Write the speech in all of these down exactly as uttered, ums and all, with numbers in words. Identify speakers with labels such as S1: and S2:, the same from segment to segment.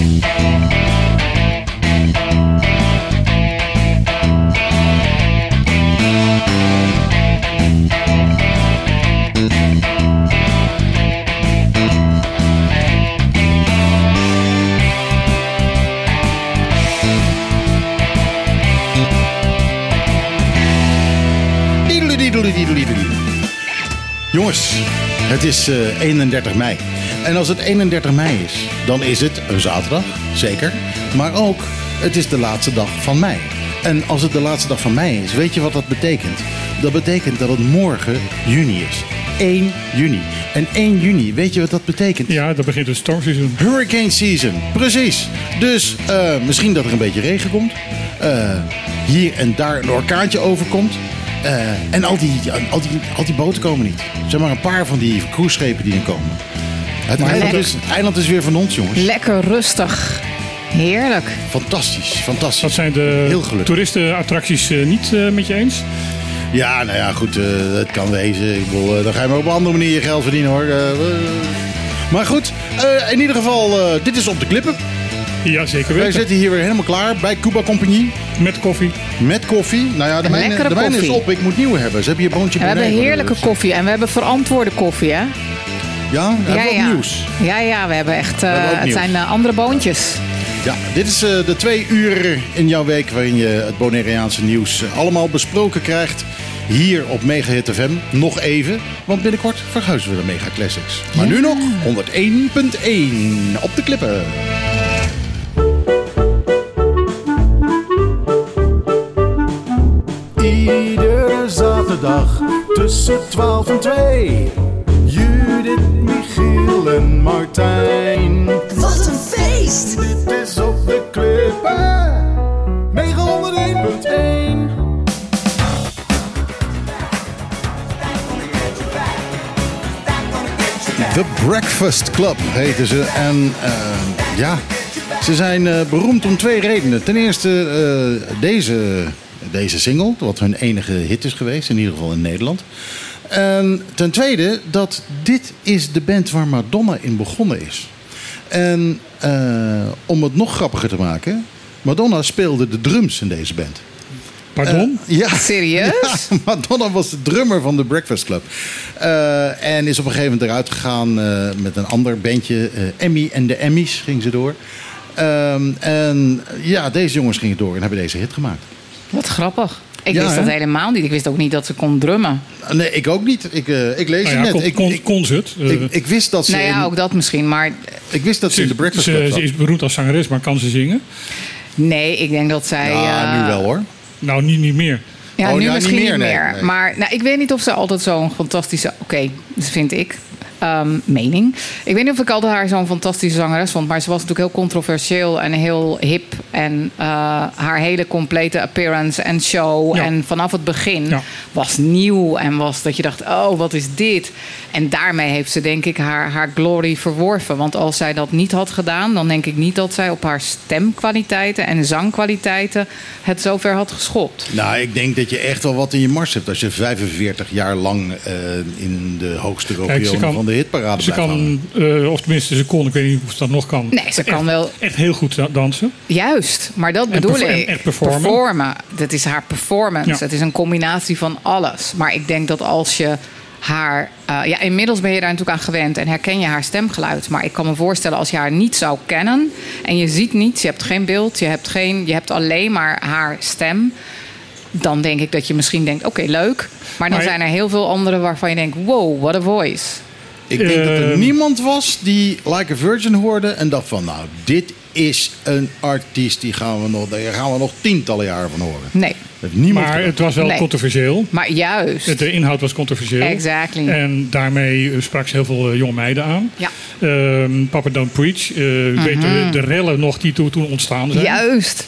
S1: Jongens, het is uh, eenendertig mei. En als het eenendertig mei is, dan is het een zaterdag, zeker. Maar ook, het is de laatste dag van mei. En als het de laatste dag van mei is, weet je wat dat betekent? Dat betekent dat het morgen juni is. één juni. En één juni, weet je wat dat betekent?
S2: Ja, dat begint het stormseizoen.
S1: Hurricane season, precies. Dus uh, misschien dat er een beetje regen komt. Uh, hier en daar een orkaantje overkomt. Uh, en al die, al, die, al die boten komen niet. Zeg maar een paar van die cruiseschepen die er komen. Het eiland is, eiland is weer van ons, jongens.
S3: Lekker rustig. Heerlijk.
S1: Fantastisch, fantastisch.
S2: Wat zijn de toeristenattracties uh, niet uh, met je eens?
S1: Ja, nou ja, goed. Uh, het kan wezen. Ik bedoel, uh, dan ga je maar op een andere manier je geld verdienen, hoor. Uh, uh. Maar goed, uh, in ieder geval, uh, dit is Op de Klippen.
S2: Ja, zeker weten.
S1: Wij zitten hier weer helemaal klaar bij Cuba Compagnie.
S2: Met koffie.
S1: Met koffie. Nou ja, de mijne, de mijne is op. Ik moet nieuwe hebben. Ze hebben hier boontje
S3: We hebben heerlijke dus. koffie. En we hebben verantwoorde koffie, hè?
S1: Ja, we
S3: ja,
S1: hebben
S3: ja.
S1: ook nieuws.
S3: Ja, ja, we hebben echt... Uh,
S1: we hebben
S3: het
S1: nieuws.
S3: zijn uh, andere boontjes.
S1: Ja, dit is uh, de twee uur in jouw week waarin je het Bonaireaanse nieuws uh, allemaal besproken krijgt. Hier op Megahit F M. Nog even, want binnenkort verhuizen we de Mega Classics. Maar ja. Nu nog honderd één punt één op de klippen.
S4: Iedere zaterdag tussen twaalf en twee. Judith, Michiel en Martijn.
S5: Wat een feest!
S4: Dit is Op de Klippen. Mega honderd één punt één.
S1: The Breakfast Club heten ze. En uh, ja, ze zijn uh, beroemd om twee redenen. Ten eerste uh, deze, deze single, wat hun enige hit is geweest, in ieder geval in Nederland. En ten tweede, dat dit is de band waar Madonna in begonnen is. En uh, om het nog grappiger te maken, Madonna speelde de drums in deze band.
S2: Pardon?
S1: Uh, ja.
S3: Serieus?
S1: Ja, Madonna was de drummer van de Breakfast Club. Uh, en is op een gegeven moment eruit gegaan uh, met een ander bandje. Uh, Emmy en de Emmys ging ze door. Um, en ja, deze jongens gingen door en hebben deze hit gemaakt.
S3: Wat grappig. Ik
S1: ja,
S3: wist
S1: hè?
S3: dat helemaal niet. Ik wist ook niet dat ze kon drummen.
S1: Nee, ik ook niet. Ik, uh, ik lees
S2: nou ja,
S1: het net.
S2: Kon,
S1: ik,
S2: kon,
S1: ik,
S2: kon ze het?
S1: Ik, ik, ik wist dat ze...
S3: Nou ja,
S1: in,
S3: ook dat misschien, maar...
S1: Ik wist dat ze, ze in de Breakfast Club
S2: ze,
S1: zat.
S2: ze is beroemd als zangeres, maar kan ze zingen?
S3: Nee, ik denk dat zij...
S1: Ja,
S3: uh,
S1: nu wel hoor.
S2: Nou, niet, niet meer.
S3: Ja,
S1: oh,
S3: nu
S1: ja,
S3: misschien niet meer.
S1: niet
S3: meer.
S1: meer. Nee.
S3: Maar nou, ik weet niet of ze altijd zo'n fantastische... Oké, okay, dat vind ik. Um, mening. Ik weet niet of ik altijd haar zo'n fantastische zangeres vond. Maar ze was natuurlijk heel controversieel en heel hip. En uh, haar hele complete appearance en show.
S2: Ja.
S3: En vanaf het begin
S2: ja.
S3: was nieuw. En was dat je dacht, oh, wat is dit? En daarmee heeft ze denk ik haar, haar glory verworven. Want als zij dat niet had gedaan... dan denk ik niet dat zij op haar stemkwaliteiten en zangkwaliteiten... het zover had geschopt.
S1: Nou, ik denk dat je echt wel wat in je mars hebt... als je vijfenveertig jaar lang uh, in de hoogste regionen van de hitparade
S2: ze
S1: blijft
S2: kan, uh, of tenminste ze kon, ik weet niet of ze dat nog kan.
S3: Nee, ze
S2: echt,
S3: kan wel...
S2: Echt heel goed dansen.
S3: Juist, maar dat bedoel
S2: perfor-
S3: ik.
S2: Echt performen.
S3: performen. Dat is haar performance.
S2: Ja.
S3: Het is een combinatie van alles. Maar ik denk dat als je haar... Uh, ja, inmiddels ben je daar natuurlijk aan gewend en herken je haar stemgeluid. Maar ik kan me voorstellen als je haar niet zou kennen... en je ziet niets, je hebt geen beeld, je hebt, geen, je hebt alleen maar haar stem... dan denk ik dat je misschien denkt, oké, okay, leuk. Maar dan
S2: maar,
S3: zijn er heel veel anderen waarvan je denkt... wow, what a voice.
S1: Ik denk uh, dat er niemand was die Like a Virgin hoorde... en dacht van, nou, dit is een artiest... die gaan we nog, daar gaan we nog tientallen jaren van horen.
S3: Nee.
S1: Niemand
S2: maar
S1: gedaan.
S2: het was wel
S3: nee.
S2: controversieel.
S3: Maar juist.
S2: De inhoud was controversieel.
S3: Exactly.
S2: En daarmee sprak ze heel veel jonge meiden aan.
S3: Ja.
S2: Uh, Papa Don't Preach. Uh, uh-huh. Weet de, de rellen nog die toen, toen ontstaan zijn.
S3: Juist.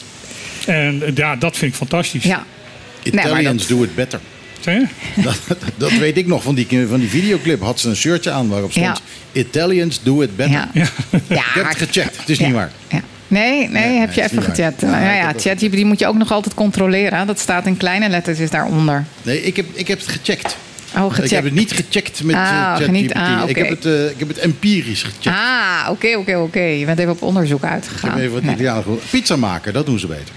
S2: En ja, dat vind ik fantastisch.
S3: Ja.
S1: Italians
S3: nee, dat...
S1: do it better. Dat, dat weet ik nog van die, van die videoclip. Had ze een shirtje aan waarop stond... Ja. Italians do it better.
S3: Ja. Ja.
S1: Ik heb het gecheckt. Het is
S3: ja.
S1: niet waar.
S3: Ja. Nee, nee, nee, heb je even gecheckt. Ja, ja, ja chat, die moet je ook nog altijd controleren. Dat staat in kleine letters is daaronder.
S1: Nee, ik heb, ik heb het gecheckt.
S3: Oh, gecheckt.
S1: Ik heb het niet gecheckt met
S3: Ah,
S1: uh, ChatGPT.
S3: niet- ah,
S1: ik,
S3: oké.
S1: heb het, uh, ik heb het empirisch gecheckt.
S3: Ah, oké, oké, oké. Je bent even op onderzoek
S1: ik
S3: uitgegaan.
S1: heb even wat
S3: Nee.
S1: Italianen gehoord. Pizza maken, dat doen ze beter.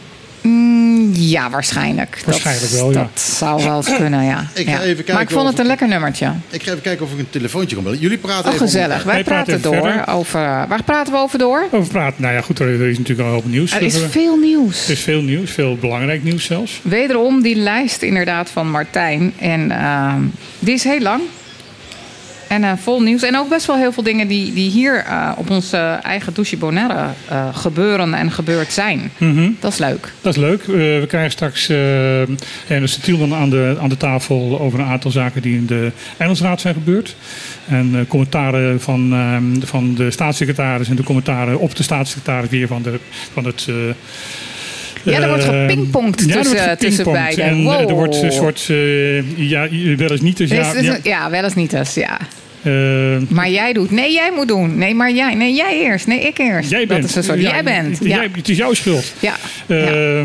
S3: Mm, ja, waarschijnlijk.
S2: Waarschijnlijk
S3: dat,
S2: wel, ja.
S3: Dat zou wel eens kunnen, ja.
S1: Ik ga
S3: Ja.
S1: even kijken
S3: Maar ik vond
S1: of
S3: het een
S1: ik-
S3: lekker nummertje.
S1: Ik ga even kijken of ik een telefoontje kan bellen. Jullie praten
S3: Oh,
S1: even
S3: gezellig.
S1: onder-
S3: Wij
S2: Wij praten
S3: praten
S2: even
S3: door
S2: verder.
S3: over... Waar praten we over door?
S2: Over praten. Nou ja, goed, er is natuurlijk al een hoop nieuws.
S3: Er is
S2: Er
S3: veel nieuws.
S2: is veel nieuws, veel belangrijk nieuws zelfs.
S3: Wederom die lijst inderdaad van Martijn. En uh, die is heel lang. En uh, vol nieuws. En ook best wel heel veel dingen die, die hier uh, op onze eigen Douche Bonaire uh, gebeuren en gebeurd zijn.
S2: Mm-hmm.
S3: Dat is leuk.
S2: Dat is leuk. Uh, we krijgen straks uh, Ernest Tielman aan de, aan de tafel over een aantal zaken die in de Eilandsraad zijn gebeurd. En uh, commentaren van, uh, van de staatssecretaris en de commentaren op de staatssecretaris weer van, de, van het... Uh,
S3: Ja, er wordt
S2: Uh,
S3: gepingpongd
S2: ja, er
S3: tussen,
S2: wordt
S3: tussen
S2: gepingpongd.
S3: beiden.
S2: En uh,
S3: Wow.
S2: er wordt een soort, uh, ja, wel eens niet. Dus
S3: Dus
S2: ja,
S3: het is
S2: ja,
S3: een- ja, wel eens niet eens, ja.
S2: uh,
S3: Maar jij doet. Nee, jij moet doen. Nee, maar jij. Nee, jij eerst. Nee, ik eerst.
S2: jij bent.
S3: Dat is een soort,
S2: ja,
S3: jij bent.
S2: Het,
S3: Ja.
S2: jij, het is jouw schuld.
S3: Ja.
S2: Uh,
S3: Ja.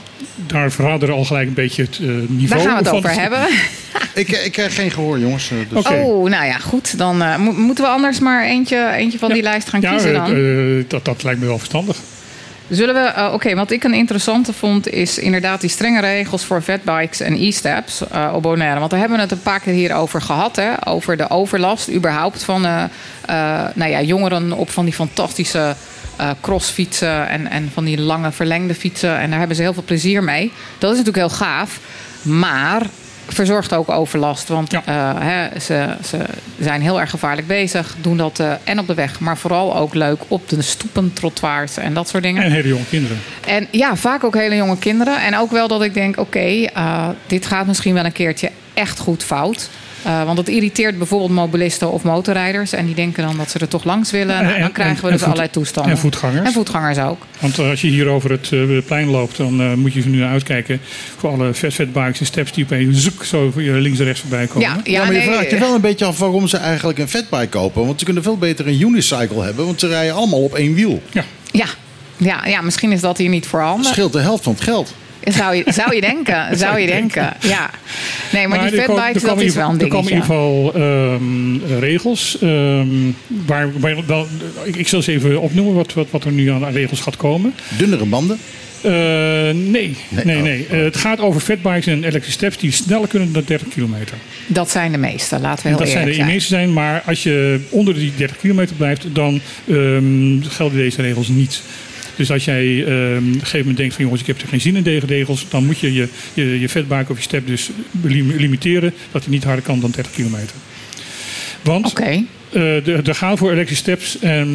S2: Daar verraderen al gelijk een beetje het uh, niveau.
S3: Daar gaan we het
S2: van
S3: over
S2: de-
S3: hebben.
S1: Ik, ik krijg geen gehoor, jongens. uh, Dus
S2: Oké.
S3: Oh, nou ja, goed. Dan uh, mo- moeten we anders maar eentje, eentje van die lijst gaan
S2: Ja,
S3: kiezen dan.
S2: uh, dat, dat lijkt me wel verstandig.
S3: Zullen we, uh, oké, wat ik een interessante vond is inderdaad die strenge regels voor fatbikes en e-steps uh, op Bonaire. Want daar hebben we het een paar keer hier over gehad, hè? Over de overlast überhaupt van uh, uh, nou ja, jongeren op van die fantastische uh, crossfietsen en, en van die lange verlengde fietsen. En daar hebben ze heel veel plezier mee. Dat is natuurlijk heel gaaf, maar verzorgt ook overlast. Want
S2: Ja.
S3: uh, hè, ze, ze zijn heel erg gevaarlijk bezig, doen dat uh, en op de weg, maar vooral ook leuk op de stoepen, trottoirs en dat soort dingen.
S2: En hele jonge kinderen.
S3: En ja, vaak ook hele jonge kinderen. En ook wel dat ik denk, oké, okay, uh, dit gaat misschien wel een keertje echt goed fout. Uh, want het irriteert bijvoorbeeld mobilisten of motorrijders. En die denken dan dat ze er toch langs willen. En,
S2: En-
S3: dan krijgen
S2: en-
S3: we
S2: en
S3: dus
S2: voet-
S3: allerlei toestanden.
S2: en voetgangers.
S3: En voetgangers ook.
S2: Want uh, als je hier over het uh, plein loopt, dan uh, moet je er nu naar uitkijken voor alle vet fatbikes en steps die opeens zoek zo links en rechts voorbij komen.
S3: Ja,
S1: Ja,
S3: ja,
S1: maar je
S3: nee,
S1: vraagt je wel een beetje af waarom ze eigenlijk een fatbike kopen. Want ze kunnen veel beter een unicycle hebben. Want ze rijden allemaal op één wiel.
S2: Ja.
S3: ja, ja, ja, misschien is dat hier niet voorhanden.
S1: Dat scheelt de helft van het geld.
S3: Zou je, zou je denken, zou je denken. Ja. Nee, maar, die
S2: er komen-
S3: fatbikes,
S2: er komen
S3: dat is
S2: in
S3: wel een
S2: ieder geval-
S3: dingetje.
S2: Er komen in ieder geval um, regels. Um, waar, waar wel, ik, ik zal eens even opnoemen wat, wat, wat er nu aan regels gaat komen.
S1: Dunnere banden.
S2: Uh, nee, nee, nee.
S1: oh.
S2: nee. Uh, het gaat over fatbikes en elektrische steps die sneller kunnen dan dertig kilometer.
S3: Dat zijn de meeste, laten we heel
S2: Dat zijn
S3: eerlijk
S2: de
S3: zijn.
S2: meeste zijn, maar als je onder die dertig kilometer blijft, dan um, gelden deze regels niet. Dus als jij um, op een gegeven moment denkt van jongens, ik heb er geen zin in deze regels, dan moet je je, je, je fatbike of je step dus lim- limiteren dat hij niet harder kan dan dertig kilometer. Want
S3: Oké.
S2: uh, er gaan voor elektrische steps en,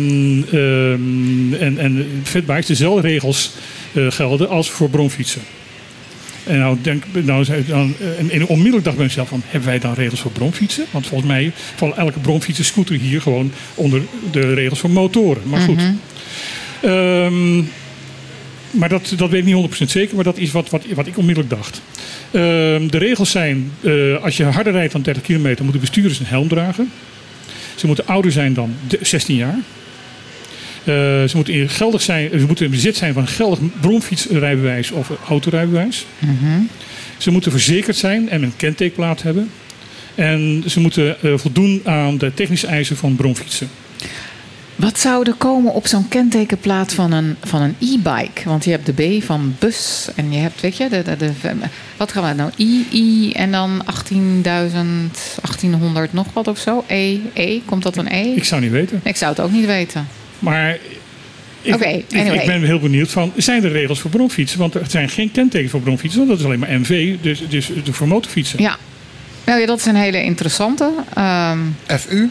S2: um, en, en fatbikes dezelfde regels uh, gelden als voor bromfietsen. En nou denk, nou, dan, en, en onmiddellijk dacht ik bij mezelf van, hebben wij dan regels voor bromfietsen? Want volgens mij vallen elke bromfiets en scooter hier gewoon onder de regels voor motoren. Maar goed.
S3: Mm-hmm.
S2: Um, maar dat, dat weet ik niet honderd procent zeker, maar dat is wat, wat, wat ik onmiddellijk dacht. Um, de regels zijn, uh, als je harder rijdt dan dertig kilometer, moeten bestuurders een helm dragen. Ze moeten ouder zijn dan zestien jaar. Uh, ze moeten in geldig zijn, ze moeten in bezit zijn van een geldig bromfietsrijbewijs of autorijbewijs.
S3: Mm-hmm.
S2: Ze moeten verzekerd zijn en een kentekenplaat hebben. En ze moeten uh, voldoen aan de technische eisen van bromfietsen.
S3: Wat zou er komen op zo'n kentekenplaat van een, van een e-bike? Want je hebt de B van bus en je hebt, weet je, de, de, de, wat gaan we nou? I, I en dan achttienduizend, achttienhonderd nog wat of zo? E, E, komt dat een E?
S2: Ik zou niet weten.
S3: Ik zou het ook niet weten.
S2: Maar ik,
S3: Oké,
S2: ik,
S3: anyway.
S2: ik ben heel benieuwd van, zijn er regels voor bromfietsen? Want er zijn geen kentekens voor bromfietsen, want dat is alleen maar M V, dus, dus voor motorfietsen.
S3: Ja. Nou ja, dat is een hele interessante. Um,
S1: F U.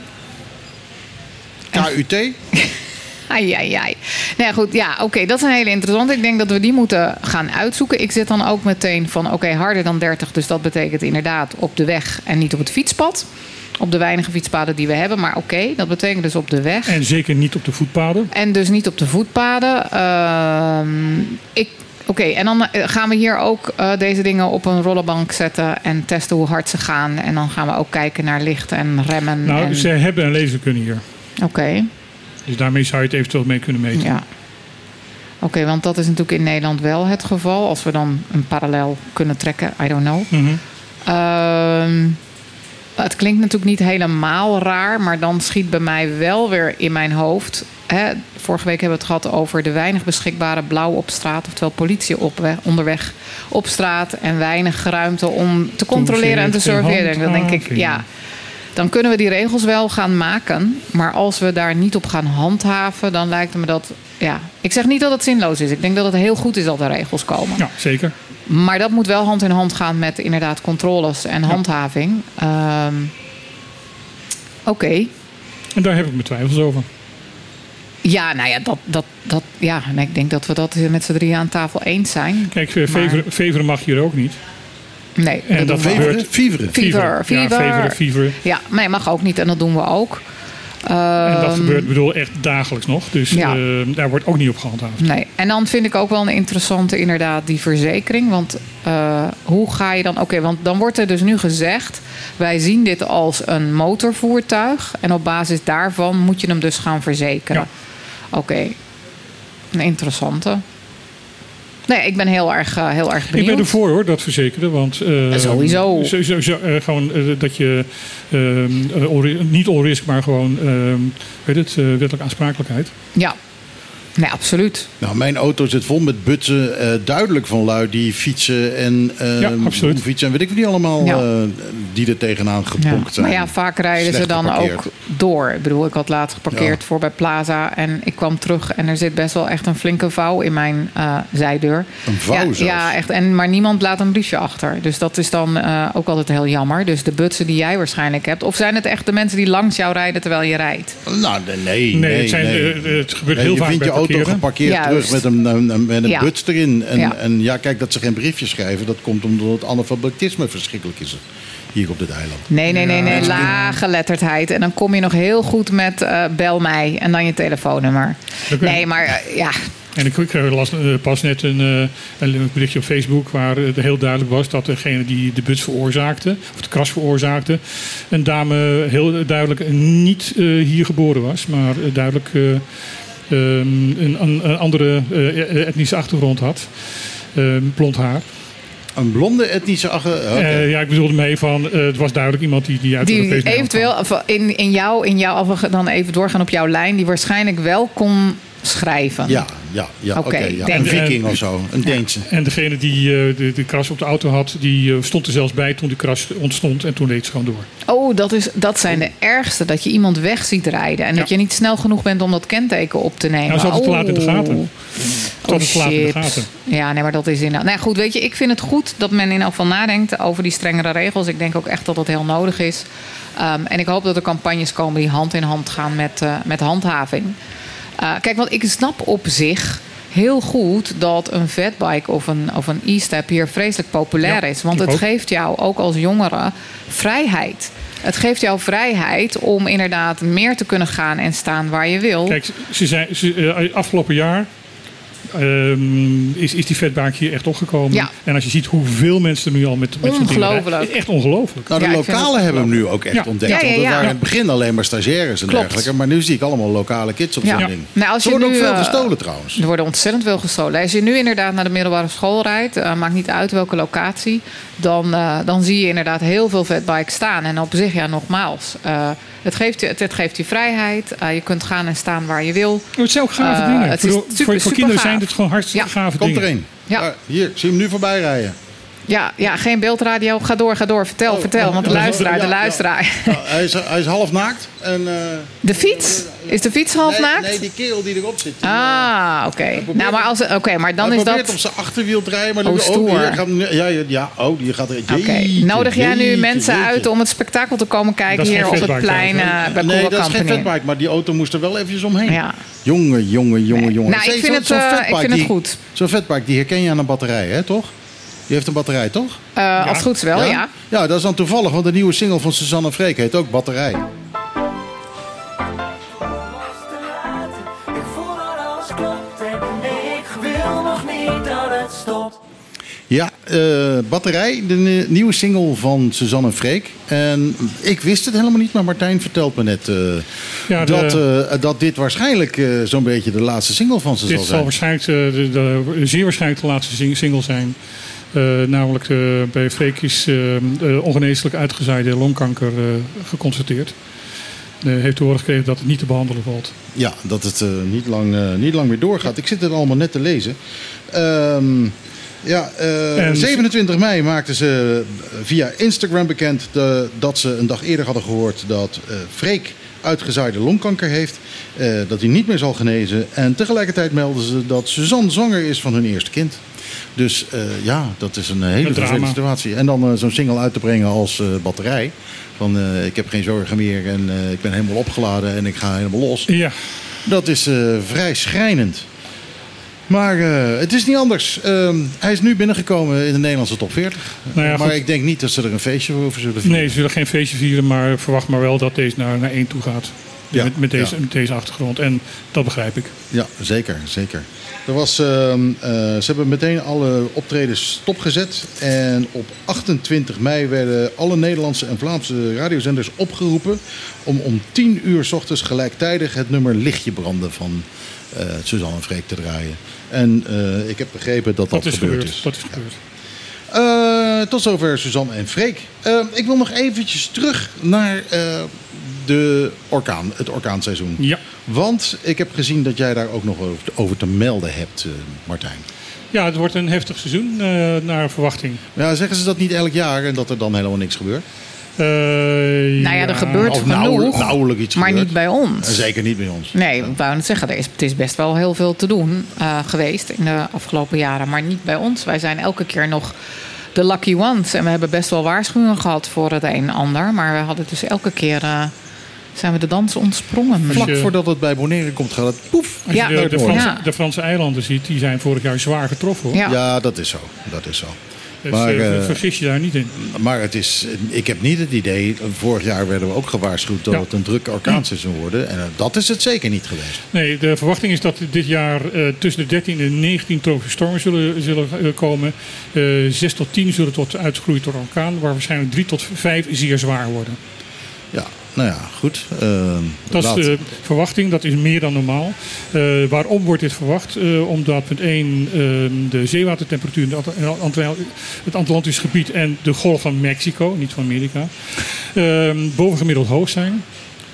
S1: K U T.
S3: Ai, ai, ai. Nou ja, goed. Ja, oké. Okay, dat is een hele interessante. Ik denk dat we die moeten gaan uitzoeken. Ik zit dan ook meteen van, oké, okay, harder dan dertig. Dus dat betekent inderdaad op de weg en niet op het fietspad. Op de weinige fietspaden die we hebben. Maar oké, okay, dat betekent dus op de weg.
S2: En zeker niet op de voetpaden.
S3: En dus niet op de voetpaden. Uh, ik... Oké, okay, en dan gaan we hier ook uh, deze dingen op een rollenbank zetten en testen hoe hard ze gaan. En dan gaan we ook kijken naar licht en remmen.
S2: Nou,
S3: en...
S2: ze hebben een laserkunde hier.
S3: Oké. Okay.
S2: Dus daarmee zou je het eventueel mee kunnen meten.
S3: Ja. Oké, okay, want dat is natuurlijk in Nederland wel het geval. Als we dan een parallel kunnen trekken, I don't know.
S2: Mm-hmm.
S3: Uh, Het klinkt natuurlijk niet helemaal raar, maar dan schiet bij mij wel weer in mijn hoofd. Hè, vorige week hebben we het gehad over de weinig beschikbare blauw op straat. Oftewel politie op weg, onderweg op straat en weinig ruimte om te controleren en te surveilleren. Dan denk ik, ja, dan kunnen we die regels wel gaan maken. Maar als we daar niet op gaan handhaven, dan lijkt het me dat... Ja, ik zeg niet dat het zinloos is. Ik denk dat het heel goed is dat er regels komen.
S2: Ja, zeker.
S3: Maar dat moet wel hand in hand gaan met inderdaad controles en handhaving. Ja. Um, Oké. Okay.
S2: En daar heb ik mijn twijfels over.
S3: Ja, nou ja, dat, dat, dat, ja, en ik denk dat we dat met z'n drieën aan tafel eens zijn.
S2: Kijk, veveren, veveren mag hier ook niet.
S3: Nee.
S2: En dat gebeurt...
S1: Viveren.
S3: Fever.
S2: Ja, veveren, fever.
S3: Ja, nee, mag ook niet en dat doen we ook.
S2: Um, en dat gebeurt, bedoel, echt dagelijks nog. Dus ja. uh, daar wordt ook niet op gehandhaafd.
S3: Nee. En dan vind ik ook wel een interessante, inderdaad, die verzekering. Want uh, hoe ga je dan... Oké, okay, want dan wordt er dus nu gezegd... wij zien dit als een motorvoertuig. En op basis daarvan moet je hem dus gaan verzekeren. Ja. Oké. Okay. Een interessante. Nee, ik ben heel erg, uh, heel erg benieuwd.
S2: Ik ben ervoor hoor, dat verzekeren. Want, uh,
S3: sowieso.
S2: Sowieso uh, gewoon uh, dat je uh, onri- niet onrisk, maar gewoon uh, weet het, uh, wettelijke aansprakelijkheid.
S3: Ja. Nee, absoluut.
S1: Nou, mijn auto zit vol met butsen, uh, duidelijk van lui die fietsen en uh,
S2: ja,
S1: fietsen en weet ik niet allemaal ja. uh, die er tegenaan geponkt
S3: ja.
S1: zijn.
S3: Maar ja, vaak rijden ze dan geparkeerd. Ook door. Ik bedoel, ik had laatst geparkeerd ja. voor bij Plaza en ik kwam terug en er zit best wel echt een flinke vouw in mijn uh, zijdeur.
S1: Een vouw
S3: ja,
S1: zelfs?
S3: Ja, echt. En, maar niemand laat een briefje achter. Dus dat is dan uh, ook altijd heel jammer. Dus de butsen die jij waarschijnlijk hebt, of zijn het echt de mensen die langs jou rijden terwijl je rijdt?
S1: Nou, nee, nee.
S2: Nee, het, zijn, nee. Uh, het gebeurt nee, heel vaak bij
S1: auto geparkeerd Juist. terug met een, een, met een
S3: ja.
S1: buts erin. En ja. en ja, kijk, dat ze geen briefjes schrijven, dat komt omdat het analfabetisme verschrikkelijk is hier op dit eiland.
S3: Nee, nee, nee, nee. Ja. Laaggeletterdheid. En dan kom je nog heel goed met uh, bel mij en dan je telefoonnummer. Okay. Nee, maar uh, ja...
S2: En ik, ik las uh, pas net een, uh, een berichtje op Facebook waar het heel duidelijk was dat degene die de buts veroorzaakte, of de kras veroorzaakte, een dame heel duidelijk niet uh, hier geboren was, maar uh, duidelijk uh, um, een, een andere uh, etnische achtergrond had. Uh, blond haar.
S1: Een blonde etnische achtergrond? Okay.
S2: Uh, ja, ik bedoelde mee van, uh, het was duidelijk iemand die, die uit de Europese
S3: Die eventueel in, in jou, in jou, als we dan even doorgaan op jouw lijn, die waarschijnlijk wel kon schrijven.
S1: Ja, ja, ja. Oké. Okay, ja. Een viking of zo, een Deense.
S2: Ja. En degene die uh, de, de kras op de auto had, die uh, stond er zelfs bij toen de kras ontstond en toen reed ze gewoon door.
S3: Oh, dat, is, dat zijn de ergste. Dat je iemand weg ziet rijden en ja. dat je niet snel genoeg bent om dat kenteken op te nemen.
S2: Nou, ze had het te laat in de gaten.
S3: Oh, oh shit. In de gaten. Ja, nee, maar dat is inderdaad... Nou goed, weet je, ik vind het goed dat men in elk geval nadenkt over die strengere regels. Ik denk ook echt dat dat heel nodig is. Um, en ik hoop dat er campagnes komen die hand in hand gaan met, uh, met handhaving. Uh, kijk, want ik snap op zich heel goed dat een fatbike of een, of een e-step hier vreselijk populair ja, is. Want het ook. geeft jou ook als jongere vrijheid. Het geeft jou vrijheid om inderdaad meer te kunnen gaan en staan waar je wil.
S2: Kijk, ze zijn, ze, uh, afgelopen jaar um, is, is die fatbike hier echt opgekomen. Ja. En als je ziet hoeveel mensen er nu al met, met zo'n dingen rijden, is echt ongelooflijk.
S1: Nou, de ja, lokalen hebben hem nu ook echt ja. ontdekt. Ja, ja, ja. Want dat waren in het begin alleen maar stagiaires en Klopt. dergelijke. Maar nu zie ik allemaal lokale kids op zo'n ja. ding.
S3: Nou, als
S1: er wordt
S3: nu,
S1: ook veel
S3: uh,
S1: gestolen trouwens.
S3: Er worden ontzettend veel gestolen. Als je nu inderdaad naar de middelbare school rijdt, uh, maakt niet uit welke locatie, dan, uh, dan zie je inderdaad heel veel fatbikes staan. En op zich, ja, nogmaals, uh, het, geeft je, het, het geeft je vrijheid. Uh, je kunt gaan en staan waar je wil.
S2: Het zijn ook gave uh, dingen. Het is voor, super, voor, voor kinderen gaaf. zijn het gewoon hartstikke ja. gave
S1: Komt
S2: dingen.
S1: Komt er een. Ja. Uh, hier, zie je hem nu voorbij rijden.
S3: Ja, ja, geen beeldradio. Ga door, ga door. Vertel, oh, vertel. Oh, want de luisteraar, ja, de luisteraar.
S1: Ja. Nou, hij, is, hij is half naakt. En, uh,
S3: de fiets? Is de fiets half
S1: nee,
S3: naakt?
S1: Nee, die kerel die erop zit. Die,
S3: ah, oké. Okay. Nou, maar, als, okay, maar dan
S1: hij
S3: is dat...
S1: Hij probeert op zijn achterwiel te rijden. Maar
S3: oh, stoer.
S1: Oh, hier gaat, ja, ja, oh, die gaat er...
S3: Oké. Okay. Nodig jij nu mensen jeetje. uit om het spektakel te komen kijken hier op het plein uh, bij
S1: Nee,
S3: Cool
S1: dat
S3: Company.
S1: is geen fatbike, maar die auto moest er wel eventjes omheen. Ja. Jongen, jongen, jongen,
S3: nee.
S1: jongen.
S3: Nou, ik vind, het, uh, ik vind het goed.
S1: Zo'n fatbike, die herken je aan een batterij, hè, toch? Die heeft een batterij, toch? Uh,
S3: ja. Als het goed is wel, ja?
S1: ja. Ja, dat is dan toevallig, want de nieuwe single van Suzanne Freek heet ook Batterij.
S5: Ik voel dat alles klopt en ik wil nog niet dat het stopt.
S1: Ja, uh, Batterij, de nieuwe single van Suzanne Freek. En ik wist het helemaal niet, maar Martijn vertelt me net uh, ja, de, dat, uh, dat dit waarschijnlijk uh, zo'n beetje de laatste single van ze zal zijn.
S2: Dit zal waarschijnlijk uh, de, de, zeer waarschijnlijk de laatste single zijn. Uh, namelijk uh, bij Freek is uh, uh, ongeneeslijk uitgezaaide longkanker uh, geconstateerd. Uh, heeft te horen gekregen dat het niet te behandelen valt.
S1: Ja, dat het uh, niet, lang, uh, niet lang meer doorgaat. Ik zit het allemaal net te lezen. Um, ja, uh, en... zevenentwintig mei maakten ze via Instagram bekend de, dat ze een dag eerder hadden gehoord dat uh, Freek uitgezaaide longkanker heeft. Uh, dat hij niet meer zal genezen. En tegelijkertijd melden ze dat Suzanne zwanger is van hun eerste kind. Dus uh, ja, dat is een hele vervelende situatie. En dan uh, zo'n single uit te brengen als uh, batterij. Van uh, ik heb geen zorgen meer en uh, ik ben helemaal opgeladen en ik ga helemaal los.
S2: Ja.
S1: Dat is uh, vrij schrijnend. Maar uh, het is niet anders. Uh, hij is nu binnengekomen in de Nederlandse top veertig.
S2: Nou ja,
S1: maar
S2: goed.
S1: Ik denk niet dat ze er een feestje over zullen vieren.
S2: Nee, ze zullen geen feestje vieren, maar verwacht maar wel dat deze naar, naar één toe gaat. Ja, met, met, deze, ja. met deze achtergrond. En dat begrijp ik.
S1: Ja, zeker. zeker. Er was, uh, uh, ze hebben meteen alle optredens stopgezet. En op achtentwintig mei werden alle Nederlandse en Vlaamse radiozenders opgeroepen om om tien uur 's ochtends gelijktijdig het nummer Lichtje branden van uh, Suzanne en Freek te draaien. En uh, ik heb begrepen dat dat,
S2: dat is
S1: gebeurd,
S2: gebeurd is. Dat is gebeurd.
S1: Uh, tot zover Suzanne en Freek. Uh, ik wil nog eventjes terug naar uh, de orkaan, het orkaanseizoen.
S2: Ja.
S1: Want ik heb gezien dat jij daar ook nog over, over te melden hebt, uh, Martijn.
S2: Ja, het wordt een heftig seizoen uh, naar verwachting.
S1: Ja, zeggen ze dat niet elk jaar en dat er dan helemaal niks gebeurt?
S2: Uh,
S3: nou ja, er gebeurt
S1: of
S3: genoeg,
S1: nauwelijks, nauwelijks iets
S3: maar
S1: gebeurt.
S3: niet bij ons.
S1: Uh, zeker niet bij ons.
S3: Nee, ik wou net zeggen, er is, het is best wel heel veel te doen uh, geweest in de afgelopen jaren. Maar niet bij ons. Wij zijn elke keer nog de lucky ones. En we hebben best wel waarschuwingen gehad voor het een en ander. Maar we hadden dus elke keer... Uh, zijn we de dans ontsprongen.
S1: Vlak je, voordat het bij Bonaire komt, gaat het poef.
S2: Als
S3: ja.
S2: je de, de, Franse,
S3: ja.
S2: de Franse eilanden ziet, die zijn vorig jaar zwaar getroffen. Hoor.
S3: Ja.
S1: ja, dat is zo. Dat is zo.
S2: Dus
S1: maar,
S2: uh, vergis je daar niet in.
S1: Maar het is, ik heb niet het idee... Vorig jaar werden we ook gewaarschuwd dat ja. het een druk orkaanseizoen worden. En dat is het zeker niet geweest.
S2: Nee, de verwachting is dat dit jaar uh, tussen de dertien en negentien tropische stormen zullen, zullen uh, komen. Uh, zes tot tien zullen tot uitgroeien tot orkaan. Waar waarschijnlijk drie tot vijf zeer zwaar worden.
S1: Ja. Nou ja, goed. Uh,
S2: dat laat... is de verwachting, dat is meer dan normaal. Uh, waarom wordt dit verwacht? Uh, omdat punt één uh, de zeewatertemperatuur in het Atlantisch gebied en de golf van Mexico, niet van Amerika, uh, bovengemiddeld hoog zijn.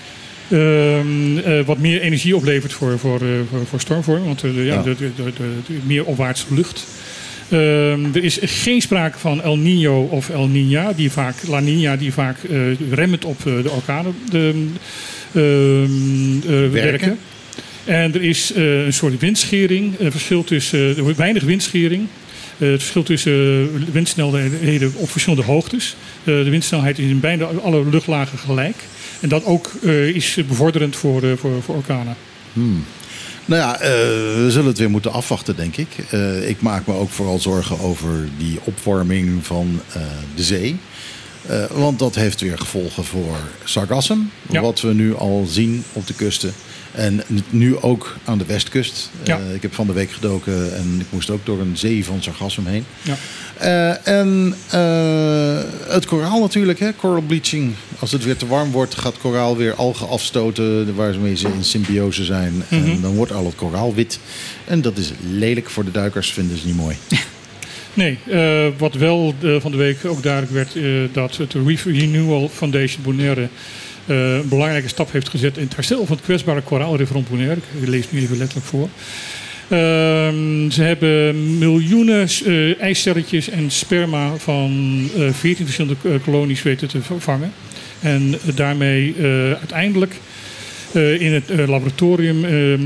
S2: Uh, uh, wat meer energie oplevert voor, voor, uh, voor, voor stormvorming, want uh, ja, ja. De, de, de, de, de meer opwaartse lucht. Uh, er is geen sprake van El Niño of El Niña, die vaak, La Niña, die vaak uh, remmend op uh, de orkanen de, uh, uh, werken. werken. En er is uh, een soort windschering, een verschil tussen, uh, weinig windschering. Uh, het verschil tussen uh, windsnelheden op verschillende hoogtes. Uh, de windsnelheid is in bijna alle luchtlagen gelijk. En dat ook uh, is bevorderend voor, uh, voor, voor orkanen.
S1: Hmm. Nou ja, uh, we zullen het weer moeten afwachten, denk ik. Uh, ik maak me ook vooral zorgen over die opwarming van uh, de zee. Uh, want dat heeft weer gevolgen voor sargassum. Ja. Wat we nu al zien op de kusten. En nu ook aan de westkust. Ja. Uh, ik heb van de week gedoken en ik moest ook door een zee van sargassum heen. Ja. Uh, en uh, het koraal natuurlijk, hè? Coral bleaching. Als het weer te warm wordt, gaat koraal weer algen afstoten waarmee ze in symbiose zijn. Mm-hmm. En dan wordt al het koraal wit. En dat is lelijk voor de duikers, vinden ze niet mooi.
S2: Nee, uh, wat wel uh, van de week ook duidelijk werd, uh, dat het Reef Renewal Foundation Bonaire uh, een belangrijke stap heeft gezet in het herstel van het kwetsbare koraalrif rond Bonaire. Ik lees nu even letterlijk voor. Uh, ze hebben miljoenen uh, ijscelletjes en sperma van uh, veertien verschillende uh, kolonies weten te vangen. En uh, daarmee uh, uiteindelijk uh, in het uh, laboratorium uh,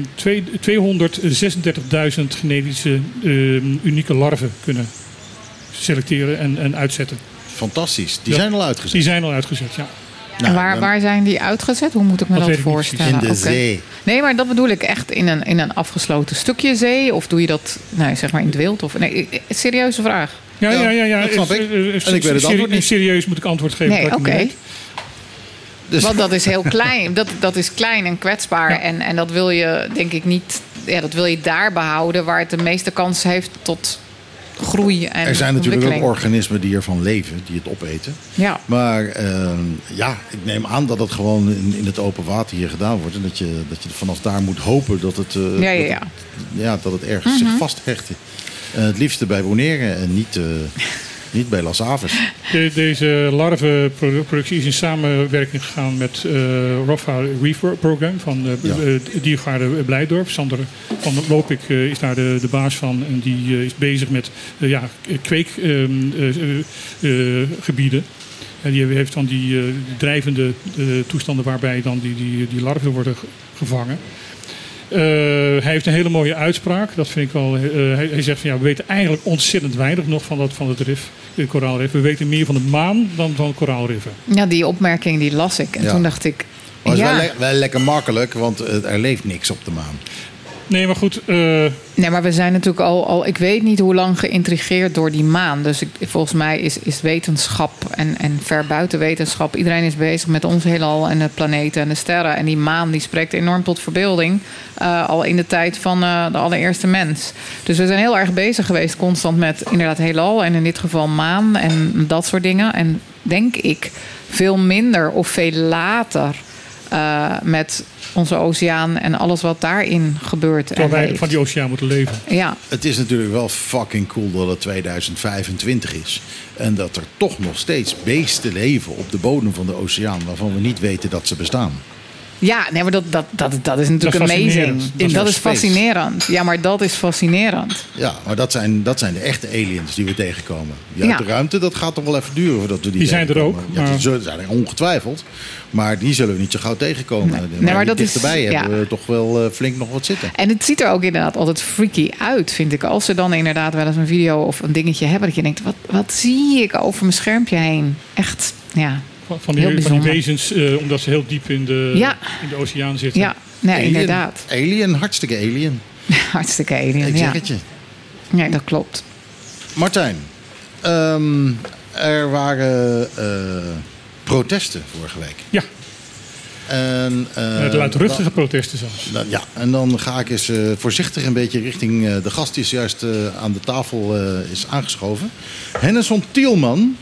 S2: tweehonderdzesendertigduizend genetische uh, unieke larven kunnen selecteren en, en uitzetten.
S1: Fantastisch. Die
S2: ja,
S1: zijn al uitgezet?
S2: Die zijn al uitgezet, ja.
S3: Nou, en waar, waar zijn die uitgezet? Hoe moet ik me dat, dat voorstellen?
S1: In de
S3: okay.
S1: zee.
S3: Nee, maar dat bedoel ik echt in een, in een afgesloten stukje zee? Of doe je dat nou, zeg maar in het wild? Of, nee, serieuze vraag.
S2: Ja, ja, ja. ja.
S1: Dat snap ik.
S2: Uh, uh,
S1: en ik weet het antwoord niet.
S2: Serieus moet ik antwoord geven.
S3: Nee, oké. Okay.
S1: Dus.
S3: Want dat is heel klein. Dat, dat is klein en kwetsbaar. Ja. En, en dat wil je denk ik niet... Ja, dat wil je daar behouden waar het de meeste kans heeft tot... groei en
S1: er zijn natuurlijk ook organismen die ervan leven, die het opeten.
S3: Ja.
S1: Maar uh, ja, ik neem aan dat het gewoon in, in het open water hier gedaan wordt. En dat je, dat je vanaf daar moet hopen dat het, uh,
S3: ja, ja, ja.
S1: Dat, het, ja, dat het ergens mm-hmm. zich vasthecht. Uh, het liefste bij Bonaire en niet, uh, niet bij Las Aves.
S2: De, deze larvenproductie is in samenwerking gegaan met uh, Rofa Reef Program van uh,
S1: Ja.
S2: uh, Diergaarde Blijdorp. Sander van Lopik uh, is daar de, de baas van en die uh, is bezig met uh, ja, kweekgebieden. Uh, uh, gebieden. En die heeft dan die uh, drijvende uh, toestanden waarbij dan die, die, die larven worden ge- gevangen. Uh, hij heeft een hele mooie uitspraak. Dat vind ik wel. Uh, hij, hij zegt van ja, we weten eigenlijk ontzettend weinig nog van, dat, van het rif, het koraalrif. We weten meer van de maan dan van koraalriffen.
S3: Ja, die opmerking die las ik. En
S1: Ja.
S3: toen dacht ik...
S1: Maar het is
S3: ja.
S1: wel, le- wel lekker makkelijk, want uh, er leeft niks op de maan.
S2: Nee, maar goed. Uh,
S3: Nee, maar we zijn natuurlijk al, al... Ik weet niet hoe lang geïntrigeerd door die maan. Dus ik, volgens mij is, is wetenschap en, en ver buiten wetenschap... Iedereen is bezig met ons heelal en de planeten en de sterren. En die maan die spreekt enorm tot verbeelding. Uh, al in de tijd van uh, de allereerste mens. Dus we zijn heel erg bezig geweest constant met inderdaad heelal. En in dit geval maan en dat soort dingen. En denk ik veel minder of veel later... Uh, met onze oceaan en alles wat daarin gebeurt.
S2: terwijl
S3: en
S2: wij
S3: leeft.
S2: van die oceaan moeten leven.
S3: Ja,
S1: Het is natuurlijk wel fucking cool dat het tweeduizend vijfentwintig is. En dat er toch nog steeds beesten leven op de bodem van de oceaan... waarvan we niet weten dat ze bestaan.
S3: ja nee, maar dat, dat, dat, dat is natuurlijk
S2: Dat is
S3: amazing.
S2: fascinerend.
S3: Dat,
S1: Dat is
S3: is
S1: space.
S3: fascinerend. Ja, maar dat is fascinerend.
S1: Ja, maar dat zijn, dat zijn de echte aliens die we tegenkomen. Die uit
S3: Ja.
S1: de ruimte, dat gaat toch wel even duren voordat we die
S2: Die zijn er
S1: tegenkomen.
S2: ook,
S1: Ja,
S2: maar-
S1: die zullen- zijn er ongetwijfeld. Maar die zullen we niet zo gauw tegenkomen.
S3: Nee.
S1: Maar,
S3: Nee, maar
S1: hier
S3: dat is-
S1: dichterbij
S3: ja.
S1: hebben we toch wel uh, flink nog wat zitten.
S3: En het ziet er ook inderdaad altijd freaky uit, vind ik. Als ze dan inderdaad wel eens een video of een dingetje hebben... dat je denkt, wat, wat zie ik over mijn schermpje heen? Echt, ja.
S2: Van, van,
S3: Heel
S2: die, van die
S3: bijzonder.
S2: wezens, uh, omdat ze heel diep in de,
S3: Ja.
S2: in de oceaan zitten.
S3: Ja, nee,
S1: Alien.
S3: inderdaad.
S1: Alien, hartstikke alien.
S3: Hartstikke alien,
S1: Ik zeg
S3: ja.
S1: het je.
S3: Nee, dat klopt.
S1: Martijn, um, er waren uh, protesten vorige week.
S2: Ja,
S1: En, uh,
S2: de luidruchtige protesten zelfs.
S1: dan, ja, en dan ga ik eens uh, voorzichtig een beetje richting uh, de gast die zojuist uh, aan de tafel uh, is aangeschoven. Henneson Tielman,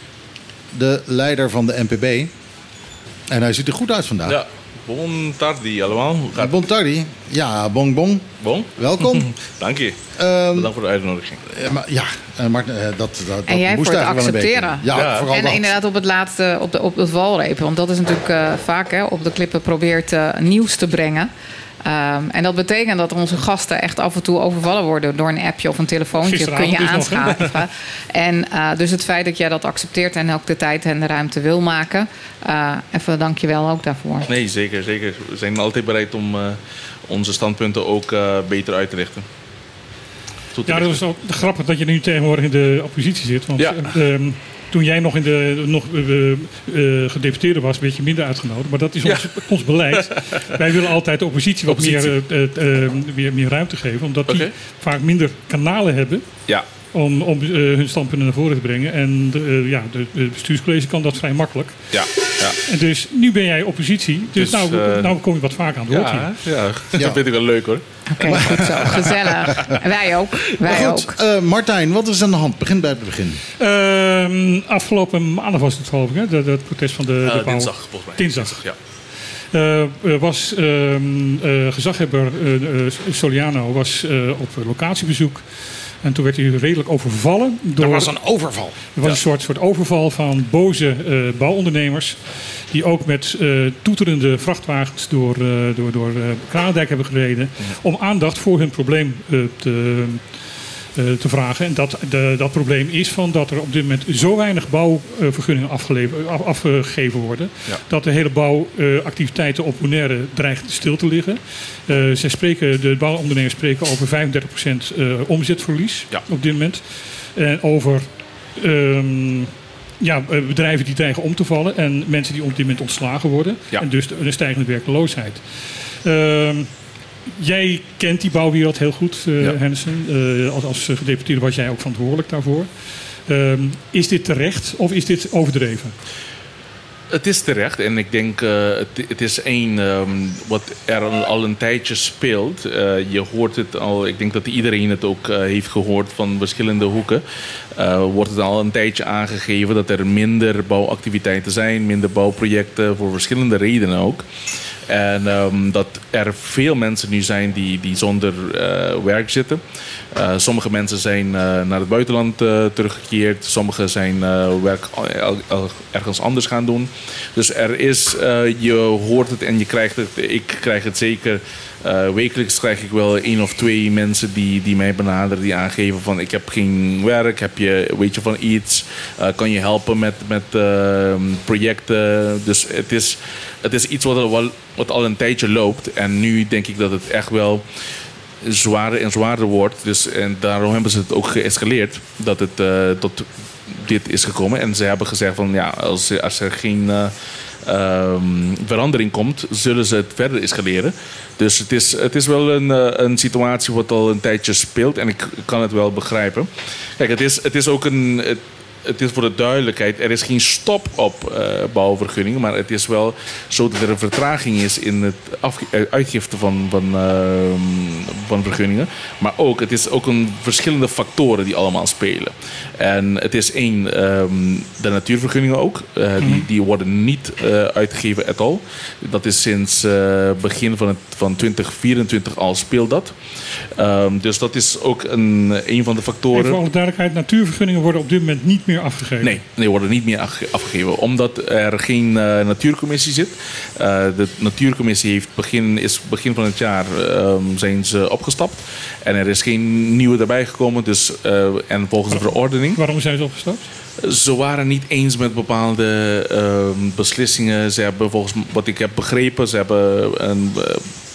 S1: de leider van de N P B. En hij ziet er goed uit vandaag.
S6: Ja, bon tardi allemaal. Hoe gaat het?
S1: Bon tardi. Ja, bong bong.
S6: Bon?
S1: Welkom.
S6: Dank je.
S1: Um,
S6: Bedankt voor de uitnodiging.
S1: ja, maar, ja, uh, maar, uh, dat, dat, dat
S3: En jij
S1: moest
S3: voor het
S1: eigenlijk wel een beetje.
S3: accepteren.
S1: Ja,
S6: Ja.
S1: vooral
S3: En
S1: dat.
S3: inderdaad op het laatste, op, de, op het walreep. Want dat is natuurlijk uh, vaak hè, op de klippen probeert uh, nieuws te brengen. Um, en dat betekent dat onze gasten echt af en toe overvallen worden door een appje of een telefoontje. Kun
S2: Gisteravond
S3: je
S2: dus nog, hè?
S3: aanschaven. En uh, dus het feit dat jij dat accepteert en ook de tijd en de ruimte wil maken. Uh, even dankjewel ook daarvoor.
S6: Nee, zeker, zeker. We zijn altijd bereid om uh, onze standpunten ook uh, beter uit te lichten. Toe te
S2: Ja, dat
S6: lichten.
S2: is ook grappig dat je nu tegenwoordig in de oppositie zit. Want
S6: Ja.
S2: uh, um, toen jij nog, in de, nog uh, uh, gedeputeerde was, werd je minder uitgenodigd. Maar dat is ons, ons beleid. Wij willen altijd de oppositie wat
S6: Oppositie.
S2: Meer, uh, uh, meer, meer ruimte geven. Omdat die
S6: Oké.
S2: vaak minder kanalen hebben
S6: Ja,
S2: om, om uh, hun standpunten naar voren te brengen. En de, uh, ja, de, de bestuurscollege kan dat vrij makkelijk.
S6: ja, ja.
S2: En dus nu ben jij oppositie. Dus,
S6: Dus,
S2: nou,
S6: uh,
S2: nou kom je wat vaak aan het woord hier.
S6: Ja, ja.
S1: Ja.
S6: dat vind ik wel leuk hoor.
S3: Oké, okay, goed zo. Gezellig. En wij ook. Wij
S1: Maar
S3: ook.
S1: goed, uh, Martijn, wat is aan de hand? Begin bij het begin.
S2: Uh, afgelopen maandag was het geloof ik, hè? Dat, dat protest van de, de
S6: Uh,
S2: bouw.
S6: dinsdag volgens mij.
S2: Dinsdag.
S6: Ja.
S2: Uh, was uh, uh, gezaghebber uh, uh, Soliano was uh, op locatiebezoek. En toen werd hij redelijk overvallen. Door,
S1: Er was een overval.
S2: er was een soort, soort overval van boze uh, bouwondernemers. Die ook met uh, toeterende vrachtwagens door, uh, door, door uh, Kralendijk hebben gereden.
S6: Ja.
S2: Om aandacht voor hun probleem uh, te, uh, te vragen. En dat, de, dat probleem is van dat er op dit moment zo weinig bouwvergunningen af, afgegeven worden.
S6: Ja.
S2: Dat de hele bouwactiviteiten op Bonaire dreigt stil te liggen. Uh, zij spreken, de bouwondernemers spreken over vijfendertig procent uh, omzetverlies
S6: Ja.
S2: op dit moment. En over um, ja, bedrijven die dreigen om te vallen. En mensen die op dit moment ontslagen worden.
S6: Ja.
S2: En dus een stijgende werkloosheid. Um, Jij kent die bouwwereld heel goed, uh,
S6: Ja.
S2: Henneson. Uh, als, als gedeputeerde was jij ook verantwoordelijk daarvoor. Um, is dit terecht of is dit overdreven?
S6: Het is terecht en ik denk uh, het, het is één um, wat er al, al een tijdje speelt. Uh, je hoort het al, ik denk dat iedereen het ook uh, heeft gehoord van verschillende hoeken. Uh, wordt het al een tijdje aangegeven dat er minder bouwactiviteiten zijn, minder bouwprojecten voor verschillende redenen ook. En um, dat er veel mensen nu zijn die, die zonder uh, werk zitten. Uh, sommige mensen zijn uh, naar het buitenland uh, teruggekeerd. Sommigen zijn uh, werk al, al ergens anders gaan doen. Dus er is, uh, je hoort het en je krijgt het. Ik krijg het zeker. Uh, wekelijks krijg ik wel één of twee mensen die, die mij benaderen. Die aangeven van ik heb geen werk. Heb je, weet je van iets? Uh, kan je helpen met, met uh, projecten? Dus het is, het is iets wat al, wat al een tijdje loopt. En nu denk ik dat het echt wel zwaarder en zwaarder wordt. Dus, en daarom hebben ze het ook geëscaleerd. Dat het uh, tot dit is gekomen. En ze hebben gezegd van ja, als, als er geen uh, um, verandering komt, zullen ze het verder escaleren. Dus het is, het is wel een, uh, een situatie wat al een tijdje speelt. En ik kan het wel begrijpen. Kijk, het is, het is ook een... Het, Het is voor de duidelijkheid, er is geen stop op uh, bouwvergunningen, maar het is wel zo dat er een vertraging is in het afge- uitgifte van, van, uh, van vergunningen. Maar ook, het is ook een verschillende factoren die allemaal spelen. En het is één, um, de natuurvergunningen ook, uh, mm-hmm. die, die worden niet uh, uitgegeven at all. Dat is sinds uh, begin van, het, van twintig vierentwintig al speelt dat. Um, dus dat is ook een, een van de factoren.
S2: Even voor alle duidelijkheid, natuurvergunningen worden op dit moment niet meer afgegeven?
S6: Nee, die worden niet meer afgegeven. Omdat er geen uh, natuurcommissie zit. Uh, de natuurcommissie heeft begin, is begin van het jaar uh, zijn ze opgestapt. En er is geen nieuwe erbij gekomen. Dus, uh, en volgens de verordening.
S2: Waarom zijn ze opgestapt?
S6: Ze waren niet eens met bepaalde uh, beslissingen. Ze hebben volgens wat ik heb begrepen, ze hebben een... Uh,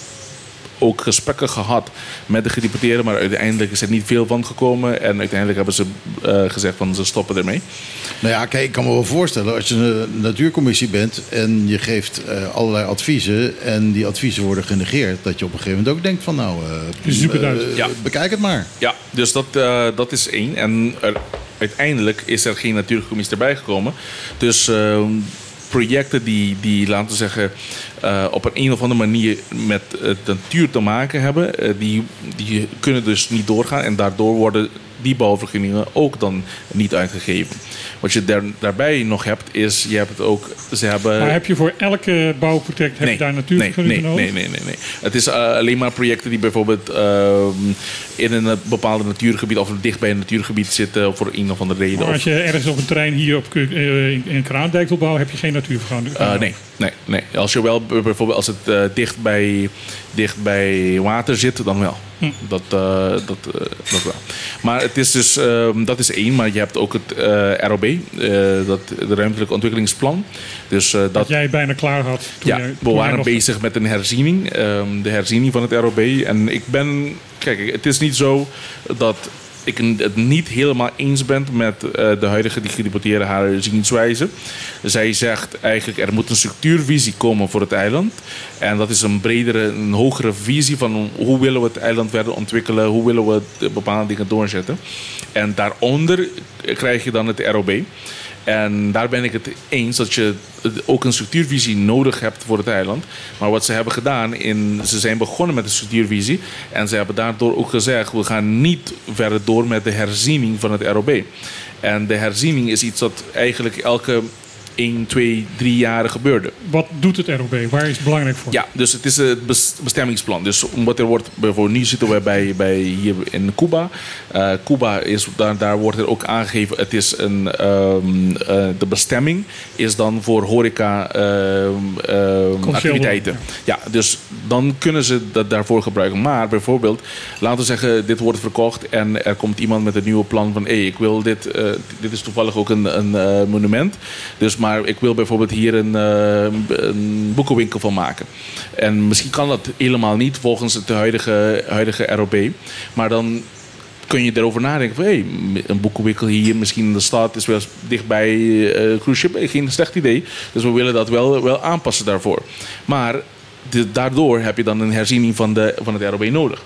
S6: ook gesprekken gehad met de gedeputeerden, maar uiteindelijk is er niet veel van gekomen. En uiteindelijk hebben ze uh, gezegd van ze stoppen ermee.
S1: Nou ja, kijk, ik kan me wel voorstellen, als je een natuurcommissie bent en je geeft uh, allerlei adviezen en die adviezen worden genegeerd, dat je op een gegeven moment ook denkt van nou, uh,
S2: zoek het uit.
S1: Uh,
S6: ja.
S1: bekijk het maar.
S6: Ja, dus dat, uh, dat is één. En er, uiteindelijk is er geen natuurcommissie erbij gekomen. Dus... Uh, projecten die, die, laten we zeggen, uh, op een, een of andere manier met uh, de natuur te maken hebben, uh, die, die kunnen dus niet doorgaan. En daardoor worden die bouwvergunningen ook dan niet uitgegeven. Wat je daar, daarbij nog hebt, is, je hebt het ook, ze hebben...
S2: Maar heb je voor elke bouwproject, heb
S6: nee,
S2: je daar natuurvergunningen
S6: nee, nee,
S2: nodig?
S6: Nee, nee, nee, nee. Het is uh, alleen maar projecten die bijvoorbeeld uh, in een bepaald natuurgebied of dicht bij een natuurgebied zitten voor een of andere reden.
S2: Maar als je ergens op een terrein hier op, uh, in, in Kraandijk wil bouwen, heb je geen natuurvergunning?
S6: Uh, nee, nee, nee. Als je wel bijvoorbeeld als het uh, dicht, bij, dicht bij water zit, dan wel. Hm. Dat, uh, dat, uh, dat wel. Maar het is dus, uh, dat is één, maar je hebt ook het uh, R O B, uh, dat, de ruimtelijk ontwikkelingsplan. Dus, uh, dat,
S2: dat jij bijna klaar had. Toen
S6: ja,
S2: jij,
S6: we waren nog... bezig met een herziening, um, de herziening van het R O B. En ik ben, kijk, het is niet zo dat ik het niet helemaal eens ben met uh, de huidige gedeputeerde haar zienswijze. Zij zegt eigenlijk er moet een structuurvisie komen voor het eiland. En dat is een bredere, een hogere visie van hoe willen we het eiland verder ontwikkelen, hoe willen we bepaalde dingen doorzetten. En daaronder krijg je dan het R O B. En daar ben ik het eens dat je ook een structuurvisie nodig hebt voor het eiland. Maar wat ze hebben gedaan, in, ze zijn begonnen met de structuurvisie. En ze hebben daardoor ook gezegd, we gaan niet verder door met de herziening van het R O B. En de herziening is iets dat eigenlijk elke één, twee, drie jaren gebeurde.
S2: Wat doet het R O B? Waar is het belangrijk voor?
S6: Ja, dus het is het bestemmingsplan. Dus wat er wordt, bijvoorbeeld nu zitten we bij, bij hier in Cuba. Uh, Cuba is, daar, daar wordt er ook aangegeven, het is een, um, uh, de bestemming is dan voor horeca uh, uh, activiteiten. Ja, dus dan kunnen ze dat daarvoor gebruiken. Maar bijvoorbeeld, laten we zeggen, dit wordt verkocht en er komt iemand met een nieuwe plan van, hé, hey, ik wil dit, uh, dit is toevallig ook een, een uh, monument. Dus maar Maar ik wil bijvoorbeeld hier een, uh, een boekenwinkel van maken. En misschien kan dat helemaal niet volgens het huidige, huidige R O B. Maar dan kun je erover nadenken van, hey, een boekenwinkel hier, misschien in de stad, is wel dichtbij uh, cruise ship. Geen slecht idee. Dus we willen dat wel, wel aanpassen daarvoor. Maar de, daardoor heb je dan een herziening van, de, van het R O B nodig.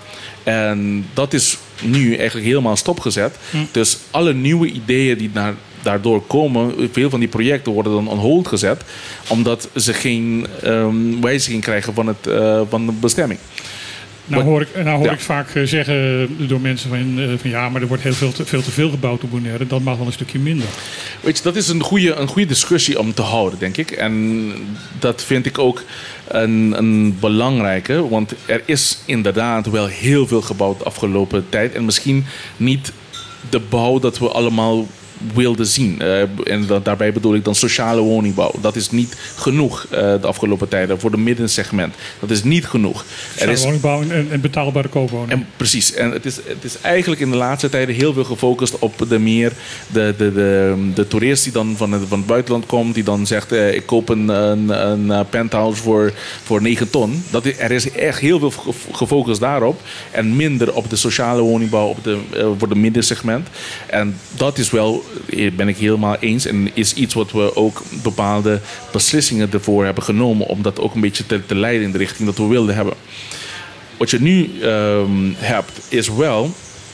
S6: En dat is nu eigenlijk helemaal stopgezet. Hm. Dus alle nieuwe ideeën die naar daardoor komen, veel van die projecten worden dan on hold gezet, omdat ze geen um, wijziging krijgen van, het, uh, van de bestemming.
S2: Nou hoor ik, nou hoor
S6: Ja.
S2: ik vaak uh, zeggen door mensen van, uh, van ja, maar er wordt heel veel te, veel te veel gebouwd op Bonaire. Dat mag wel een stukje minder.
S6: Weet je, dat is een goede, een goede discussie om te houden, denk ik. En dat vind ik ook een, een belangrijke. Want er is inderdaad wel heel veel gebouwd de afgelopen tijd. En misschien niet de bouw dat we allemaal wilden zien. Uh, en dat, daarbij bedoel ik dan sociale woningbouw. Dat is niet genoeg uh, de afgelopen tijden voor de middensegment. Dat is niet genoeg.
S2: Er is woningbouw en, en betaalbare koopwoningen.
S6: En precies. En het is, het is eigenlijk in de laatste tijden heel veel gefocust op de meer de, de, de, de toerist die dan van het, van het buitenland komt, die dan zegt uh, ik koop een, een, een penthouse voor, voor negen ton. Dat is, er is echt heel veel gefocust daarop en minder op de sociale woningbouw op de, uh, voor de middensegment. En dat is wel, ben ik helemaal eens, en is iets wat we ook bepaalde beslissingen ervoor hebben genomen om dat ook een beetje te, te leiden in de richting dat we wilden hebben. Wat je nu um, hebt is wel,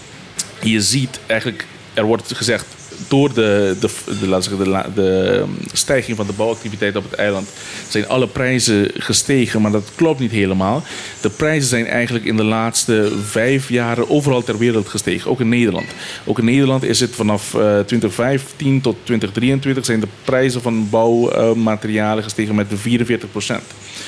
S6: je ziet eigenlijk, er wordt gezegd door de, de, de, laten we zeggen, de, de stijging van de bouwactiviteit op het eiland zijn alle prijzen gestegen, maar dat klopt niet helemaal. De prijzen zijn eigenlijk in de laatste vijf jaren overal ter wereld gestegen, ook in Nederland. Ook in Nederland is het vanaf uh, twintig vijftien tot twintig drieëntwintig zijn de prijzen van bouwmaterialen gestegen met vierenveertig procent.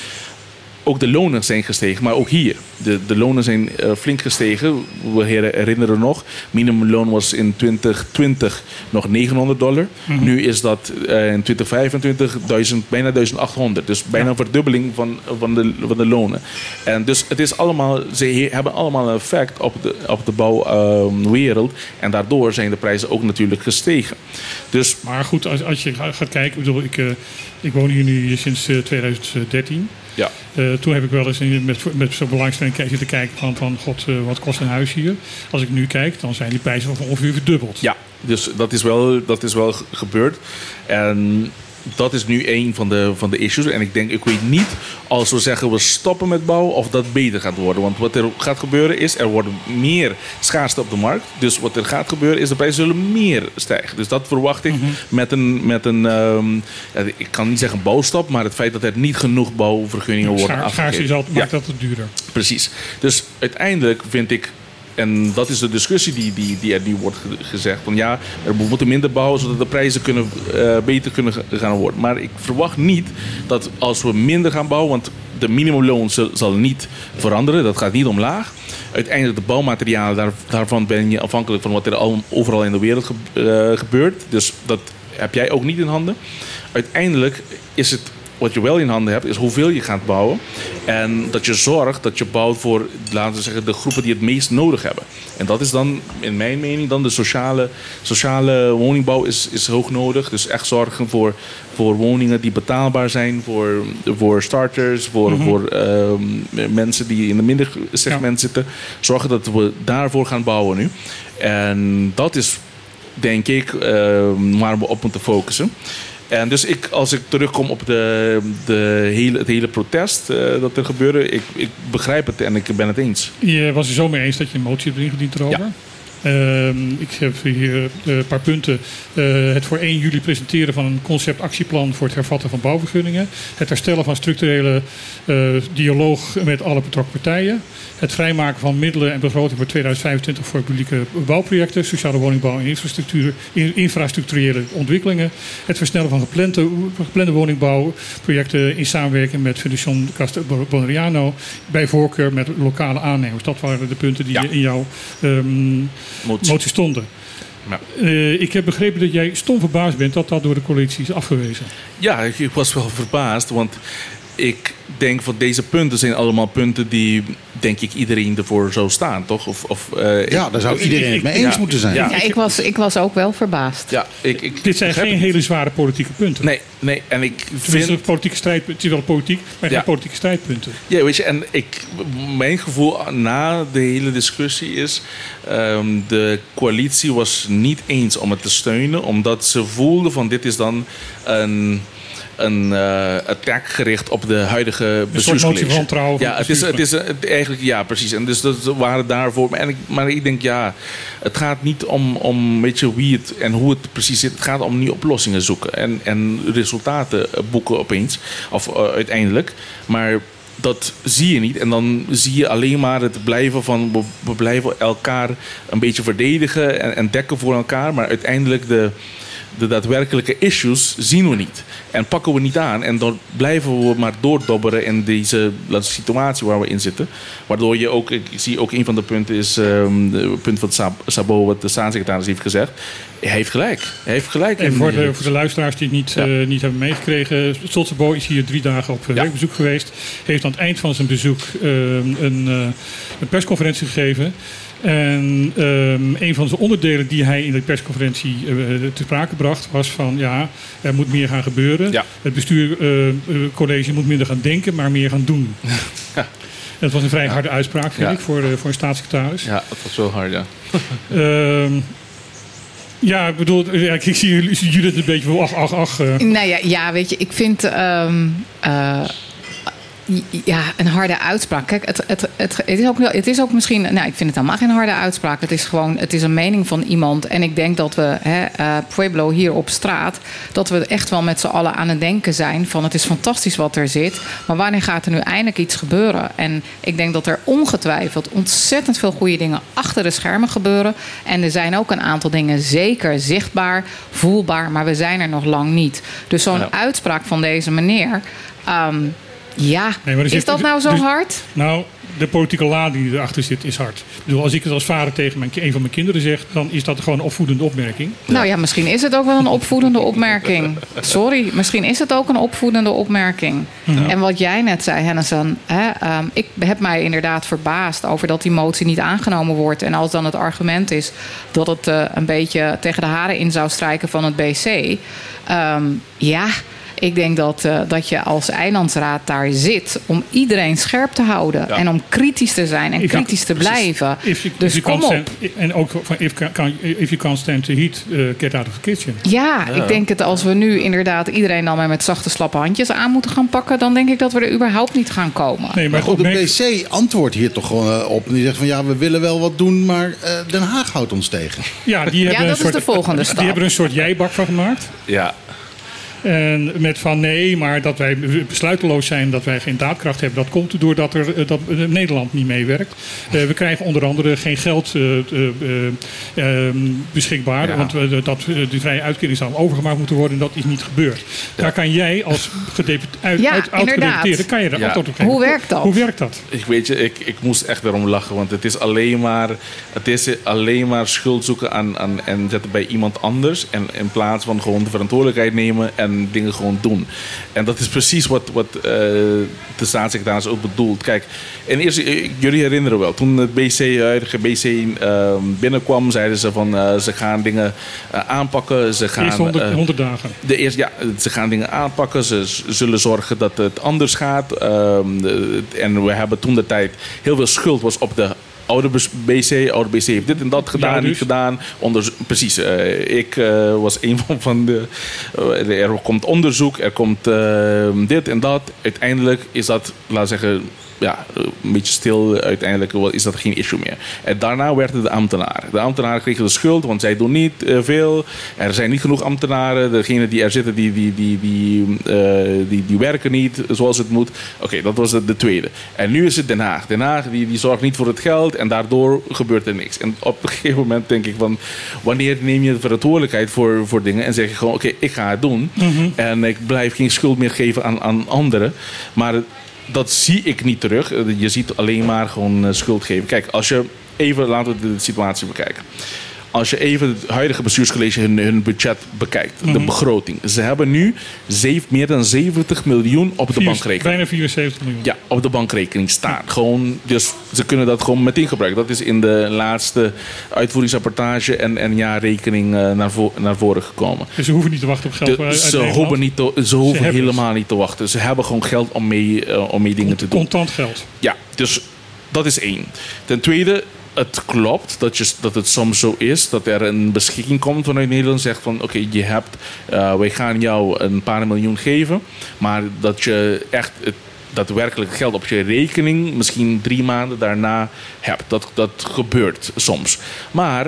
S6: Ook de lonen zijn gestegen, maar ook hier. De, de lonen zijn uh, flink gestegen. We herinneren nog, minimumloon was in twintig twintig nog negenhonderd dollar. Mm-hmm. Nu is dat uh, in twintig vijfentwintig duizend, bijna duizend achthonderd. Dus bijna een verdubbeling van, van, de, van de lonen. En dus het is allemaal, ze he, hebben allemaal een effect op de, op de bouwwereld. Uh, en daardoor zijn de prijzen ook natuurlijk gestegen. Dus,
S2: maar goed, als, als je gaat kijken, ik bedoel, ik, uh, ik woon hier nu sinds uh, twintig dertien.
S6: Ja.
S2: Uh, toen heb ik wel eens met, met zo'n belangstelling zitten kijken van, van god, uh, wat kost een huis hier? Als ik nu kijk, dan zijn die prijzen ongeveer verdubbeld.
S6: Ja, dus dat is wel, dat is wel gebeurd. En dat is nu een van de, van de issues. En ik denk, ik weet niet, als we zeggen we stoppen met bouwen, of dat beter gaat worden. Want wat er gaat gebeuren is, er wordt meer schaarste op de markt. Dus wat er gaat gebeuren is, de prijzen zullen meer stijgen. Dus dat verwacht ik mm-hmm. met een, met een um, ik kan niet zeggen bouwstop, maar het feit dat er niet genoeg bouwvergunningen worden
S2: Schaar,
S6: afgegeven.
S2: Schaarste is altijd, maakt ja. dat het duurder.
S6: Precies. Dus uiteindelijk vind ik, en dat is de discussie die, die, die er nu wordt gezegd. Van ja, er moeten minder bouwen zodat de prijzen kunnen, uh, beter kunnen gaan worden. Maar ik verwacht niet dat als we minder gaan bouwen, want de minimumloon zal, zal niet veranderen. Dat gaat niet omlaag. Uiteindelijk de bouwmaterialen, daar, daarvan ben je afhankelijk van wat er al, overal in de wereld ge, uh, gebeurt. Dus dat heb jij ook niet in handen. Uiteindelijk is het, wat je wel in handen hebt, is hoeveel je gaat bouwen. En dat je zorgt dat je bouwt voor, laten we zeggen, de groepen die het meest nodig hebben. En dat is dan, in mijn mening, dan de sociale, sociale woningbouw is, is hoog nodig. Dus echt zorgen voor, voor woningen die betaalbaar zijn, voor, voor starters, voor, mm-hmm. voor uh, mensen die in een minder segment ja. zitten. Zorgen dat we daarvoor gaan bouwen nu. En dat is, denk ik, uh, waar we op moeten focussen. En dus ik, als ik terugkom op de, de hele, het hele protest uh, dat er gebeurde, ik, ik begrijp het en ik ben het eens.
S2: Je was er zo mee eens dat je een motie hebt ingediend erover? Ja. Uh, ik heb hier een paar punten. Uh, het voor één juli presenteren van een conceptactieplan voor het hervatten van bouwvergunningen. Het herstellen van structurele uh, dialoog met alle betrokken partijen. Het vrijmaken van middelen en begroting voor tweeduizend vijfentwintig voor publieke bouwprojecten. Sociale woningbouw en infrastructuur, infrastructurele ontwikkelingen. Het versnellen van geplande, geplande woningbouwprojecten in samenwerking met Fundación Castel Bonaireano. Bij voorkeur met lokale aannemers. Dat waren de punten die ja. in jouw um, motie. motie stonden. Ja. Uh, ik heb begrepen dat jij stom verbaasd bent dat dat door de coalitie is afgewezen.
S6: Ja, ik, ik was wel verbaasd, want ik denk van deze punten zijn allemaal punten die, denk ik, iedereen ervoor zou staan, toch? Of, of, uh,
S1: ja, daar zou iedereen het mee eens ja, moeten zijn.
S3: Ja, ja, ik, was, ik was ook wel verbaasd.
S6: Ja, ik, ik,
S2: Dit zijn geen hele zware politieke punten.
S6: Nee, nee. En ik
S2: vind... Het is, een politieke strijd, het is wel politiek, maar geen ja. politieke strijdpunten.
S6: Ja, weet je, en ik, mijn gevoel na de hele discussie is, um, de coalitie was niet eens om het te steunen, omdat ze voelden van dit is dan een... een uh, attack gericht op de huidige bestuurscollege. Ja, het is, het is het, eigenlijk, ja, precies. En dus dat waren daarvoor. Maar ik, maar ik denk, ja, het gaat niet om, om weet je, wie het en hoe het precies zit. Het gaat om nieuwe oplossingen zoeken en, en resultaten boeken opeens. Of uh, uiteindelijk. Maar dat zie je niet. En dan zie je alleen maar het blijven van... we, we blijven elkaar een beetje verdedigen en, en dekken voor elkaar. Maar uiteindelijk de, de daadwerkelijke issues zien we niet. En pakken we niet aan. En dan blijven we maar doordobberen in deze situatie waar we in zitten. Waardoor je ook... Ik zie ook een van de punten is... Um, het punt van Sabo, wat de staatssecretaris heeft gezegd. Hij heeft gelijk. Hij heeft gelijk.
S2: En voor de, voor de luisteraars die het niet, ja. uh, niet hebben meegekregen... Stoltenbo is hier drie dagen op werkbezoek ja. geweest. Heeft aan het eind van zijn bezoek uh, een, uh, een persconferentie gegeven. En um, een van de onderdelen die hij in de persconferentie uh, te sprake bracht... was van, ja, er moet meer gaan gebeuren. Ja. Het bestuurcollege uh, moet minder gaan denken, maar meer gaan doen. Ja. Dat was een vrij harde uitspraak, vind ja. ik, voor, uh, voor een staatssecretaris.
S6: Ja, dat was wel hard, ja.
S2: uh, Ja, ik bedoel, ja, ik zie Judith een beetje van ach, ach, ach. Uh.
S3: Nou ja, ja, weet je, ik vind... Um, uh, ja, een harde uitspraak. Kijk, het, het, het, het, is ook, het is ook misschien... Nou, ik vind het helemaal geen harde uitspraak. Het is gewoon, het is een mening van iemand. En ik denk dat we, hè, uh, Pueblo hier op straat... dat we echt wel met z'n allen aan het denken zijn... van het is fantastisch wat er zit... maar wanneer gaat er nu eindelijk iets gebeuren? En ik denk dat er ongetwijfeld ontzettend veel goede dingen... achter de schermen gebeuren. En er zijn ook een aantal dingen zeker zichtbaar, voelbaar... maar we zijn er nog lang niet. Dus zo'n ja. uitspraak van deze meneer... Um, Ja, nee, is, is dat dus, nou zo dus, hard?
S2: Nou, de politieke lading die erachter zit is hard. Ik bedoel, als ik het als vader tegen mijn, een van mijn kinderen zeg... dan is dat gewoon een opvoedende opmerking.
S3: Nou ja, misschien is het ook wel een opvoedende opmerking. Sorry, misschien is het ook een opvoedende opmerking. Ja. En wat jij net zei, Hennesson... Hè, um, ik heb mij inderdaad verbaasd over dat die motie niet aangenomen wordt. En als dan het argument is dat het uh, een beetje tegen de haren in zou strijken van het B C... Um, ja... Ik denk dat, uh, dat je als eilandsraad daar zit om iedereen scherp te houden. Ja. En om kritisch te zijn en if kritisch te blijven.
S2: If you,
S3: dus
S2: if
S3: kom
S2: stand,
S3: op.
S2: En ook van if, can, if you can't stand the heat, uh, get out of the kitchen.
S3: Ja, ja, ik denk dat als we nu inderdaad iedereen dan maar met zachte slappe handjes aan moeten gaan pakken... dan denk ik dat we er überhaupt niet gaan komen.
S1: Nee, maar goed, de P C antwoordt hier toch gewoon op. En die zegt van ja, we willen wel wat doen, maar uh, Den Haag houdt ons tegen.
S2: Ja, die hebben
S3: ja dat
S2: een soort,
S3: is de volgende stap.
S2: Die hebben er een soort jijbak van gemaakt.
S6: Ja.
S2: En met van nee, maar dat wij besluiteloos zijn, dat wij geen daadkracht hebben... dat komt doordat er, dat Nederland niet meewerkt. Uh, we krijgen onder andere geen geld uh, uh, uh, beschikbaar... Ja. want uh, dat, uh, de vrije uitkering zou overgemaakt moeten worden... en dat is niet gebeurd. Ja. Daar kan jij als gedeputeerde, ja, oud-gedeputeerde... kan je daar
S3: ja.
S2: antwoord op geven.
S3: Hoe werkt dat?
S2: Hoe werkt dat?
S6: Ik weet je, ik, ik moest echt erom lachen... want het is alleen maar, het is alleen maar schuld zoeken aan, aan, en zetten bij iemand anders... En, in plaats van gewoon de verantwoordelijkheid nemen... en dingen gewoon doen. En dat is precies wat, wat uh, de staatssecretaris ook bedoelt. Kijk, en eerst, jullie herinneren wel, toen het B C, huidige B C uh, binnenkwam, zeiden ze van uh, ze gaan dingen uh, aanpakken. Ze gaan,
S2: eerst honderd, honderd dagen.
S6: De eerste, ja, ze gaan dingen aanpakken. Ze z- zullen zorgen dat het anders gaat. Uh, de, en we hebben toen de tijd heel veel schuld was op de oude B C, oude B C heeft dit en dat gedaan, ja, dus. niet gedaan. Onder, precies, uh, ik uh, was een van, van de... Uh, er komt onderzoek, er komt uh, dit en dat. Uiteindelijk is dat, laten we zeggen... ja, een beetje stil. Uiteindelijk is dat geen issue meer. En daarna werden de ambtenaren. De ambtenaren kregen de schuld, want zij doen niet uh, veel. Er zijn niet genoeg ambtenaren. Degenen die er zitten, die, die, die, die, uh, die, die werken niet zoals het moet. Oké, okay, dat was de, de tweede. En nu is het Den Haag. Den Haag die, die zorgt niet voor het geld en daardoor gebeurt er niks. En op een gegeven moment denk ik van... wanneer neem je de verantwoordelijkheid voor, voor dingen en zeg je gewoon... oké, okay, ik ga het doen. Mm-hmm. En ik blijf geen schuld meer geven aan, aan anderen. Maar... dat zie ik niet terug. Je ziet alleen maar gewoon schuld geven. Kijk, als je even, laten we de situatie bekijken. Als je even het huidige bestuurscollege hun, hun budget bekijkt, mm-hmm. de begroting. Ze hebben nu zeven, meer dan zeventig miljoen op de Vier, bankrekening.
S2: Bijna vierenzeventig miljoen.
S6: Ja, op de bankrekening staan. Ja. Gewoon, dus ze kunnen dat gewoon meteen gebruiken. Dat is in de laatste uitvoeringsrapportage en, en jaarrekening uh, naar, vo- naar voren gekomen.
S2: Dus ze hoeven niet te wachten op geld
S6: de,
S2: uit
S6: Ze hoeven, niet te, ze hoeven ze helemaal het. niet te wachten. Ze hebben gewoon geld om mee, uh, om mee dingen
S2: Cont-
S6: te doen.
S2: Contant geld.
S6: Ja, dus dat is één. Ten tweede... het klopt dat, je, dat het soms zo is dat er een beschikking komt vanuit Nederland. Zegt van oké, okay, je hebt, uh, wij gaan jou een paar miljoen geven. Maar dat je echt het daadwerkelijk geld op je rekening misschien drie maanden daarna hebt. Dat, dat gebeurt soms. Maar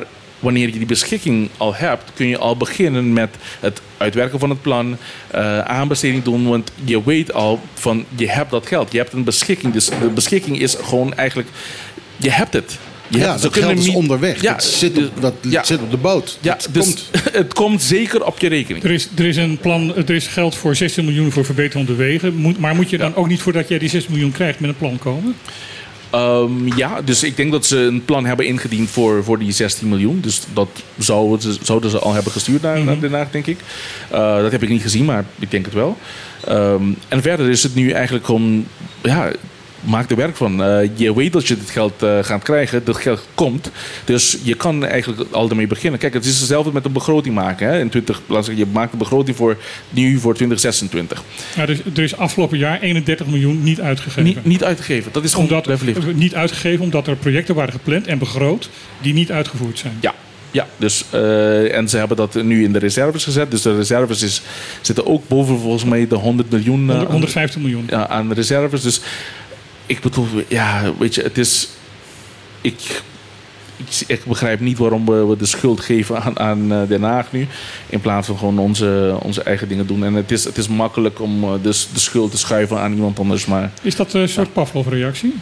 S6: wanneer je die beschikking al hebt, kun je al beginnen met het uitwerken van het plan, uh, aanbesteding doen, want je weet al van je hebt dat geld, je hebt een beschikking, dus de beschikking is gewoon eigenlijk, je hebt het. Je
S1: Ja,
S6: hebt,
S1: dat geld is onderweg.
S6: Ja,
S1: dat zit op, dat
S6: ja.
S1: zit op de boot.
S6: Ja,
S1: dat
S6: dus
S1: komt.
S6: het komt zeker op je rekening.
S2: Er is, er is een plan, er is geld voor zestien miljoen voor verbeterende wegen. Moet, maar moet je dan ook niet voordat jij die zestien miljoen krijgt met een plan komen?
S6: Um, ja, dus ik denk dat ze een plan hebben ingediend voor, voor die zestien miljoen. Dus dat zouden ze, zouden ze al hebben gestuurd naar,
S2: Mm-hmm.
S6: naar Den Haag, denk ik. Uh, dat heb ik niet gezien, maar ik denk het wel. Um, en verder is het nu eigenlijk gewoon... Ja, maak er werk van. Uh, je weet dat je dit geld uh, gaat krijgen. Dat geld komt. Dus je kan eigenlijk al ermee beginnen. Kijk, het is hetzelfde met een begroting maken. Hè. In twintig, laat zeggen, je maakt een begroting voor nu voor twintig zesentwintig.
S2: Ja, dus, er is afgelopen jaar eenendertig miljoen niet uitgegeven.
S6: Niet, niet uitgegeven. Dat is gewoon
S2: omdat,
S6: blijven liggen.
S2: niet uitgegeven omdat er projecten waren gepland en begroot die niet uitgevoerd zijn.
S6: Ja. Ja, dus, uh, en ze hebben dat nu in de reserves gezet. Dus de reserves is, zitten ook boven volgens mij de honderd miljoen. Uh,
S2: honderdvijftig miljoen.
S6: Ja, aan reserves. Dus ik bedoel, ja, weet je, het is... Ik, ik, ik begrijp niet waarom we, we de schuld geven aan, aan uh, Den Haag nu. In plaats van gewoon onze, onze eigen dingen doen. En het is, het is makkelijk om uh, dus de schuld te schuiven aan iemand anders. Maar,
S2: is dat een soort ja. Pavlov-reactie?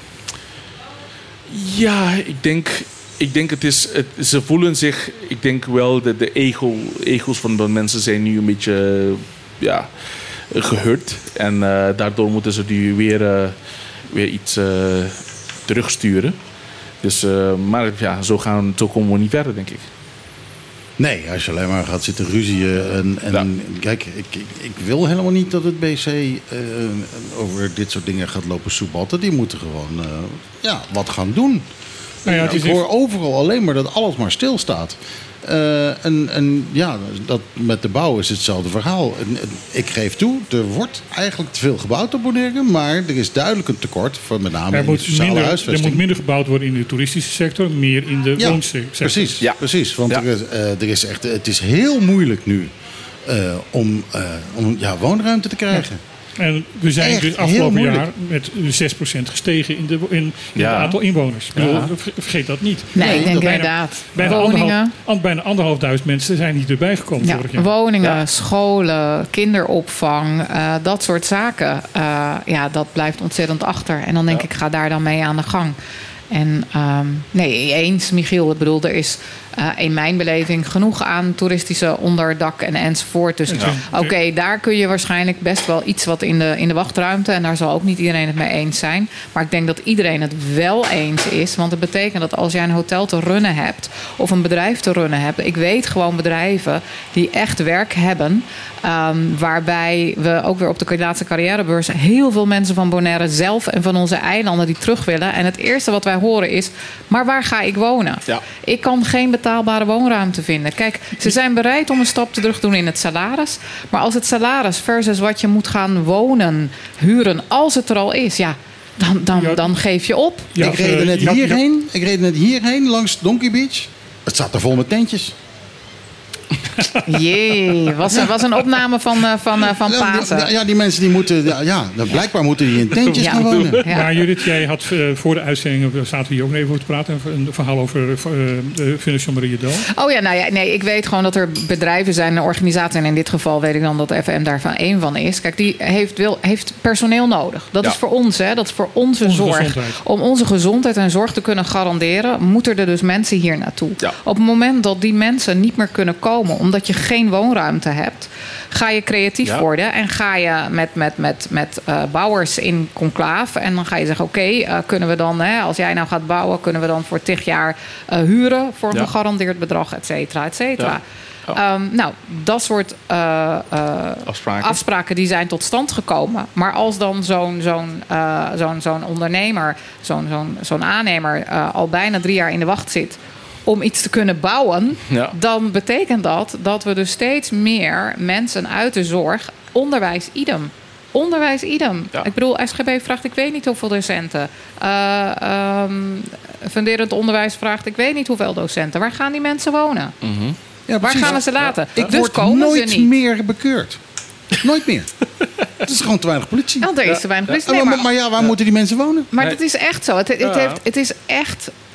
S6: Ja, ik denk... Ik denk het is, het, ze voelen zich, ik denk wel, de, de ego, ego's van de mensen zijn nu een beetje ja, gehurt. En uh, daardoor moeten ze nu weer, uh, weer iets uh, terugsturen. Dus, uh, maar ja, zo, gaan, zo komen we niet verder, denk ik.
S1: Nee, als je alleen maar gaat zitten ruzien. En, en ja. Kijk, ik, ik, ik wil helemaal niet dat het B C uh, over dit soort dingen gaat lopen soebatten. Die moeten gewoon uh, ja, wat gaan doen. Nou ja, het is ik hoor overal alleen maar dat alles maar stilstaat. Uh, en, en ja, dat met de bouw is hetzelfde verhaal. En, en, ik geef toe, er wordt eigenlijk te veel gebouwd op Bonaire, maar er is duidelijk een tekort, voor met name
S2: er
S1: in de sociale
S2: minder,
S1: huisvesting.
S2: Er moet minder gebouwd worden in de toeristische sector, meer in de
S1: ja,
S2: woonsector.
S1: Precies, ja. precies. Want
S6: ja.
S1: er, is, uh, er is echt, het is heel moeilijk nu uh, om, uh, om ja, woonruimte te krijgen.
S2: Ja. En we zijn
S1: Echt
S2: dus afgelopen jaar met zes procent gestegen in, de, in, in ja. het aantal inwoners. Ja. Bedoel, vergeet dat niet.
S3: Nee,
S2: nee
S3: ik denk
S2: bijna,
S3: inderdaad.
S2: Bijna anderhalf, bijna anderhalfduizend mensen zijn niet erbij gekomen
S3: ja,
S2: vorig jaar.
S3: Woningen, ja. scholen, kinderopvang, uh, dat soort zaken. Uh, ja, dat blijft ontzettend achter. En dan denk ja. ik, ga daar dan mee aan de gang. En um, nee, eens, Michiel. Ik bedoel, er is uh, in mijn beleving genoeg aan toeristische onderdak en enzovoort. Dus ja. oké, okay, daar kun je waarschijnlijk best wel iets wat in de, in de wachtruimte. En daar zal ook niet iedereen het mee eens zijn. Maar ik denk dat iedereen het wel eens is. Want het betekent dat als jij een hotel te runnen hebt of een bedrijf te runnen hebt. Ik weet gewoon bedrijven die echt werk hebben. Um, waarbij we ook weer op de laatste carrièrebeurs heel veel mensen van Bonaire zelf en van onze eilanden die terug willen. En het eerste wat wij horen is, maar waar ga ik wonen? Ja. Ik kan geen betaalbare woonruimte vinden. Kijk, ze zijn bereid om een stap terug te doen in het salaris. Maar als het salaris versus wat je moet gaan wonen, huren, als het er al is, ja, dan, dan, dan geef je op.
S1: Ja, ik reed er net ja, hierheen, ik reed net hierheen langs Donkey Beach. Het zat er vol met tentjes.
S3: Jee, was een, was een opname van, uh, van, uh, van Pasen.
S1: Ja, ja, die mensen die moeten, ja, ja, blijkbaar moeten die in tentjes ja. gaan wonen.
S2: Ja. Maar Judith, jij had uh, voor de uitzending, zaten we hier ook even over te praten, een verhaal over uh, de Finition Maria Del.
S3: Oh ja, nou ja, nee, ik weet gewoon dat er bedrijven zijn, organisaties, en in dit geval weet ik dan dat F M daarvan één van is. Kijk, die heeft, wil, heeft personeel nodig. Dat ja. is voor ons, hè, dat is voor onze, onze zorg. Gezondheid. Om onze gezondheid en zorg te kunnen garanderen, moeten er dus mensen hier naartoe. Ja. Op het moment dat die mensen niet meer kunnen komen, omdat je geen woonruimte hebt, ga je creatief ja. worden en ga je met, met, met, met uh, bouwers in conclave en dan ga je zeggen, oké, okay, uh, kunnen we dan, hè, als jij nou gaat bouwen, kunnen we dan voor tig jaar uh, huren voor een ja. gegarandeerd bedrag, et cetera, et cetera. Ja. Oh. Um, nou, dat soort uh, uh,
S6: afspraken.
S3: afspraken die zijn tot stand gekomen. Maar als dan zo'n, zo'n, uh, zo'n, zo'n ondernemer, zo'n, zo'n, zo'n aannemer uh, al bijna drie jaar in de wacht zit om iets te kunnen bouwen, ja. dan betekent dat dat we dus steeds meer mensen uit de zorg, onderwijs idem. Onderwijs idem. Ja. Ik bedoel, S G B vraagt ik weet niet hoeveel docenten. Uh, um, funderend onderwijs vraagt ik weet niet hoeveel docenten. Waar gaan die mensen wonen?
S1: Mm-hmm.
S3: Ja, waar gaan we ze laten?
S1: Ja. Ik
S3: dus
S1: word
S3: komen
S1: nooit
S3: ze niet.
S1: meer bekeurd. Nooit meer. Het is gewoon te weinig politie.
S3: Ja, er is te weinig politie.
S1: Ja.
S3: Nee,
S1: maar, maar ja, waar ja. moeten die mensen wonen?
S3: Maar
S6: nee.
S3: het is echt zo. Het, het,
S6: ja.
S3: heeft, het is echt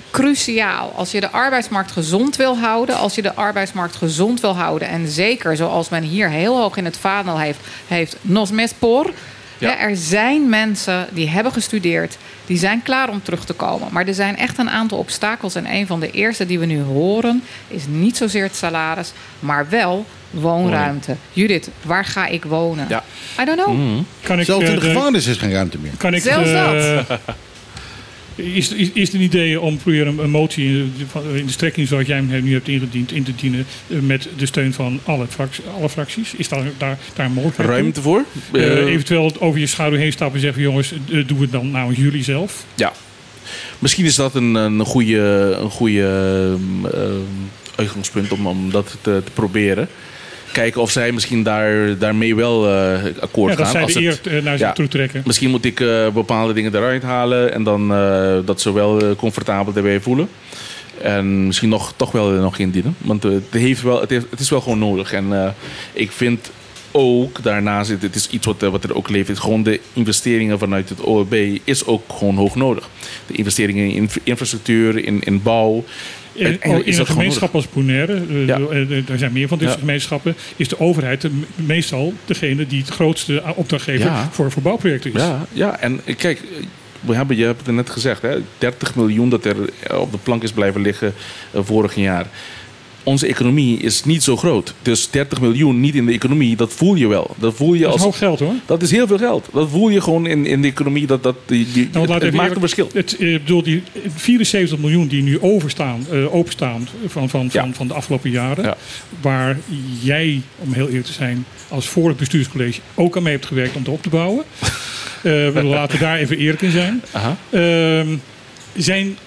S3: cruciaal. Als je de arbeidsmarkt gezond wil houden, als je de arbeidsmarkt gezond wil houden, en zeker zoals men hier heel hoog in het vaandel heeft, heeft nos mes por.
S6: Ja.
S3: Ja, er zijn mensen die hebben gestudeerd, die zijn klaar om terug te komen. Maar er zijn echt een aantal obstakels. En een van de eerste die we nu horen is niet zozeer het salaris, maar wel woonruimte. Judith, waar ga ik wonen?
S6: Ja.
S3: I don't know.
S6: Mm-hmm.
S2: Kan ik,
S1: Zelfs in de
S2: uh, de-
S1: gevangenis is geen ruimte meer.
S2: Kan ik,
S3: Zelfs
S2: uh,
S3: dat.
S2: Is, is, is het een idee om proberen een, een motie in de, van- in de strekking zoals jij hem nu hebt ingediend in te dienen uh, met de steun van alle, fracties, alle fracties? Is daar, daar, daar een mogelijkheid toe?
S6: Ruimte voor?
S2: Uh,
S6: Uh,
S2: eventueel over je schouder heen stappen en zeggen: jongens, uh, doen we het dan namens jullie zelf?
S6: Ja. Misschien is dat een, een goede, een goede uh, uitgangspunt om, om dat te, te proberen. Kijken of zij misschien daar, daarmee wel uh, akkoord
S2: Ja, dat
S6: gaan.
S2: zij
S6: Als
S2: de
S6: het-
S2: eer uh, naar zich
S6: ja.
S2: toe trekken.
S6: Misschien moet ik uh, bepaalde dingen eruit halen en dan uh, dat ze wel uh, comfortabel daarbij voelen. En misschien nog, toch wel uh, nog indienen. Want uh, het, heeft wel, het, heeft, het is wel gewoon nodig. En uh, ik vind ook, daarnaast, het is iets wat, uh, wat er ook leeft, is gewoon de investeringen vanuit het O L B is ook gewoon hoog nodig. De investeringen in infrastructuur, in, in bouw.
S2: In,
S6: Uiteindelijk
S2: in
S6: is
S2: een
S6: dat gewoon
S2: gemeenschap als Bonaire, uh,
S6: Ja.
S2: uh, er zijn meer van dit
S6: Ja.
S2: soort gemeenschappen, is de overheid de, meestal degene die het grootste opdrachtgever
S6: Ja.
S2: voor, voor bouwprojecten is.
S6: Ja, ja, en kijk, we hebben, je hebt het net gezegd, hè, dertig miljoen dat er op de plank is blijven liggen uh, vorig jaar. Onze economie is niet zo groot. Dus dertig miljoen niet in de economie, dat voel je wel. Dat voel je
S2: Dat is
S6: als.
S2: hoog geld hoor.
S6: Dat is heel veel geld. Dat voel je gewoon in, in de economie. Dat, dat, die, die,
S2: Nou,
S6: het
S2: laat
S6: het
S2: even
S6: maakt een
S2: eerlijk-
S6: verschil.
S2: Het, eh, bedoel, die vierenzeventig miljoen die nu overstaan, eh, openstaan van, van, van,
S6: Ja.
S2: van de afgelopen jaren.
S6: Ja.
S2: Waar jij, om heel eerlijk te zijn, als voor het bestuurscollege ook aan mee hebt gewerkt om het op te bouwen. Eh, we laten daar even eerlijk in zijn.
S6: Aha.
S2: Ehm, zijn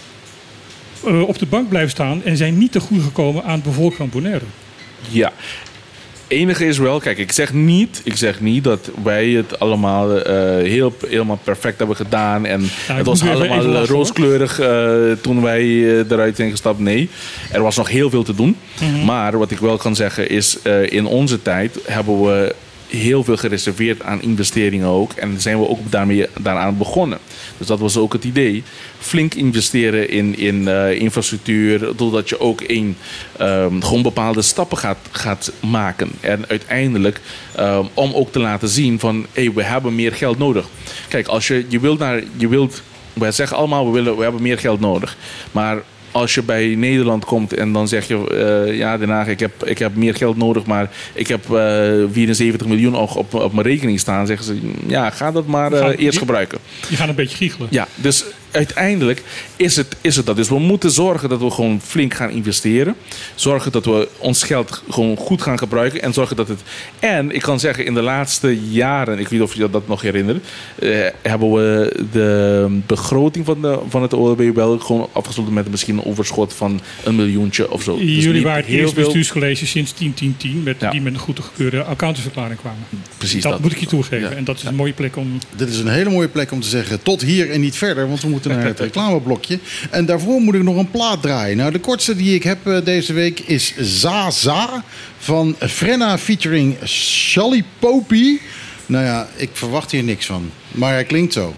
S2: eh, op de bank blijven staan en zijn niet te goede gekomen aan het bevolking van Bonaire.
S6: Ja. Enige is wel, kijk, ik zeg niet, ik zeg niet dat wij het allemaal eh, heel, helemaal perfect hebben gedaan. En het
S2: ik
S6: was
S2: moet even-
S6: allemaal
S2: even lachen, hoor.
S6: rooskleurig eh, toen wij eh, eruit zijn gestapt. Nee, er was nog heel veel te doen.
S2: Mhm.
S6: Maar wat ik wel kan zeggen is, eh, in onze tijd hebben we heel veel gereserveerd aan investeringen ook. En zijn we ook daarmee, daaraan begonnen. Dus dat was ook het idee. Flink investeren in, in uh, infrastructuur. Doordat je ook in, um, gewoon bepaalde stappen gaat, gaat maken. En uiteindelijk um, om ook te laten zien van hey, we hebben meer geld nodig. Kijk, als je, je wilt naar. Je wilt, wij zeggen allemaal we, willen, we hebben meer geld nodig. Maar als je bij Nederland komt en dan zeg je, uh, ja Den Haag, ik heb, ik heb meer geld nodig, maar ik heb uh, vierenzeventig miljoen op, op, op mijn rekening staan. Zeggen ze, ja, ga dat maar uh,
S2: Ga-
S6: eerst
S2: die-
S6: gebruiken.
S2: Die gaan een beetje giechelen.
S6: Ja, dus uiteindelijk is het, is het dat. Dus we moeten zorgen dat we gewoon flink gaan investeren. Zorgen dat we ons geld gewoon goed gaan gebruiken. En zorgen dat het. En ik kan zeggen, in de laatste jaren, ik weet niet of je dat nog herinnert, eh, hebben we de begroting van, de, van het O L B wel gewoon afgesloten met misschien een overschot van een miljoentje of zo. Dus
S2: Jullie
S6: niet
S2: waren het
S6: heel
S2: eerste
S6: veel.
S2: bestuurscollege sinds tien tien tien met,
S6: Ja.
S2: die met een goed gekeurde accountantsverklaring kwamen.
S6: Precies
S2: dat,
S6: dat.
S2: moet ik je toegeven.
S6: Ja.
S2: En dat is een mooie plek om.
S1: Dit is een hele mooie plek om te zeggen tot hier en niet verder, want we moeten naar het reclameblokje. En daarvoor moet ik nog een plaat draaien. Nou, de kortste die ik heb uh, deze week is Zaza van Frenna featuring Shelly Popey. Nou ja, ik verwacht hier niks van, maar hij klinkt zo.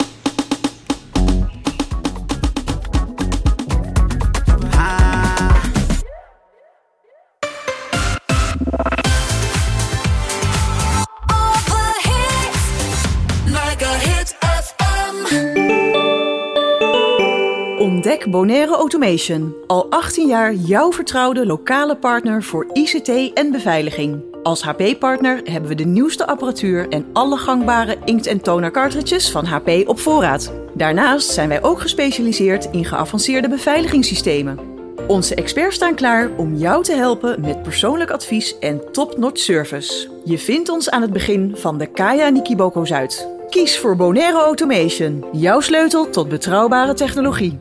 S7: Ontdek Bonaire Automation. Al achttien jaar jouw vertrouwde lokale partner voor I C T en beveiliging. Als H P-partner hebben we de nieuwste apparatuur en alle gangbare inkt- en toner cartridges van H P op voorraad. Daarnaast zijn wij ook gespecialiseerd in geavanceerde beveiligingssystemen. Onze experts staan klaar om jou te helpen met persoonlijk advies en top-notch service. Je vindt ons aan het begin van de Kaya Nikiboko Zuid. Kies voor Bonaire Automation, jouw sleutel tot betrouwbare technologie.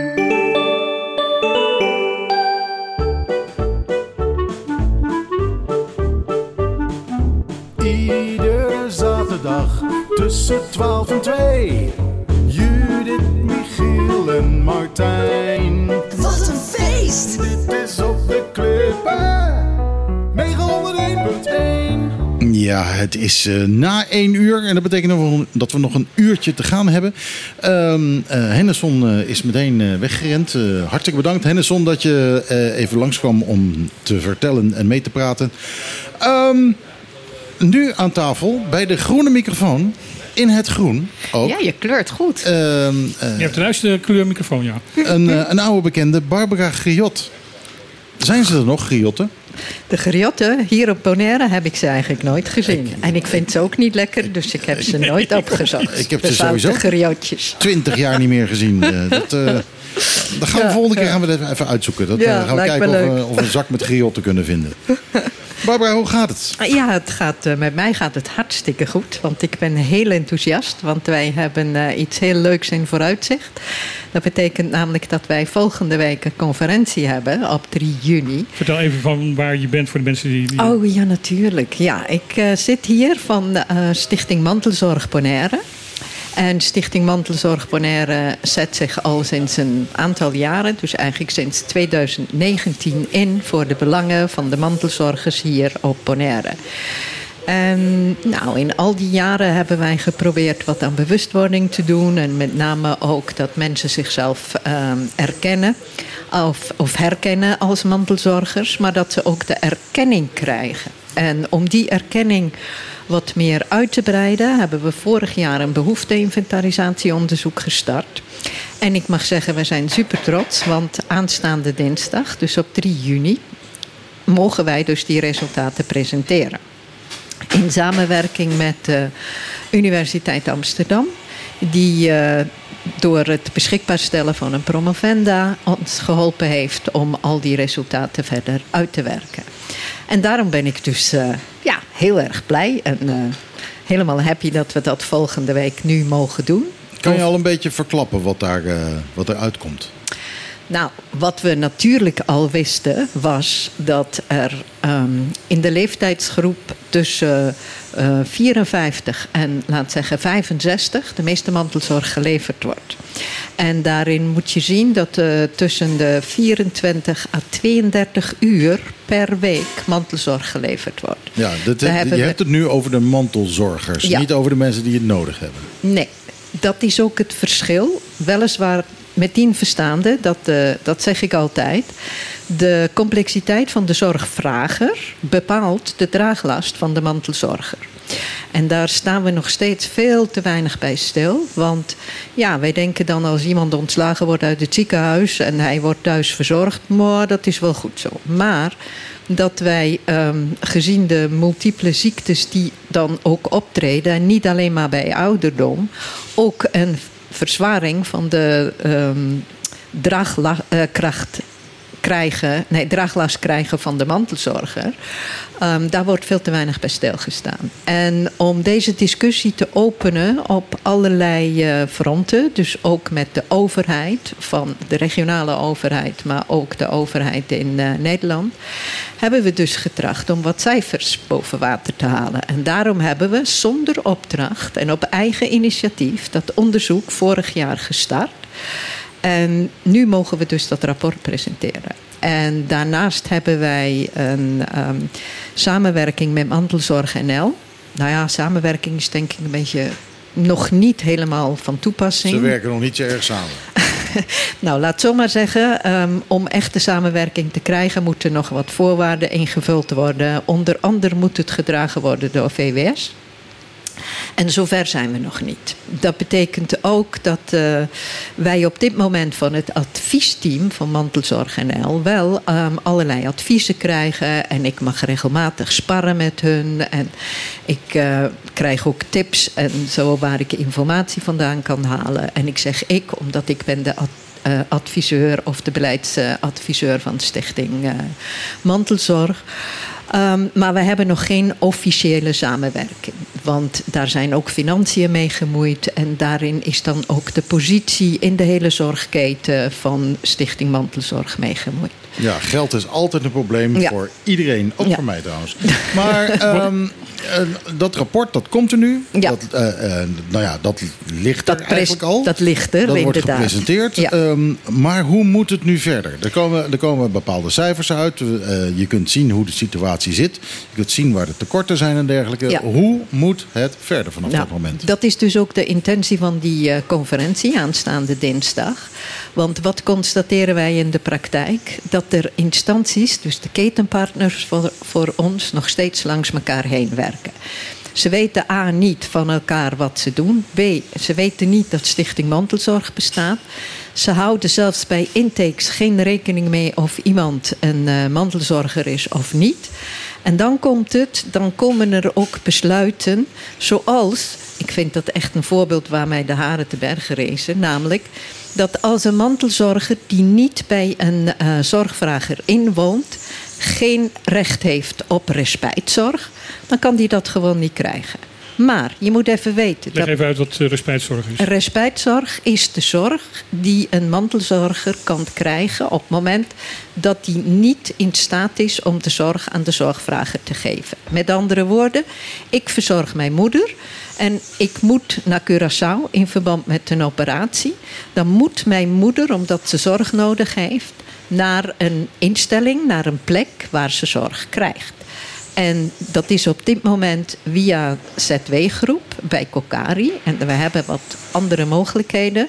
S4: Iedere zaterdag tussen twaalf en twee. Judith, Michiel en Martijn.
S8: Wat een feest!
S4: Dit is op de Clipper. negenhonderdéén punt één.
S1: Ja, het is uh, na één uur en dat betekent dat we, dat we nog een uurtje te gaan hebben. Um, uh, Hennesson uh, is meteen uh, weggerend. Uh, hartelijk bedankt Hennesson dat je uh, even langskwam om te vertellen en mee te praten. Um, nu aan tafel bij de groene microfoon. In het groen ook.
S3: Ja, je kleurt goed.
S1: Uh, uh,
S2: je hebt de juiste kleur microfoon, ja.
S1: Een, uh, een oude bekende, Barbara Griot. Zijn ze er nog, Griotten?
S9: De griotten hier op Bonaire heb ik ze eigenlijk nooit gezien. Ik, en ik vind ze ook niet lekker, dus ik heb ze nooit opgezocht.
S1: Ik heb ze sowieso
S9: griotjes.
S1: twintig jaar niet meer gezien. Uh, dat, uh, dan gaan we
S9: ja,
S1: volgende keer
S9: ja.
S1: gaan we dat even uitzoeken. Dat,
S9: Ja,
S1: uh, gaan we kijken of we, of we een zak met griotten kunnen vinden. Barbara, hoe gaat het?
S9: Ja, het gaat, uh, met mij gaat het hartstikke goed. Want ik ben heel enthousiast. Want wij hebben uh, iets heel leuks in vooruitzicht. Dat betekent namelijk dat wij volgende week een conferentie hebben op drie juni.
S2: Vertel even van waar je bent voor de mensen die... die...
S9: Oh ja, natuurlijk. Ja, ik uh, zit hier van uh, Stichting Mantelzorg Bonaire. En Stichting Mantelzorg Bonaire zet zich al sinds een aantal jaren, dus eigenlijk sinds tweeduizend negentien, in voor de belangen van de mantelzorgers hier op Bonaire. En nou, in al die jaren hebben wij geprobeerd wat aan bewustwording te doen. En met name ook dat mensen zichzelf uh, erkennen of, of herkennen als mantelzorgers. Maar dat ze ook de erkenning krijgen. En om die erkenning wat meer uit te breiden, hebben we vorig jaar een behoefte-inventarisatieonderzoek gestart. En ik mag zeggen, we zijn super trots, want aanstaande dinsdag, dus op drie juni, mogen wij dus die resultaten presenteren. In samenwerking met de Universiteit Amsterdam, die uh, door het beschikbaar stellen van een promovenda ons geholpen heeft om al die resultaten verder uit te werken. En daarom ben ik dus uh, ja, heel erg blij en uh, helemaal happy dat we dat volgende week nu mogen doen.
S1: Kan je al een beetje verklappen wat, daar, uh, wat er uitkomt?
S9: Nou, wat we natuurlijk al wisten was dat er um, in de leeftijdsgroep tussen uh, vierenvijftig en laat zeggen vijfenzestig de meeste mantelzorg geleverd wordt. En daarin moet je zien dat uh, tussen de vierentwintig à tweeëndertig uur per week mantelzorg geleverd wordt.
S1: Ja, dat, je hebt we... het nu over de mantelzorgers, ja. Niet over de mensen die het nodig hebben.
S9: Nee, dat is ook het verschil. Weliswaar met dien verstaande, dat, uh, dat zeg ik altijd, de complexiteit van de zorgvrager bepaalt de draaglast van de mantelzorger. En daar staan we nog steeds veel te weinig bij stil. Want ja, wij denken dan als iemand ontslagen wordt uit het ziekenhuis en hij wordt thuis verzorgd, maar dat is wel goed zo. Maar dat wij, um, gezien de multiple ziektes die dan ook optreden, en niet alleen maar bij ouderdom, ook een verzwaring van de um, draagkracht krijgen, nee, draaglast krijgen van de mantelzorger. Um, daar wordt veel te weinig bij stilgestaan. En om deze discussie te openen op allerlei uh, fronten, dus ook met de overheid, van de regionale overheid, maar ook de overheid in uh, Nederland, hebben we dus getracht om wat cijfers boven water te halen. En daarom hebben we zonder opdracht en op eigen initiatief dat onderzoek vorig jaar gestart. En nu mogen we dus dat rapport presenteren. En daarnaast hebben wij een um, samenwerking met Mantelzorg N L. Nou ja, samenwerking is denk ik een beetje nog niet helemaal van toepassing.
S1: Ze werken nog niet zo erg samen.
S9: Nou, laat zo maar zeggen, um, om echte samenwerking te krijgen moeten nog wat voorwaarden ingevuld worden. Onder andere moet het gedragen worden door V W S. En zover zijn we nog niet. Dat betekent ook dat uh, wij op dit moment van het adviesteam van Mantelzorg N L wel um, allerlei adviezen krijgen. En ik mag regelmatig sparren met hun. En ik uh, krijg ook tips en zo waar ik informatie vandaan kan halen. En ik zeg ik, omdat ik ben de ad- Uh, adviseur of de beleidsadviseur van de Stichting uh, Mantelzorg. Um, maar we hebben nog geen officiële samenwerking. Want daar zijn ook financiën mee gemoeid. En daarin is dan ook de positie in de hele zorgketen van Stichting Mantelzorg mee gemoeid.
S1: Ja, geld is altijd een probleem
S9: Ja.
S1: voor iedereen. Ook
S9: Ja.
S1: voor mij trouwens. Maar um, uh, dat rapport, dat komt er nu.
S9: Ja.
S1: Dat, uh, uh, nou ja, dat ligt er
S9: Dat, pres-
S1: eigenlijk al.
S9: dat ligt er,
S1: Dat wordt
S9: inderdaad.
S1: gepresenteerd.
S9: Ja.
S1: Um, maar hoe moet het nu verder? Er komen, er komen bepaalde cijfers uit. Uh, je kunt zien hoe de situatie zit. Je kunt zien waar de tekorten zijn en dergelijke.
S9: Ja.
S1: Hoe moet het verder vanaf
S9: Nou,
S1: dat moment?
S9: Dat is dus ook de intentie van die uh, conferentie aanstaande dinsdag. Want wat constateren wij in de praktijk? Dat er instanties, dus de ketenpartners voor, voor ons, nog steeds langs elkaar heen werken. Ze weten A, niet van elkaar wat ze doen. B, ze weten niet dat Stichting Mantelzorg bestaat. Ze houden zelfs bij intakes geen rekening mee of iemand een uh, mantelzorger is of niet. En dan komt het, dan komen er ook besluiten zoals, ik vind dat echt een voorbeeld waar mij de haren te bergen rezen, namelijk dat als een mantelzorger die niet bij een uh, zorgvrager inwoont geen recht heeft op respijtzorg, dan kan die dat gewoon niet krijgen. Maar je moet even weten.
S2: Leg
S9: dat
S2: even uit wat uh, respijtzorg is.
S9: respijtzorg is de zorg die een mantelzorger kan krijgen op het moment dat hij niet in staat is om de zorg aan de zorgvrager te geven. Met andere woorden, ik verzorg mijn moeder en ik moet naar Curaçao in verband met een operatie. Dan moet mijn moeder, omdat ze zorg nodig heeft, naar een instelling, naar een plek waar ze zorg krijgt. En dat is op dit moment via Z W-groep bij Kokari. En we hebben wat andere mogelijkheden.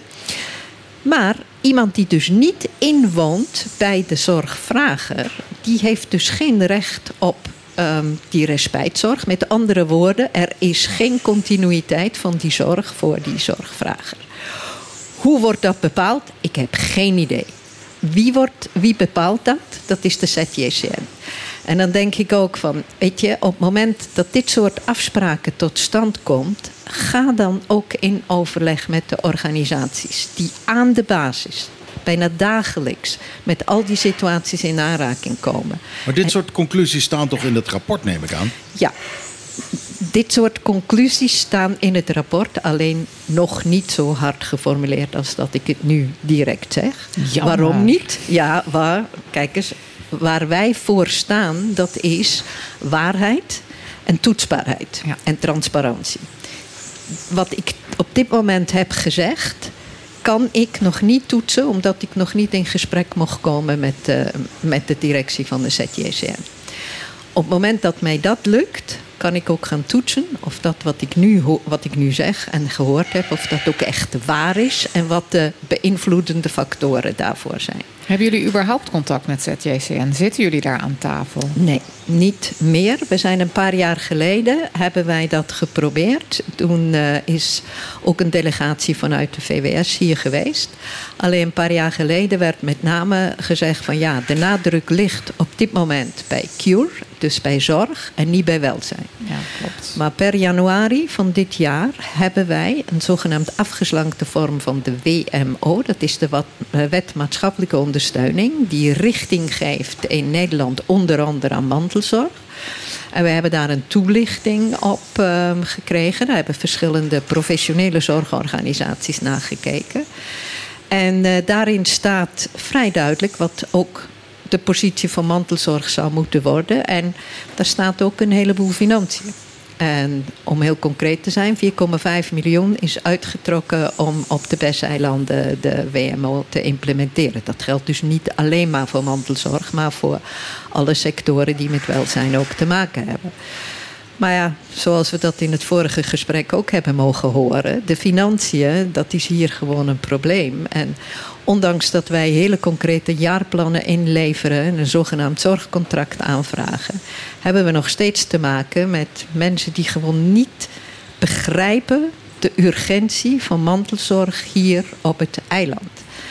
S9: Maar iemand die dus niet inwoont bij de zorgvrager, die heeft dus geen recht op um, die respijtzorg. Met andere woorden, er is geen continuïteit van die zorg voor die zorgvrager. Hoe wordt dat bepaald? Ik heb geen idee. Wie, wordt, wie bepaalt dat? Dat is de Z J C N. En dan denk ik ook van, weet je, op het moment dat dit soort afspraken tot stand komt, ga dan ook in overleg met de organisaties die aan de basis, bijna dagelijks, met al die situaties in aanraking komen.
S1: Maar dit soort conclusies staan toch in het rapport, neem ik aan?
S9: Ja. Dit soort conclusies staan in het rapport, alleen nog niet zo hard geformuleerd als dat ik het nu direct zeg.
S3: Jammer.
S9: Waarom niet? Ja, waar, kijk eens, waar wij voor staan, dat is waarheid en toetsbaarheid
S3: Ja.
S9: en transparantie. Wat ik op dit moment heb gezegd, kan ik nog niet toetsen, omdat ik nog niet in gesprek mocht komen met, uh, met de directie van de Z J C N. Op het moment dat mij dat lukt, kan ik ook gaan toetsen of dat wat ik nu, ho- wat ik nu zeg en gehoord heb, of dat ook echt waar is en wat de beïnvloedende factoren daarvoor zijn.
S3: Hebben jullie überhaupt contact met Z J C N? Zitten jullie daar aan tafel?
S9: Nee, niet meer. We zijn een paar jaar geleden, hebben wij dat geprobeerd. Toen uh, is ook een delegatie vanuit de V W S hier geweest. Alleen een paar jaar geleden werd met name gezegd van ja, de nadruk ligt op dit moment bij cure, dus bij zorg en niet bij welzijn.
S3: Ja, klopt.
S9: Maar per januari van dit jaar hebben wij een zogenaamd afgeslankte vorm van de W M O. Dat is de wat, uh, wet maatschappelijke ondersteuning. Die richting geeft in Nederland onder andere aan mantelzorg. En we hebben daar een toelichting op uh, gekregen. Daar hebben verschillende professionele zorgorganisaties naar gekeken. En uh, daarin staat vrij duidelijk wat ook de positie van mantelzorg zou moeten worden. En daar staat ook een heleboel financiën. En om heel concreet te zijn, vier komma vijf miljoen is uitgetrokken om op de B E S-eilanden de W M O te implementeren. Dat geldt dus niet alleen maar voor mantelzorg, maar voor alle sectoren die met welzijn ook te maken hebben. Maar ja, zoals we dat in het vorige gesprek ook hebben mogen horen, de financiën, dat is hier gewoon een probleem. En ondanks dat wij hele concrete jaarplannen inleveren en een zogenaamd zorgcontract aanvragen, hebben we nog steeds te maken met mensen die gewoon niet begrijpen de urgentie van mantelzorg hier op het eiland.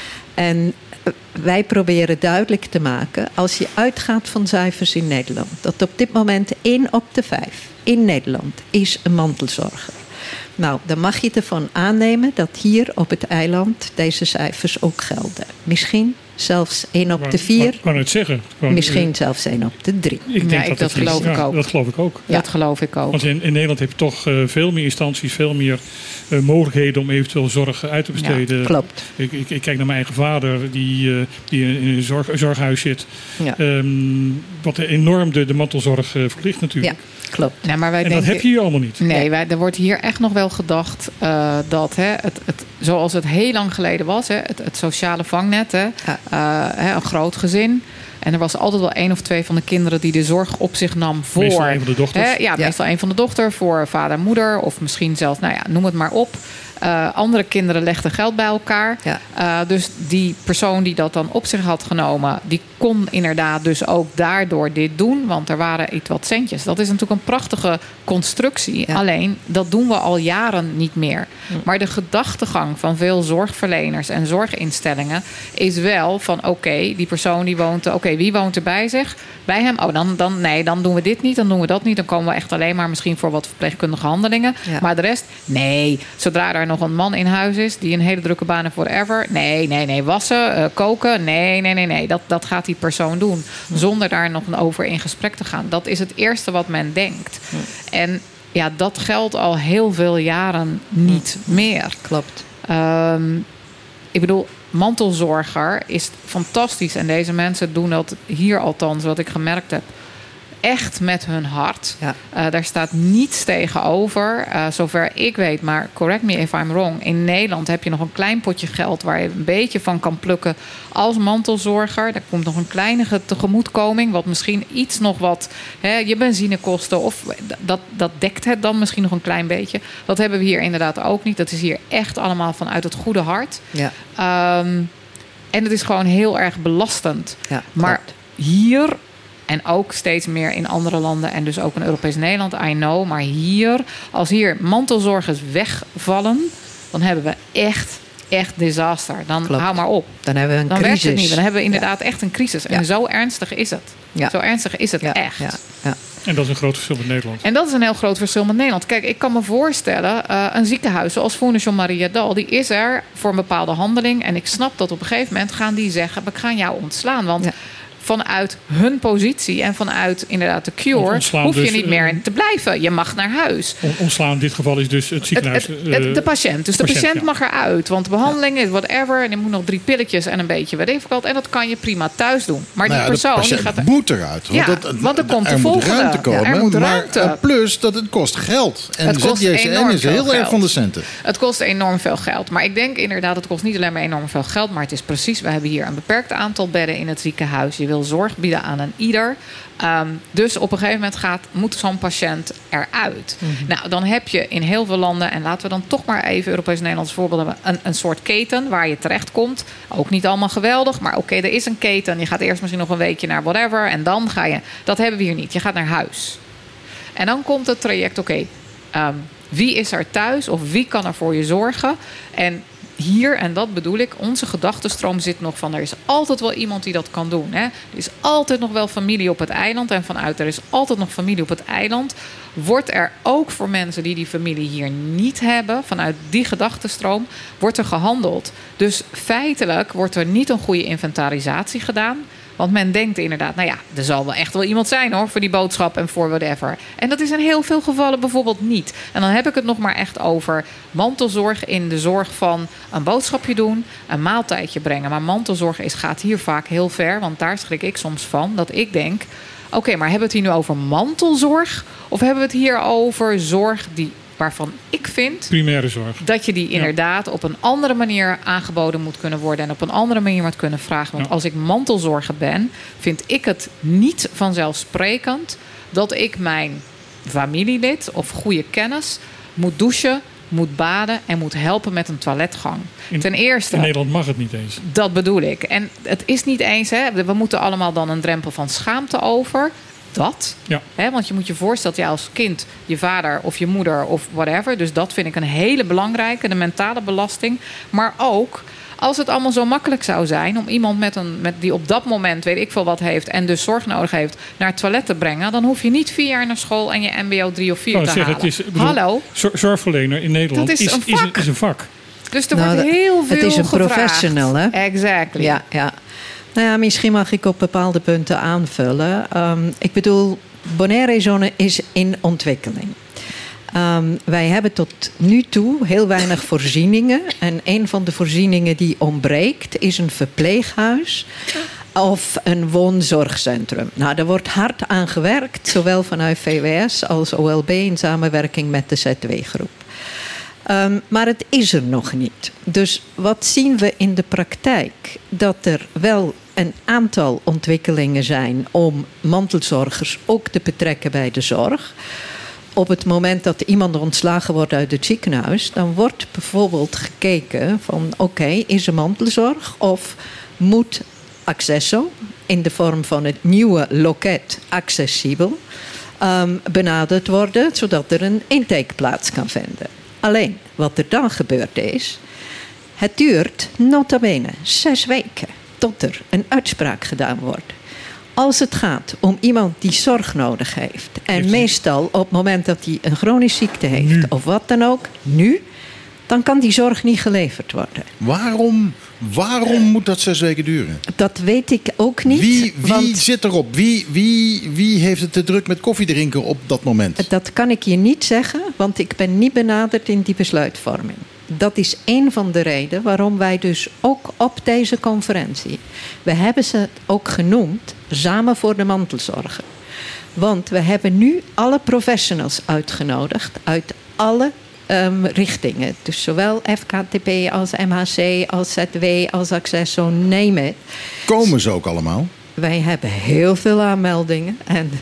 S9: En wij proberen duidelijk te maken, als je uitgaat van cijfers in Nederland, dat op dit moment één op de vijf in Nederland is een mantelzorger. Nou, dan mag je ervan aannemen dat hier op het eiland deze cijfers ook gelden. Misschien Zelfs één op de
S2: Ik
S9: vier.
S2: kan het zeggen. Gewoon,
S9: Misschien
S2: uh,
S9: zelfs één op de drie.
S2: Ik denk
S3: Ja,
S2: dat,
S3: ik, dat
S2: het is.
S3: geloof ik
S2: Ja,
S3: ook.
S2: Dat geloof ik ook.
S3: Dat geloof ik ook.
S2: Want in, in Nederland heb je toch uh, veel meer instanties, veel meer uh, mogelijkheden om eventueel zorg uit te besteden.
S9: Ja, klopt.
S2: Ik, ik, ik kijk naar mijn eigen vader, die, uh, die in een zorg, zorghuis zit.
S9: Ja.
S2: Um, wat enorm de, de mantelzorg uh, verlicht natuurlijk.
S9: Ja, klopt.
S3: Nee, maar wij
S2: En
S3: denken,
S2: dat heb je hier allemaal niet.
S3: Nee, wij, er wordt hier echt nog wel gedacht uh, dat hè, het, het, zoals het heel lang geleden was, hè, het, het sociale vangnet, hè,
S9: Ja.
S3: uh, hè, een groot gezin. En er was altijd wel één of twee van de kinderen die de zorg op zich nam voor.
S2: Meestal een van de dochters.
S3: Hè, ja,
S9: Ja.
S3: meestal een van de dochter voor vader en moeder. Of misschien zelfs, nou ja, noem het maar op. Uh, andere kinderen legden geld bij elkaar.
S9: Ja.
S3: Uh, dus die persoon die dat dan op zich had genomen, die kon inderdaad dus ook daardoor dit doen. Want er waren iets wat centjes. Dat is natuurlijk een prachtige constructie.
S9: Ja.
S3: Alleen, dat doen we al jaren niet meer.
S9: Hm.
S3: Maar de gedachtegang van veel zorgverleners en zorginstellingen is wel van oké, okay, die persoon die woont, oké, okay, wie woont er bij zich? Bij hem? Oh, dan, dan, nee, dan doen we dit niet, dan doen we dat niet. Dan komen we echt alleen maar misschien voor wat verpleegkundige handelingen.
S9: Ja.
S3: Maar de rest, nee. Zodra er nog een man in huis is die een hele drukke baan heeft forever. Nee, nee, nee. Wassen, uh, koken. Nee, nee, nee, nee. Dat, dat gaat die persoon doen. Zonder daar nog over in gesprek te gaan. Dat is het eerste wat men denkt. En ja, dat geldt al heel veel jaren niet meer.
S9: Klopt.
S3: Um, ik bedoel, mantelzorger is fantastisch. En deze mensen doen dat hier althans, wat ik gemerkt heb, echt met hun hart.
S9: Ja.
S3: Uh, daar staat niets tegenover. Uh, zover ik weet, maar correct me if I'm wrong. In Nederland heb je nog een klein potje geld waar je een beetje van kan plukken als mantelzorger. Daar komt nog een kleinige tegemoetkoming. Wat misschien iets nog wat, hè, je benzinekosten. Of dat, dat dekt het dan misschien nog een klein beetje. Dat hebben we hier inderdaad ook niet. Dat is hier echt allemaal vanuit het goede hart.
S9: Ja.
S3: Um, en het is gewoon heel erg belastend.
S9: Ja,
S3: maar hier, en ook steeds meer in andere landen en dus ook in Europees Nederland, I know. Maar hier, als hier mantelzorgers wegvallen, dan hebben we echt, echt disaster. Dan
S9: Klopt.
S3: hou maar op.
S9: Dan hebben we een
S3: Dan
S9: crisis.
S3: werkt het niet. Dan hebben we inderdaad echt een crisis. En
S9: Ja.
S3: zo ernstig is het.
S9: Ja.
S3: Zo ernstig is het
S9: Ja,
S3: echt.
S9: ja, ja.
S2: En dat is een groot verschil met Nederland.
S3: En dat is een heel groot verschil met Nederland. Kijk, ik kan me voorstellen, uh, een ziekenhuis zoals Fondation Maria Dal, die is er voor een bepaalde handeling. En ik snap dat op een gegeven moment gaan die zeggen, we gaan jou ontslaan. Want
S9: Ja.
S3: vanuit hun positie en vanuit inderdaad de cure
S2: Ontslaan
S3: hoef je
S2: dus,
S3: niet meer te blijven. Je mag naar huis.
S2: On- ontslaan in dit geval is dus het
S3: Het,
S2: ziekenhuis.
S3: het,
S2: uh,
S3: het- de patiënt. Dus de patiënt,
S2: patiënt, ja.
S3: mag eruit. Want de behandeling is whatever. En je moet nog drie pilletjes en een beetje weet ik wat. En dat kan je prima thuis doen. Maar
S1: Nou
S3: die
S1: ja,
S3: persoon
S1: de
S3: die
S1: patiënt
S3: gaat...
S1: moet eruit. Want,
S3: Ja,
S1: dat,
S3: want er komt de
S1: moet
S3: volgende.
S1: ruimte komen.
S3: Ja, er moet
S1: maar
S3: ruimte.
S1: uh, plus dat het kost geld. En
S3: Het kost
S1: Z J C N
S3: enorm
S1: is heel
S3: veel
S1: erg
S3: geld.
S1: van de centen.
S3: Het kost enorm veel geld. Maar ik denk inderdaad, het kost niet alleen maar enorm veel geld. Maar het is precies, we hebben hier een beperkt aantal bedden in het ziekenhuis. Je wil zorg bieden aan een ieder. Um, dus op een gegeven moment gaat, moet zo'n patiënt eruit. Mm-hmm. Nou, dan heb je in heel veel landen, en laten we dan toch maar even Europees-Nederlands voorbeeld hebben, een, een soort keten waar je terecht komt. Ook niet allemaal geweldig, maar oké, okay, er is een keten. Je gaat eerst misschien nog een weekje naar whatever en dan ga je. Dat hebben we hier niet. Je gaat naar huis. En dan komt het traject, oké, okay, um, wie is er thuis of wie kan er voor je zorgen? En hier, en dat bedoel ik, onze gedachtenstroom zit nog van, er is altijd wel iemand die dat kan doen. Hè? Er is altijd nog wel familie op het eiland. En vanuit er is altijd nog familie op het eiland, wordt er ook voor mensen die die familie hier niet hebben, vanuit die gedachtenstroom, wordt er gehandeld. Dus feitelijk wordt er niet een goede inventarisatie gedaan. Want men denkt inderdaad, nou ja, er zal wel echt wel iemand zijn hoor, voor die boodschap en voor whatever. En dat is in heel veel gevallen bijvoorbeeld niet. En dan heb ik het nog maar echt over mantelzorg in de zorg van een boodschapje doen, een maaltijdje brengen. Maar mantelzorg is, gaat hier vaak heel ver, want daar schrik ik soms van, dat ik denk, oké, okay, maar hebben we het hier nu over mantelzorg? Of hebben we het hier over zorg die, waarvan ik vind
S2: primaire zorg,
S3: dat je die inderdaad ja. op een andere manier aangeboden moet kunnen worden en op een andere manier moet kunnen vragen. Want ja. als ik mantelzorger ben, vind ik het niet vanzelfsprekend dat ik mijn familielid of goede kennis moet douchen, moet baden en moet helpen met een toiletgang.
S2: In,
S3: Ten eerste,
S2: in Nederland mag het niet eens.
S3: Dat bedoel ik. En het is niet eens, hè, we moeten allemaal dan een drempel van schaamte over. Dat.
S2: Ja.
S3: He, want je moet je voorstellen dat je als kind je vader of je moeder of whatever. Dus dat vind ik een hele belangrijke, de mentale belasting. Maar ook als het allemaal zo makkelijk zou zijn om iemand met een, met die op dat moment weet ik veel wat heeft en dus zorg nodig heeft naar het toilet te brengen, dan hoef je niet vier jaar naar school en je M B O drie of vier
S2: oh,
S3: te
S2: zeg,
S3: halen.
S2: Het is, bedoel,
S3: Hallo.
S2: Zorgverlener in Nederland
S3: dat is,
S2: is,
S3: een
S2: is, een, is een vak.
S3: Dus er
S9: nou,
S3: wordt heel veel
S9: Het is een
S3: gevraagd.
S9: professional, hè?
S3: Exactly.
S9: Ja, ja. Nou ja, misschien mag ik op bepaalde punten aanvullen. Um, ik bedoel, Bonaire-zone is in ontwikkeling. Um, wij hebben tot nu toe heel weinig voorzieningen. En een van de voorzieningen die ontbreekt is een verpleeghuis of een woonzorgcentrum. Nou, daar wordt hard aan gewerkt, zowel vanuit V W S als O L B in samenwerking met de Z W-groep. Um, maar het is er nog niet. Dus wat zien we in de praktijk? Dat er wel een aantal ontwikkelingen zijn om mantelzorgers ook te betrekken bij de zorg. Op het moment dat iemand ontslagen wordt uit het ziekenhuis, dan wordt bijvoorbeeld gekeken van oké, okay, is er mantelzorg of moet Accesso in de vorm van het nieuwe loket Accessibel um, benaderd worden, zodat er een intake plaats kan vinden. Alleen, wat er dan gebeurd is, het duurt nota bene zes weken tot er een uitspraak gedaan wordt. Als het gaat om iemand die zorg nodig heeft, en heeft meestal op het moment dat hij een chronische ziekte heeft, nu. Of wat dan ook, nu, dan kan die zorg niet geleverd worden.
S1: Waarom, waarom moet dat zes weken duren?
S9: Dat weet ik ook niet.
S1: Wie, wie
S9: want
S1: zit erop? Wie, wie, wie heeft het te druk met koffiedrinken op dat moment?
S9: Dat kan ik je niet zeggen, want ik ben niet benaderd in die besluitvorming. Dat is een van de redenen waarom wij dus ook op deze conferentie, we hebben ze ook genoemd, samen voor de mantelzorger. Want we hebben nu alle professionals uitgenodigd uit alle um, richtingen. Dus zowel F K T P als M H C, als Z W, als Accesso, name it.
S1: Komen ze ook allemaal?
S9: Wij hebben heel veel aanmeldingen. En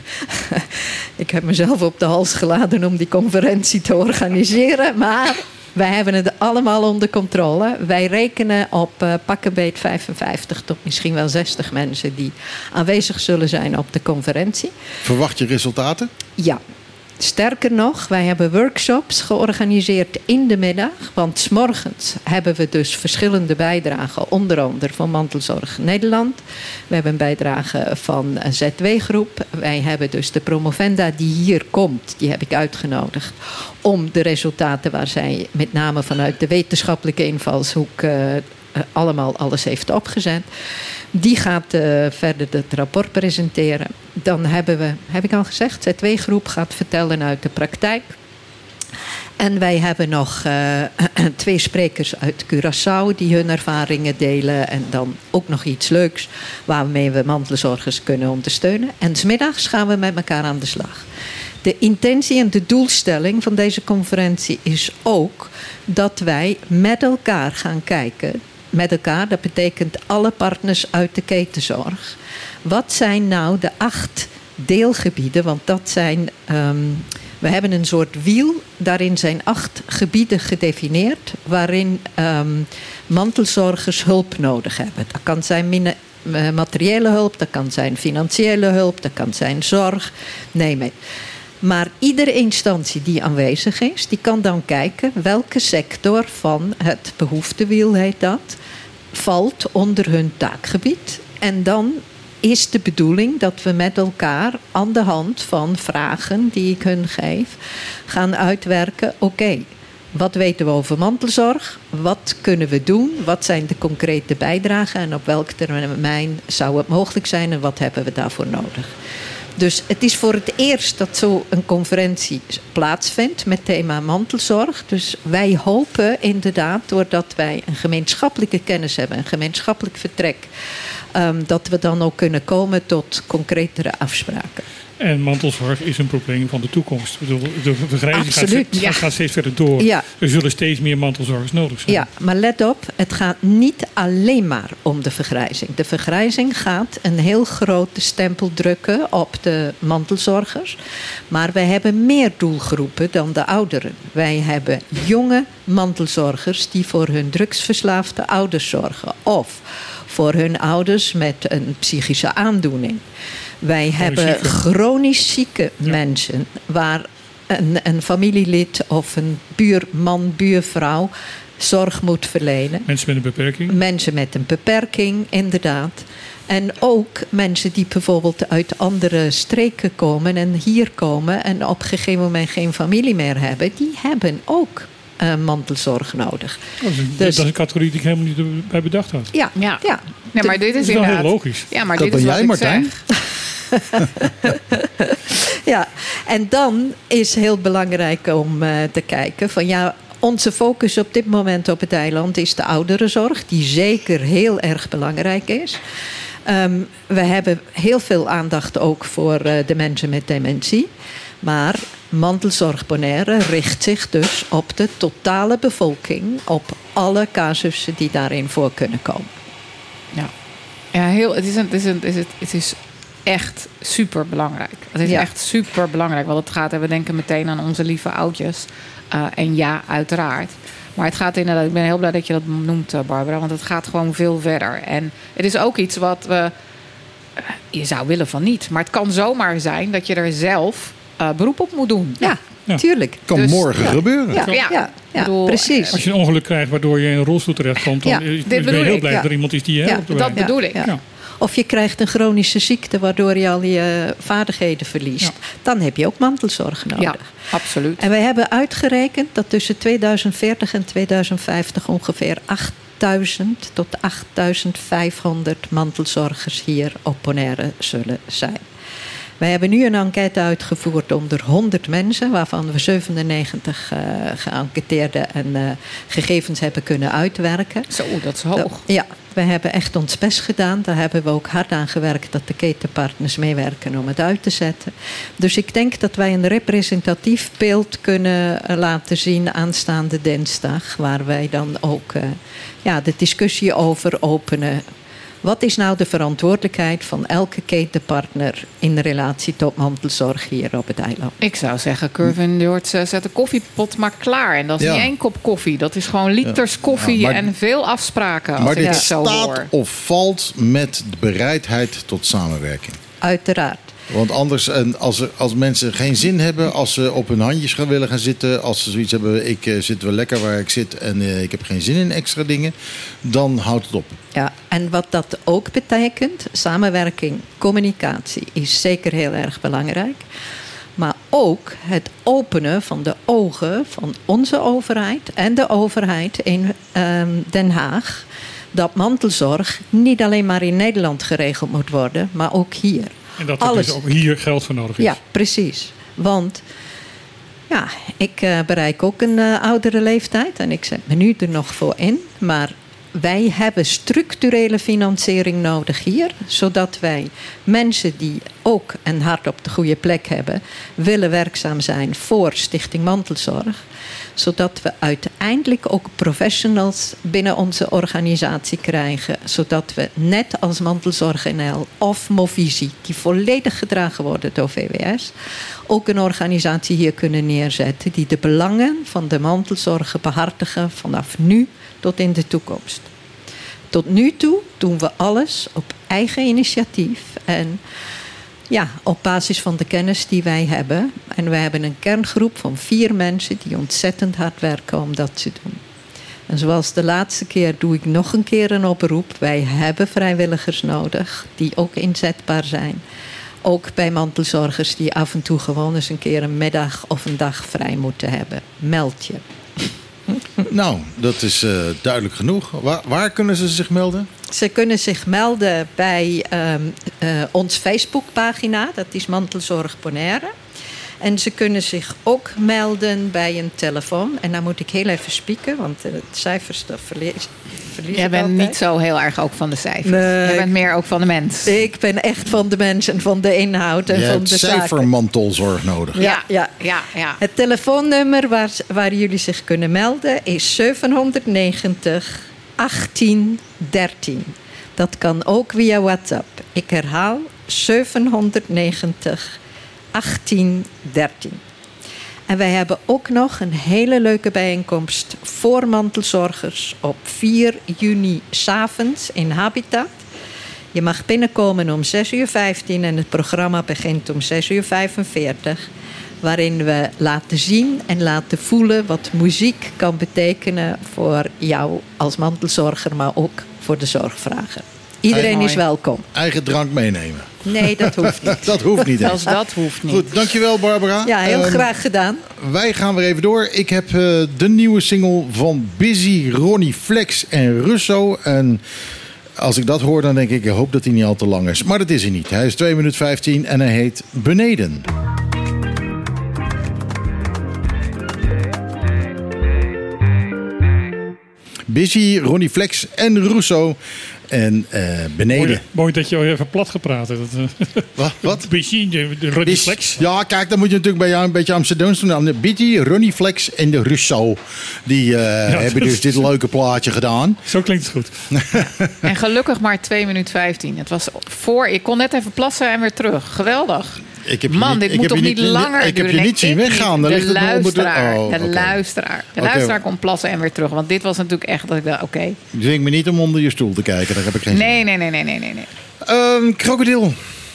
S9: ik heb mezelf op de hals geladen om die conferentie te organiseren. Maar wij hebben het allemaal onder controle. Wij rekenen op uh, pakkenbeet vijfenvijftig tot misschien wel zestig mensen die aanwezig zullen zijn op de conferentie.
S1: Verwacht je resultaten?
S9: Ja. Sterker nog, wij hebben workshops georganiseerd in de middag. Want 's morgens hebben we dus verschillende bijdragen, onder andere van Mantelzorg Nederland. We hebben een bijdrage van een Z W-groep. Wij hebben dus de promovenda die hier komt, die heb ik uitgenodigd om de resultaten waar zij met name vanuit de wetenschappelijke invalshoek uh, allemaal alles heeft opgezet. Die gaat uh, verder het rapport presenteren. Dan hebben we, heb ik al gezegd, Z W-groep gaat vertellen uit de praktijk. En wij hebben nog uh, twee sprekers uit Curaçao die hun ervaringen delen. En dan ook nog iets leuks waarmee we mantelzorgers kunnen ondersteunen. En 's middags gaan we met elkaar aan de slag. De intentie en de doelstelling van deze conferentie is ook dat wij met elkaar gaan kijken. Met elkaar, dat betekent alle partners uit de ketenzorg. Wat zijn nou de acht deelgebieden? Want dat zijn, um, we hebben een soort wiel, daarin zijn acht gebieden gedefinieerd, waarin um, mantelzorgers hulp nodig hebben. Dat kan zijn min- uh, materiële hulp, dat kan zijn financiële hulp, dat kan zijn zorg, neem het. Maar iedere instantie die aanwezig is, die kan dan kijken welke sector van het behoeftewiel, heet dat, valt onder hun taakgebied. En dan is de bedoeling dat we met elkaar aan de hand van vragen die ik hun geef, gaan uitwerken, oké, okay, wat weten we over mantelzorg? Wat kunnen we doen? Wat zijn de concrete bijdragen? En op welk termijn zou het mogelijk zijn? En wat hebben we daarvoor nodig? Dus het is voor het eerst dat zo'n conferentie plaatsvindt met thema mantelzorg. Dus wij hopen inderdaad, doordat wij een gemeenschappelijke kennis hebben, een gemeenschappelijk vertrek, um, dat we dan ook kunnen komen tot concretere afspraken.
S2: En mantelzorg is een probleem van de toekomst. Ik bedoel, de vergrijzing gaat,
S9: ja.
S2: gaat steeds verder door.
S9: Ja.
S2: Er zullen steeds meer mantelzorgers nodig zijn.
S9: Ja, maar let op, het gaat niet alleen maar om de vergrijzing. De vergrijzing gaat een heel grote stempel drukken op de mantelzorgers. Maar wij hebben meer doelgroepen dan de ouderen. Wij hebben jonge mantelzorgers die voor hun drugsverslaafde ouders zorgen. Of voor hun ouders met een psychische aandoening. Wij hebben chronisch zieke ja. mensen waar een, een familielid of een buurman, buurvrouw zorg moet verlenen.
S2: Mensen met een beperking.
S9: Mensen met een beperking, inderdaad. En ook mensen die bijvoorbeeld uit andere streken komen en hier komen en op een gegeven moment geen familie meer hebben, die hebben ook uh, mantelzorg nodig.
S2: Dat is, een,
S9: Dus-
S2: dat is een categorie die ik helemaal niet bij bedacht had.
S9: Ja,
S3: Ja.
S9: ja.
S3: Nee, maar dit
S2: Dat
S3: is
S2: is wel heel
S3: inderdaad...
S2: logisch.
S3: Ja, maar
S1: Dat
S3: dit
S1: ben
S3: is
S1: jij,
S3: wat ik
S1: Martijn.
S3: zeg.
S9: Ja, en dan is heel belangrijk om uh, te kijken van ja, onze focus op dit moment op het eiland is de ouderenzorg, die zeker heel erg belangrijk is. Um, we hebben heel veel aandacht ook voor uh, de mensen met dementie. Maar mantelzorg Bonaire richt zich dus op de totale bevolking, op alle casussen die daarin voor kunnen komen.
S3: Ja, ja heel, het, is een, het, is een, het, is het, het is echt super belangrijk. Het is
S9: Ja.
S3: echt super belangrijk. Want het gaat, en we denken meteen aan onze lieve oudjes. Uh, en ja, uiteraard. Maar het gaat inderdaad, ik ben heel blij dat je dat noemt, Barbara. Want het gaat gewoon veel verder. En het is ook iets wat we. Uh, je zou willen van niet. Maar het kan zomaar zijn dat je er zelf uh, beroep op moet doen.
S9: Ja,
S2: Ja.
S9: tuurlijk.
S1: Kan
S3: Dus-
S1: morgen
S9: ja.
S1: gebeuren.
S9: Ja, ja,
S3: Ja.
S9: ja,
S3: bedoel,
S9: precies.
S2: Als je een ongeluk krijgt waardoor je in een rolstoel terechtkomt, dan
S9: Ja,
S2: is-
S3: dit
S2: ben je
S3: bedoel
S2: heel
S3: ik,
S2: blij
S9: ja.
S2: dat er iemand is die je
S9: Ja,
S2: helpt.
S3: dat
S2: erbij.
S3: bedoel ik.
S9: Ja.
S2: Ja.
S9: Of je krijgt een chronische ziekte waardoor je al je vaardigheden verliest.
S2: Ja.
S9: Dan heb je ook mantelzorg nodig.
S3: Ja, absoluut.
S9: En wij hebben uitgerekend dat tussen tweeduizend veertig en tweeduizend vijftig ongeveer achttaduizend tot achttaduizend vijfhonderd mantelzorgers hier op Bonaire zullen zijn. Wij hebben nu een enquête uitgevoerd onder honderd mensen, waarvan we zevenennegentig uh, geënquêteerden en uh, gegevens hebben kunnen uitwerken.
S3: Zo, dat is hoog.
S9: Ja, we hebben echt ons best gedaan. Daar hebben we ook hard aan gewerkt dat de ketenpartners meewerken om het uit te zetten. Dus ik denk dat wij een representatief beeld kunnen uh, laten zien aanstaande dinsdag, waar wij dan ook uh, ja, de discussie over openen. Wat is nou de verantwoordelijkheid van elke ketenpartner in relatie tot mantelzorg hier op het eiland?
S3: Ik zou zeggen, Curvin George, zet de koffiepot maar klaar. En dat is
S1: Ja.
S3: niet één kop koffie. Dat is gewoon liters koffie
S1: Ja, maar-
S3: en veel afspraken. Als
S1: Maar
S3: ik
S1: dit
S3: het zo
S1: staat
S3: hoor.
S1: of valt met de bereidheid tot samenwerking.
S9: Uiteraard.
S1: Want anders, en als, er, als mensen geen zin hebben, als ze op hun handjes gaan willen gaan zitten, als ze zoiets hebben, ik uh, zit wel lekker waar ik zit en uh, ik heb geen zin in extra dingen, dan houdt het op.
S9: Ja, en wat dat ook betekent, samenwerking, communicatie is zeker heel erg belangrijk. Maar ook het openen van de ogen van onze overheid en de overheid in um, Den Haag. Dat mantelzorg niet alleen maar in Nederland geregeld moet worden, maar ook hier.
S2: En dat er
S9: Alles.
S2: dus ook hier geld voor nodig is.
S9: Ja, precies. Want ja, ik uh, bereik ook een uh, oudere leeftijd en ik zet me nu er nog voor in. Maar wij hebben structurele financiering nodig hier, zodat wij mensen die ook een hart op de goede plek hebben, willen werkzaam zijn voor Stichting Mantelzorg. Zodat we uiteindelijk ook professionals binnen onze organisatie krijgen. Zodat we net als Mantelzorg N L of Movisie, die volledig gedragen worden door V W S, ook een organisatie hier kunnen neerzetten die de belangen van de mantelzorg behartigen vanaf nu tot in de toekomst. Tot nu toe doen we alles op eigen initiatief en ja, op basis van de kennis die wij hebben. En wij hebben een kerngroep van vier mensen die ontzettend hard werken om dat te doen. En zoals de laatste keer doe ik nog een keer een oproep. Wij hebben vrijwilligers nodig die ook inzetbaar zijn. Ook bij mantelzorgers die af en toe gewoon eens een keer een middag of een dag vrij moeten hebben. Meld je.
S1: Nou, dat is uh, duidelijk genoeg. Waar, waar kunnen ze zich melden?
S9: Ze kunnen zich melden bij um, uh, ons Facebookpagina. Dat is Mantelzorg Bonaire. En ze kunnen zich ook melden bij een telefoon. En dan moet ik heel even spieken, want het cijfers dat verlies, verlies
S3: Jij
S9: ik
S3: bent
S9: altijd.
S3: niet zo heel erg ook van de cijfers.
S9: Nee,
S3: Jij bent
S9: ik-
S3: meer ook van de mens.
S9: Ik ben echt van de mens en van de inhoud en
S1: Je
S9: van
S1: hebt
S9: de zaken.
S1: cijfermantelzorg nodig.
S9: Ja, ja.
S3: ja, ja.
S9: Het telefoonnummer waar, waar jullie zich kunnen melden is zevenhonderdnegentig achttien dertien. Dat kan ook via WhatsApp. Ik herhaal zevenhonderdnegentig achttien dertien. En wij hebben ook nog een hele leuke bijeenkomst voor mantelzorgers op vier juni 's avonds in Habitat. Je mag binnenkomen om zes uur vijftien en het programma begint om zes uur vijfenveertig. Waarin we laten zien en laten voelen wat muziek kan betekenen voor jou als mantelzorger, maar ook voor de zorgvrager. Iedereen
S3: Mooi.
S9: is welkom.
S1: Eigen drank meenemen.
S9: Nee, dat hoeft niet.
S1: Dat hoeft niet eens.
S3: Zelfs dat hoeft niet.
S1: Goed, dankjewel Barbara.
S9: Ja, heel
S1: Ehm,
S9: graag gedaan.
S1: Wij gaan weer even door. Ik heb uh, de nieuwe single van Busy, Ronnie Flex en Russo. En als ik dat hoor, dan denk ik, ik hoop dat hij niet al te lang is. Maar dat is hij niet. Hij is twee minuten vijftien en hij heet Beneden. Busy, Ronnie Flex en Russo. En uh, beneden.
S2: Mooi, mooi dat je even plat gepraat hebt. Dat,
S1: Wat? Wat?
S2: Busy, de, de Ronnie
S1: Bis-
S2: Flex.
S1: Ja, kijk, dan moet je natuurlijk bij jou een beetje Amsterdams doen. Dan Busy, Ronnie Flex en de Russo. Die uh, hebben dus dit leuke plaatje gedaan.
S2: Zo klinkt het goed.
S3: En gelukkig maar twee minuten vijftien. Het was voor. Ik kon net even plassen en weer terug. Geweldig.
S1: Ik heb je
S3: Man,
S1: niet,
S3: dit
S1: ik
S3: moet
S1: heb
S3: toch
S1: je
S3: niet langer
S1: Ik heb
S3: duren?
S1: je
S3: Nee,
S1: niet zien
S3: ik
S1: weggaan. Dan
S3: De
S1: ligt het nog onder de...
S3: luisteraar.
S1: Oh,
S3: de
S1: oké.
S3: luisteraar. De
S1: Oké.
S3: luisteraar kon plassen en weer terug. Want dit was natuurlijk echt dat ik dacht, oké.
S1: Zwing me niet om onder je stoel te kijken. Daar heb ik geen zin in.
S3: Nee, nee, nee, nee, nee, nee. nee.
S1: Ehm, krokodil.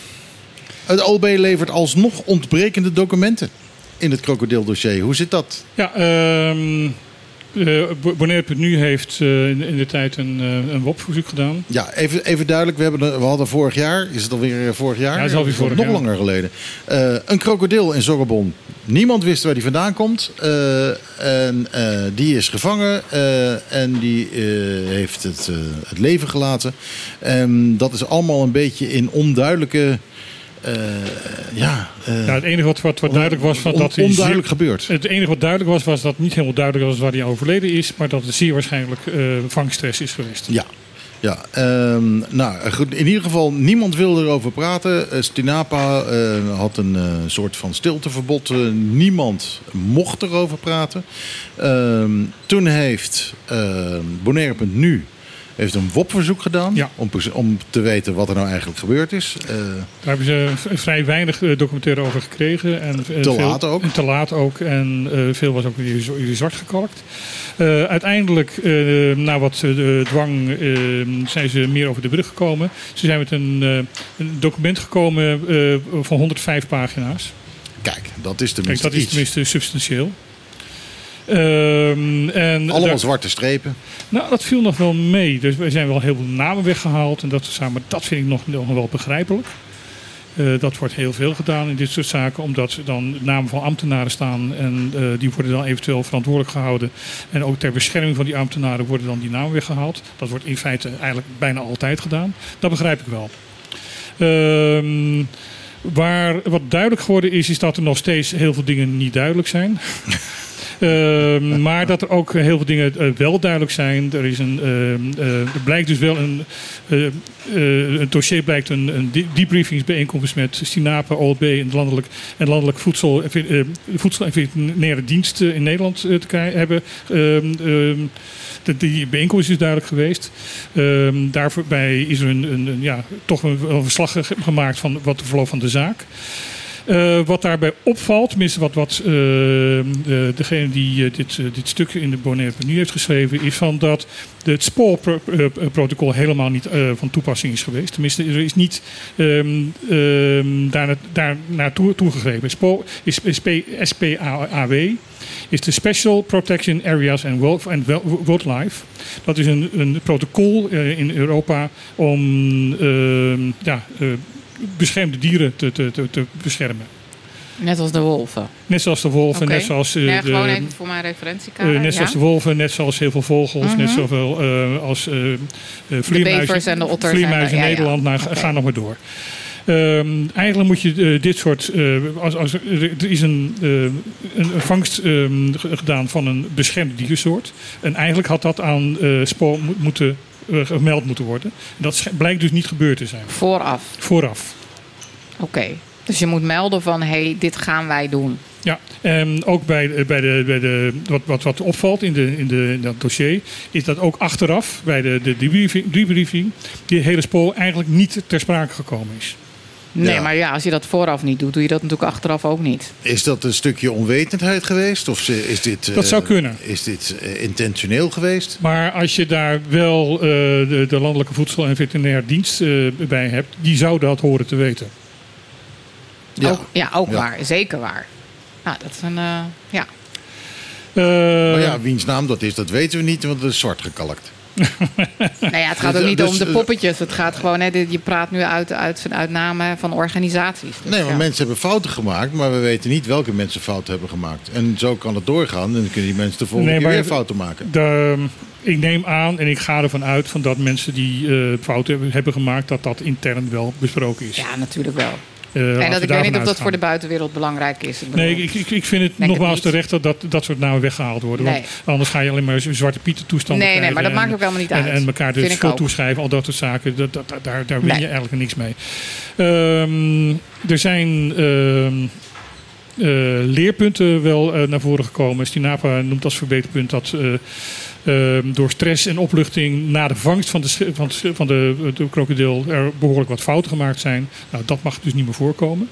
S1: Het O B levert alsnog ontbrekende documenten in het krokodildossier. Hoe zit dat?
S2: Ja, ehm uh, Bonaire punt nu heeft uh, in, in de tijd een, uh, een W O P-verzoek gedaan.
S1: Ja, even, even duidelijk. We, hebben, we hadden vorig jaar, is het alweer uh, vorig jaar?
S2: Ja, het is alweer
S1: Of
S2: vorig
S1: nog
S2: jaar.
S1: langer geleden. Uh, een krokodil in Zorrebon. Niemand wist waar die vandaan komt. Uh, en uh, die is gevangen uh, en die uh, heeft het, uh, het leven gelaten. En dat is allemaal een beetje in onduidelijke... Uh, ja, uh,
S2: Ja, het enige wat, wat, wat duidelijk was... Van
S1: on,
S2: dat hij
S1: onduidelijk
S2: zeer,
S1: gebeurd.
S2: Het enige wat duidelijk was, was dat het niet helemaal duidelijk was waar hij overleden is. Maar dat het zeer waarschijnlijk uh, vangstress is geweest.
S1: Ja. Ja, um, nou goed, in ieder geval niemand wilde erover praten. Uh, Stinapa uh, had een uh, soort van stilteverbod. Uh, niemand mocht erover praten. Um, toen heeft uh, Bonaire punt nu heeft een W O P-verzoek gedaan
S2: Ja.
S1: om, om te weten wat er nou eigenlijk gebeurd is. Uh,
S2: Daar hebben ze v- vrij weinig uh, documentaire over gekregen. En, uh,
S1: Te
S2: veel,
S1: laat ook.
S2: En te laat ook. En uh, veel was ook weer z- weer zwart gekalkt. Uh, uiteindelijk, uh, na wat uh, dwang, uh, zijn ze meer over de brug gekomen. Ze zijn met een, uh, een document gekomen uh, van honderdvijf pagina's.
S1: kijk, dat is
S2: Kijk,
S1: tenminste
S2: dat is
S1: iets.
S2: tenminste substantieel. Um, en
S1: Allemaal
S2: daar-
S1: zwarte strepen.
S2: Nou, dat viel nog wel mee. Dus er zijn wel heel veel namen weggehaald. En dat, soort zaken, maar dat vind ik nog, nog wel begrijpelijk. Uh, dat wordt heel veel gedaan in dit soort zaken. Omdat er dan namen van ambtenaren staan. En uh, die worden dan eventueel verantwoordelijk gehouden. En ook ter bescherming van die ambtenaren worden dan die namen weggehaald. Dat wordt in feite eigenlijk bijna altijd gedaan. Dat begrijp ik wel. Um, waar wat duidelijk geworden is, is dat er nog steeds heel veel dingen niet duidelijk zijn. Uh, maar dat er ook heel veel dingen uh, wel duidelijk zijn. Er, is een, uh, uh, er blijkt dus wel een, uh, uh, een dossier, blijkt een, een debriefingsbijeenkomst met Stinapa, O L B en landelijk, en landelijk voedsel, uh, voedsel en veterinaire dienst in Nederland uh, te krijgen hebben. Uh, uh, de, die bijeenkomst is duidelijk geweest. Uh, daarbij is er een, een, een, ja, toch een, een verslag ge- gemaakt van wat de verloop van de zaak. Uh, wat daarbij opvalt, tenminste wat, wat uh, de, degene die uh, dit, uh, dit stuk in de Bonaire punt nu heeft geschreven, is van dat het spoorprotocol helemaal niet uh, van toepassing is geweest. Tenminste, er is niet um, um, daar, daar naartoe toegegrepen. Spoor is S P A W, is de Special Protection Areas and Wildlife. Dat is een, een protocol uh, in Europa om uh, ja, uh, beschermde dieren te, te, te, te beschermen.
S3: Net als de wolven.
S2: Net zoals de wolven,
S3: Oké.
S2: net zoals uh,
S3: Nee,
S2: de,
S3: gewoon even voor mijn referentiekader.
S2: uh, net
S3: ja?
S2: zoals de wolven, net zoals heel veel vogels,
S3: Mhm.
S2: net zoveel uh, als uh, uh, vleermuizen,
S3: bevers en de otters en de-
S2: vleermuizen in
S3: ja, ja.
S2: Nederland. Nou, ga-
S3: Oké.
S2: ga nog maar door. Um, eigenlijk moet je uh, dit soort. Uh, als, als, er is een, uh, een, een vangst um, g- gedaan van een beschermde diersoort. En eigenlijk had dat aan uh, spoor mo- moeten, uh, gemeld moeten worden. Dat sch- blijkt dus niet gebeurd te zijn.
S3: Vooraf.
S2: Vooraf.
S3: Oké. Dus je moet melden van, hé, hey, dit gaan wij doen.
S2: Ja, en ook bij, de- bij, de, bij de, wat, wat, wat opvalt in, de, in, de, in dat dossier, is dat ook achteraf, bij de, de debriefing, debriefing, die hele spoor eigenlijk niet ter sprake gekomen is.
S3: Nee,
S1: Ja.
S3: maar ja, als je dat vooraf niet doet, doe je dat natuurlijk achteraf ook niet.
S1: Is dat een stukje onwetendheid geweest? Of is dit, uh,
S2: Dat zou kunnen.
S1: Is dit uh, intentioneel geweest?
S2: Maar als je daar wel uh, de, de Landelijke Voedsel- en Veterinaire Dienst uh, bij hebt, die zou dat horen te weten.
S1: Ja.
S3: Ook, ja, ook
S1: Ja.
S3: waar. Zeker waar. Nou, dat is een, uh, ja.
S2: Uh,
S1: Maar ja, wiens naam dat is, dat weten we niet, want het is zwart gekalkt.
S3: Nou ja, het gaat ook
S1: Dus,
S3: niet
S1: dus,
S3: om de poppetjes. Het gaat gewoon, hè, dit- je praat nu uit, uit, uit namen van organisaties. Dus,
S1: Nee, maar
S3: ja.
S1: mensen hebben fouten gemaakt, maar we weten niet welke mensen fouten hebben gemaakt. En zo kan het doorgaan en dan kunnen die mensen de volgende
S2: Nee,
S1: keer
S2: maar-
S1: weer fouten maken.
S2: De, ik neem aan en ik ga ervan uit van dat mensen die eh, fouten hebben, hebben gemaakt, dat dat intern wel besproken is.
S3: Ja, natuurlijk wel.
S2: Eh, laten
S3: En
S2: we
S3: dat ik weet
S2: daarvan
S3: niet of dat
S2: uitgaan.
S3: voor de buitenwereld belangrijk is. Ik bedoel,
S2: Nee, ik, ik, ik vind het
S3: Denk
S2: nogmaals
S3: het niet.
S2: terecht dat, dat dat soort namen weggehaald worden.
S3: Nee.
S2: Want anders ga je alleen maar zwarte pieten toestanden
S3: Nee, nee,
S2: krijgen.
S3: maar dat
S2: en-
S3: maakt ook helemaal niet
S2: en,
S3: uit.
S2: En elkaar de
S3: Vind ik
S2: schuld
S3: ook.
S2: toeschrijven, al dat soort zaken. Dat, dat, dat- daar daar win
S3: Nee.
S2: je eigenlijk niks mee. Ehm, er zijn ehm, eh, leerpunten wel eh, naar voren gekomen. Stinapa noemt als verbeterpunt dat eh, ehm, door stress en opluchting na de vangst van de, sch- van de, sch- van de, de krokodil er behoorlijk wat fouten gemaakt zijn. Nou, dat mag dus niet meer voorkomen.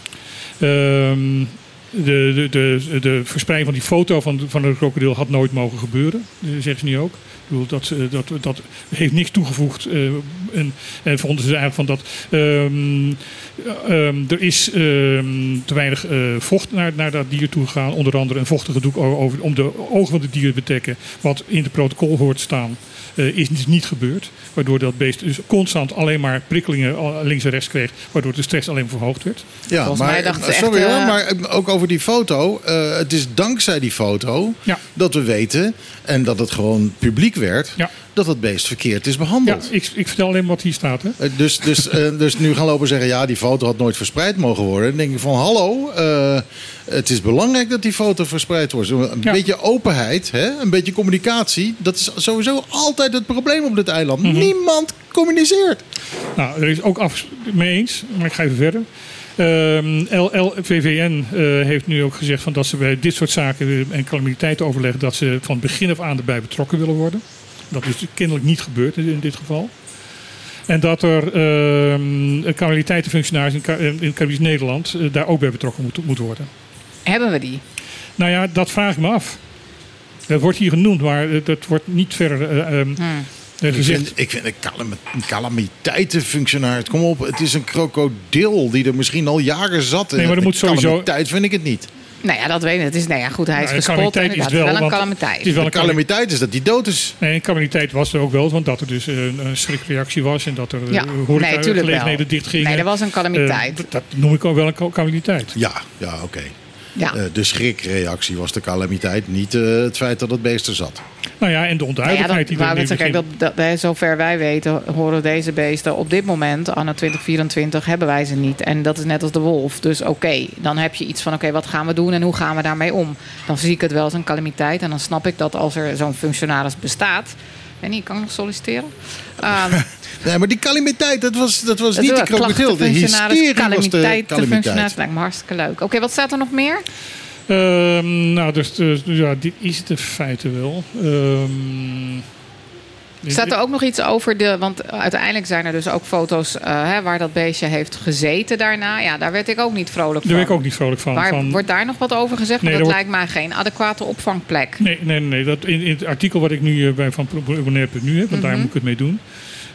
S2: Ehm, de, de, de, de verspreiding van die foto van, de- van de krokodil had nooit mogen gebeuren, eh, zeggen ze nu ook. Ik bedoel, dat, eh, dat, dat heeft niks toegevoegd. eh, en, en vonden ze eigenlijk van dat ehm, ehm, er is ehm, te weinig eh, vocht naar, naar dat dier toe gegaan. Onder andere een vochtige doek o- over, om de ogen van het dier te bedekken. Wat in het protocol hoort te staan, eh, is dus niet gebeurd. Waardoor dat beest dus constant alleen maar prikkelingen al- links en rechts kreeg. Waardoor de stress alleen maar verhoogd werd.
S1: Ja,
S3: Volgens
S1: maar
S3: mij dachten ze
S1: sorry
S3: echt,
S1: hoor,
S3: eh,
S1: maar ook over die foto. eh, het is dankzij die foto
S2: Ja.
S1: dat we weten en dat het gewoon publiek werd
S2: Ja.
S1: dat het beest verkeerd is
S2: Ja,
S1: behandeld.
S2: ik, ik vertel alleen maar wat hier staat. Hè?
S1: Eh, Dus, dus, eh, dus nu gaan lopen zeggen, ja, die foto had nooit verspreid mogen worden. Dan denk ik van, hallo, eh, het is belangrijk dat die foto verspreid wordt. Een
S2: Ja.
S1: beetje openheid, hè? Een beetje communicatie. Dat is sowieso altijd het probleem op dit eiland. Niemand communiceert.
S2: Nou, er is ook af mee eens, maar ik ga even verder. Ehm L L V V N eh, heeft nu ook gezegd van dat ze bij dit soort zaken en calamiteiten overleggen, dat ze van begin af aan erbij betrokken willen worden. Dat is kennelijk niet gebeurd in dit geval. En dat er ehm een calamiteitenfunctionaris in, Ka- in het Caribisch Nederland eh, daar ook bij betrokken moet, moet worden.
S3: Hebben we die?
S2: Nou ja, dat vraag ik me af. Dat wordt hier genoemd, maar eh, dat wordt niet verder eh, ehm,
S3: Hmm.
S2: eh,
S1: Ik
S2: gezegd.
S1: vind, ik vind een calam- een calamiteitenfunctionaris. Kom op, het is een krokodil die er misschien al jaren zat.
S2: Nee, maar er
S1: Een
S2: moet sowieso-
S1: calamiteit vind ik het niet.
S3: Nou ja, dat weet ik. Het is, nou ja, goed, hij is
S2: Nou, een
S3: gespot.
S2: calamiteit is
S3: Inderdaad,
S2: wel,
S3: wel een
S2: want
S3: calamiteit.
S2: het is wel
S1: De
S2: een calam-
S1: calamiteit is dat hij dood is.
S2: Nee, een calamiteit was er ook wel, want dat er dus een, een schrikreactie was en dat er
S3: Ja,
S2: eh,
S3: nee, tuurlijk
S2: horecagelegenheden
S3: wel.
S2: dichtgingen.
S3: Nee, er was een calamiteit.
S2: Eh, dat, dat noem ik ook wel een ca- calamiteit.
S1: Ja, ja oké.
S3: Ja.
S1: Eh, de schrikreactie was de calamiteit, niet eh, het feit dat het beest er zat.
S2: Nou ja, en de
S3: Nou ja,
S2: onduidelijkheid
S3: dat,
S2: die er
S3: wou
S2: in
S3: ik
S2: het
S3: zeggen,
S2: begin...
S3: kijk, dat, dat, zover wij weten horen deze beesten op dit moment, anno twintig vierentwintig, hebben wij ze niet. En dat is net als de wolf. Dus oké, dan heb je iets van oké, wat gaan we doen en hoe gaan we daarmee om? Dan zie ik het wel als een calamiteit. En dan snap ik dat als er zo'n functionaris bestaat. En niet, kan ik nog solliciteren? Um,
S1: Nee, maar die calamiteit, dat was, dat was
S3: dat
S1: niet
S3: is
S1: de
S3: wel
S1: krokodil. De
S3: klachtenfunctionaris,
S1: hysterie was de
S3: calamiteit, de functionaris.
S1: calamiteit.
S3: Lijkt me hartstikke leuk. Oké, wat staat er nog meer?
S2: Ehm, nou, dus, dus ja, dit is de feiten wel. Ehm,
S3: Staat er ook nog iets over de... Want uiteindelijk zijn er dus ook foto's eh, hè, waar dat beestje heeft gezeten daarna. Ja, daar werd ik ook niet vrolijk van.
S2: Daar ben ik ook niet vrolijk van.
S3: Maar
S2: van
S3: wordt daar nog wat over gezegd?
S2: Nee,
S3: Want dat
S2: er wordt-
S3: lijkt mij geen adequate opvangplek.
S2: Nee, nee, nee. Dat in, in het artikel wat ik nu eh, bij van Bonaire punt nu heb, want daar
S3: Mhm.
S2: moet ik het mee doen.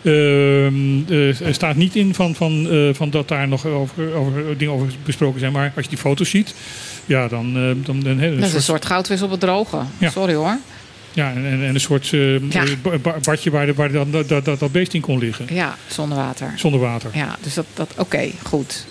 S2: Ehm, eh, er staat niet in van, van, eh, van dat daar nog over, over dingen over besproken zijn. Maar als je die foto's ziet, ja, dan... eh, dan, dan hè,
S3: Dat is een soort goudvis op het droge.
S2: Ja.
S3: Sorry hoor.
S2: Ja, en, en een soort eh,
S3: Ja.
S2: ba- ba- badje waar, de, waar dat, dat, dat, dat beest in kon liggen.
S3: Ja, zonder water.
S2: Zonder water.
S3: Ja, dus dat... dat Oké, goed.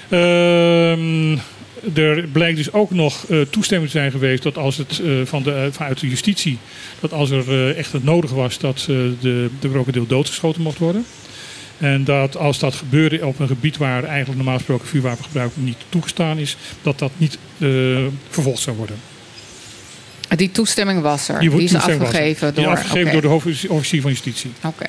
S2: Ehm, er blijkt dus ook nog eh, toestemming te zijn geweest dat als het eh, van de, vanuit de justitie, dat als er eh, echt het nodig was, dat eh, de, de krokodil doodgeschoten mocht worden. En dat als dat gebeurde op een gebied waar eigenlijk normaal gesproken vuurwapengebruik niet toegestaan is, dat dat niet eh, vervolgd zou worden.
S3: Die toestemming was er. Die,
S2: wo-
S3: is
S2: toestemming was er.
S3: afgegeven
S2: Die
S3: door...
S2: is afgegeven
S3: oké.
S2: door de hoofdofficier van justitie.
S3: Oké.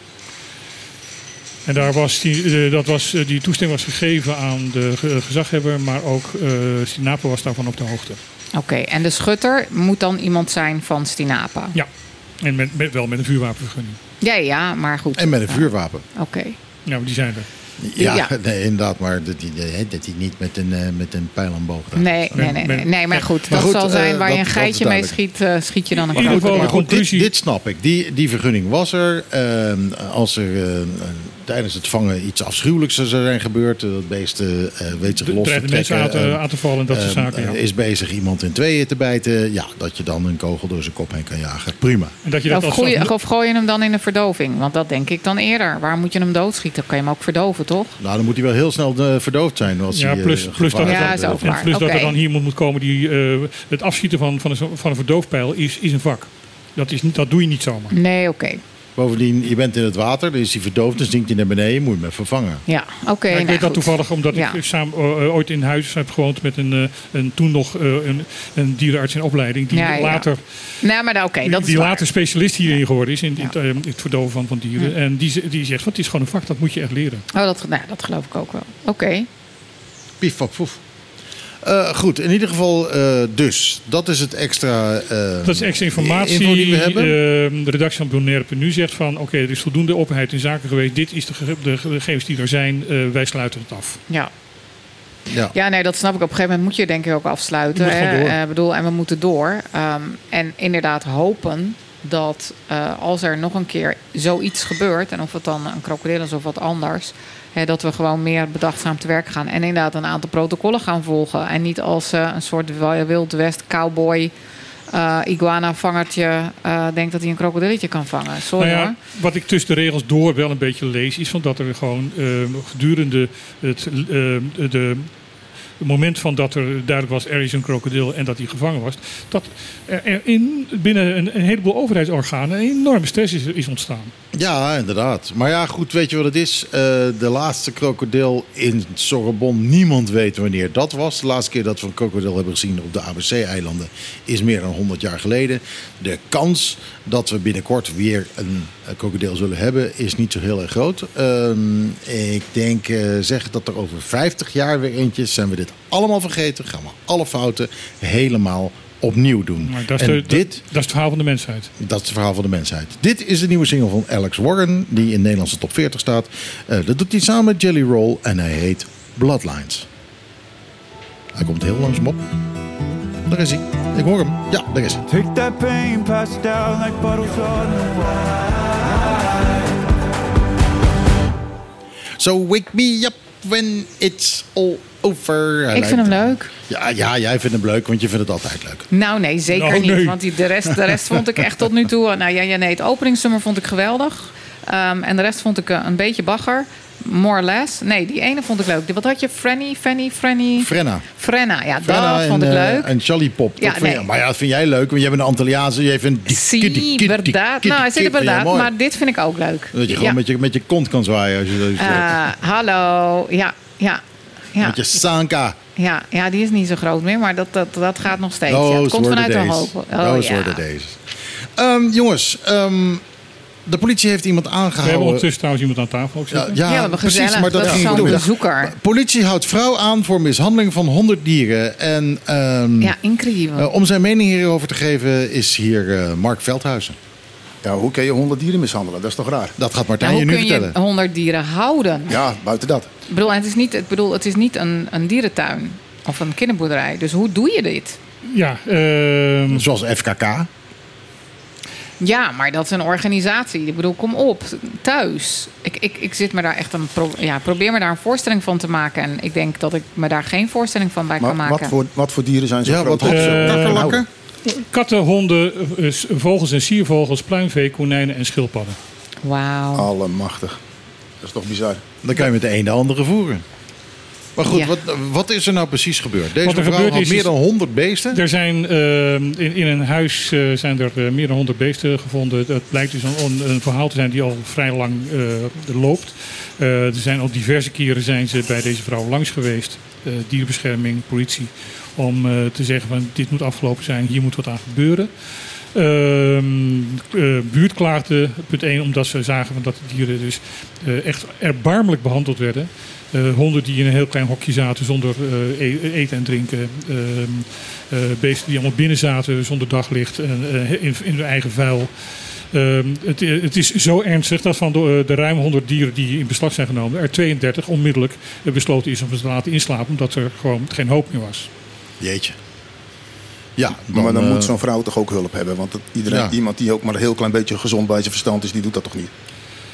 S2: En daar was die, eh, dat was, eh, die toestemming was gegeven aan de ge- gezaghebber, maar ook uh, Stinapa was daarvan op de hoogte.
S3: Oké, en de schutter moet dan iemand zijn van Stinapa?
S2: Ja, en met, met, wel met een vuurwapenvergunning.
S3: Ja, ja, maar goed.
S1: En met een vuurwapen.
S3: Oké.
S2: Ja, maar die zijn er.
S1: Ja,
S3: Ja.
S1: Nee, inderdaad, maar dat hij, hè, dat hij niet met een, eh, met een pijl en boog gaat.
S3: Nee, nee, nee, nee, nee, maar goed.
S1: Maar
S3: Dat
S1: goed,
S3: zal zijn
S1: eh,
S3: waar je
S1: dat-
S3: een
S1: dat is
S3: geitje mee
S1: duidelijk.
S3: schiet, eh, schiet je dan een
S2: In ieder geval
S3: krokodil.
S2: de
S1: Maar goed, dit,
S2: conclusie-
S1: dit snap ik. Die, die vergunning was er. Ehm, als er eh, tijdens het vangen iets afschuwelijks zou zijn gebeurd. Dat beest uh, weet zich los te trekken.
S2: mensen aan te,
S1: uh,
S2: aan te vallen en dat soort
S1: uh,
S2: zaken. Ja.
S1: Is bezig iemand in tweeën te bijten. Ja, dat je dan een kogel door zijn kop heen kan jagen. Prima.
S2: En dat je dat
S3: of, gooi je, of gooi je hem dan in een verdoving? Want dat denk ik dan eerder. Waar moet je hem doodschieten? Dan kan je hem ook verdoven, toch?
S1: Nou, dan moet hij wel heel snel uh, verdoofd zijn. Als
S2: ja,
S1: hij,
S2: plus,
S1: uh,
S2: plus, dat,
S3: ja,
S2: dat,
S3: zo
S2: en plus
S3: okay.
S2: dat er dan hier moet komen. Die, uh, het afschieten van, van, een, van een verdoofpijl is, is een vak. Dat, is, dat doe je niet zomaar.
S3: Nee, oké. Okay.
S1: Bovendien, je bent in het water, dan is hij verdoofd, dan zinkt hij naar beneden, moet je hem vervangen.
S3: Ja, oké. Okay,
S2: ik
S3: nou,
S2: weet dat
S3: goed.
S2: toevallig, omdat
S3: ja.
S2: ik samen, uh, ooit in huis heb gewoond met een, uh, een toen nog uh, een, een dierenarts in opleiding. Die
S3: ja,
S2: later,
S3: ja. Nee, maar okay, dat
S2: die
S3: is
S2: later specialist hierin geworden is, in,
S3: ja.
S2: in, het, uh, in het verdoven van, van dieren. Ja. En die, die zegt, van, het is gewoon een vak, dat moet je echt leren.
S3: Oh, dat, nou, dat geloof ik ook wel. Oké. Okay.
S1: Pief, paf, poef. Uh, goed, in ieder geval uh, dus. Dat is het extra uh,
S2: Dat is extra informatie
S1: info die we hebben.
S2: Uh, de redactie van Bonaire punt nu zegt van... oké, okay, er is voldoende openheid in zaken geweest. Dit is de, de, de gegevens die er zijn. Uh, wij sluiten het af.
S3: Ja.
S1: Ja.
S3: ja, nee, dat snap ik. Op een gegeven moment moet je denk ik ook afsluiten. Ik uh, bedoel, en we moeten door. Um, en inderdaad hopen dat uh, als er nog een keer zoiets gebeurt... en of het dan een krokodil is of wat anders... He, dat we gewoon meer bedachtzaam te werk gaan. En inderdaad een aantal protocollen gaan volgen. En niet als uh, een soort Wild West cowboy... Uh, iguana-vangertje uh, denkt dat hij een krokodilletje kan vangen. Sorry
S2: nou ja,
S3: hoor.
S2: Wat ik tussen de regels door wel een beetje lees... is van dat er gewoon uh, gedurende het... Uh, de, het moment van dat er duidelijk was, er is een krokodil en dat hij gevangen was, dat er in, binnen een, een heleboel overheidsorganen een enorme stress is, is ontstaan.
S1: Ja, inderdaad. Maar ja, goed, weet je wat het is? Uh, de laatste krokodil in Sorbonne, niemand weet wanneer dat was. De laatste keer dat we een krokodil hebben gezien op de A B C-eilanden is meer dan honderd jaar geleden. De kans dat we binnenkort weer een, een krokodil zullen hebben is niet zo heel erg groot. Uh, ik denk, uh, zeg dat er over vijftig jaar weer eentje is, zijn we dit allemaal vergeten, gaan we alle fouten helemaal opnieuw doen.
S2: Maar dat, is
S1: en
S2: de,
S1: dit,
S2: dat, dat is het verhaal van de mensheid.
S1: Dat is het verhaal van de mensheid. Dit is de nieuwe single van Alex Warren, die in de Nederlandse top veertig staat. Uh, dat doet hij samen met Jelly Roll en hij heet Bloodlines. Hij komt heel langzaam op. Daar is hij. Ik hoor hem. Ja, daar is hij.
S10: Take that pain, pass it down like bottles on the wine.
S1: So wake me up when it's all over.
S3: Ik vind hem leuk.
S1: Ja, ja, jij vindt hem leuk, want je vindt het altijd leuk.
S3: Nou nee, zeker
S2: nou,
S3: niet.
S2: Nee.
S3: Want die, de, rest, de rest vond ik echt tot nu toe... Nou ja, ja nee, het openingsnummer vond ik geweldig. Um, en de rest vond ik uh, een beetje bagger. More or less. Nee, die ene vond ik leuk. Wat had je? Franny, Fanny, Franny?
S1: Frenna.
S3: Frenna, ja,
S1: Frenna
S3: dat vond
S1: en,
S3: ik
S1: uh,
S3: leuk.
S1: En Charlie Pop.
S3: Ja,
S1: dat
S3: nee.
S1: vind je, maar ja, dat vind jij leuk, want jij bent een Antilliaanse. Jij vindt...
S3: Zie, inderdaad. Nou, hij zit inderdaad, maar dit vind ik ook leuk.
S1: Dat je gewoon
S3: ja.
S1: met, je, met je kont kan zwaaien als je zoiets
S3: uh, Hallo, ja, ja. ja.
S1: Met je sanka.
S3: Ja, ja, die is niet zo groot meer, maar dat, dat, dat gaat nog steeds.
S1: Those
S3: ja, het komt vanuit
S1: days.
S3: de hoop. Oh,
S1: Those
S3: ja.
S1: were the days. Um, jongens, um, de politie heeft iemand aangehouden.
S2: We hebben ondertussen trouwens iemand aan tafel ook zitten.
S1: Ja, ja,
S3: Ja, we hebben
S1: precies,
S3: gezellig.
S1: maar dat,
S3: Dat is
S1: ging ik
S3: zo'n
S1: doen.
S3: bezoeker.
S1: Politie houdt vrouw aan voor mishandeling van honderd dieren. En um,
S3: Ja, incredible.
S1: uh, om zijn mening hierover te geven is hier uh, Mark Veldhuizen.
S11: Ja, hoe kun je honderd dieren mishandelen? Dat is toch raar?
S1: Dat gaat Martijn
S3: Nou,
S1: je
S3: hoe
S1: nu
S3: kun je
S1: vertellen.
S3: honderd dieren houden?
S11: Ja, buiten dat.
S3: Ik bedoel, het is niet, ik bedoel, het is niet een, een dierentuin of een kinderboerderij. Dus hoe doe je dit?
S2: Ja, uh,
S1: Zoals F K K.
S3: Ja, maar dat is een organisatie. Ik bedoel, kom op, thuis. Ik, ik, ik zit me daar echt een pro, ja, probeer me daar een voorstelling van te maken. En ik denk dat ik me daar geen voorstelling van bij
S11: Maar
S3: kan maken.
S11: wat voor, wat voor dieren zijn zo
S1: Ja,
S11: groot?
S1: wat
S11: dat
S1: uh,
S11: ze zo
S1: kakkerlakken?
S2: katten, honden, uh, vogels en siervogels, pluimvee, konijnen en schildpadden.
S3: Wauw.
S11: Allemachtig. Dat is toch bizar.
S1: Dan kan je met de een de andere voeren. Maar goed,
S3: Ja.
S1: wat, wat is er nou precies gebeurd? Deze
S2: Wat er
S1: vrouw
S2: gebeurd
S1: had
S2: is,
S1: meer
S2: is-
S1: dan honderd beesten.
S2: Er zijn uh, in, in een huis uh, zijn er uh, meer dan honderd beesten gevonden. Dat blijkt dus een, een verhaal te zijn die al vrij lang uh, loopt. Uh, er zijn al diverse keren zijn ze bij deze vrouw langs geweest. Uh, dierenbescherming, politie. Om uh, te zeggen van dit moet afgelopen zijn, hier moet wat aan gebeuren. Uh, uh, buurt klaagde, punt één, omdat ze zagen van dat de dieren dus uh, echt erbarmelijk behandeld werden. Uh, honden die in een heel klein hokje zaten zonder uh, e- eten en drinken. Uh, uh, beesten die allemaal binnen zaten zonder daglicht en uh, in, in hun eigen vuil. Uh, het, het is zo ernstig dat van de, de ruim honderd dieren die in beslag zijn genomen, er tweeëndertig onmiddellijk besloten is om ze te laten inslapen, omdat er gewoon geen hoop meer was.
S1: Jeetje. Ja, dan,
S11: maar dan
S1: uh,
S11: moet zo'n vrouw toch ook hulp hebben? Want het, iedereen,
S1: ja.
S11: iemand die ook maar een heel klein beetje gezond bij zijn verstand is, die doet dat toch niet?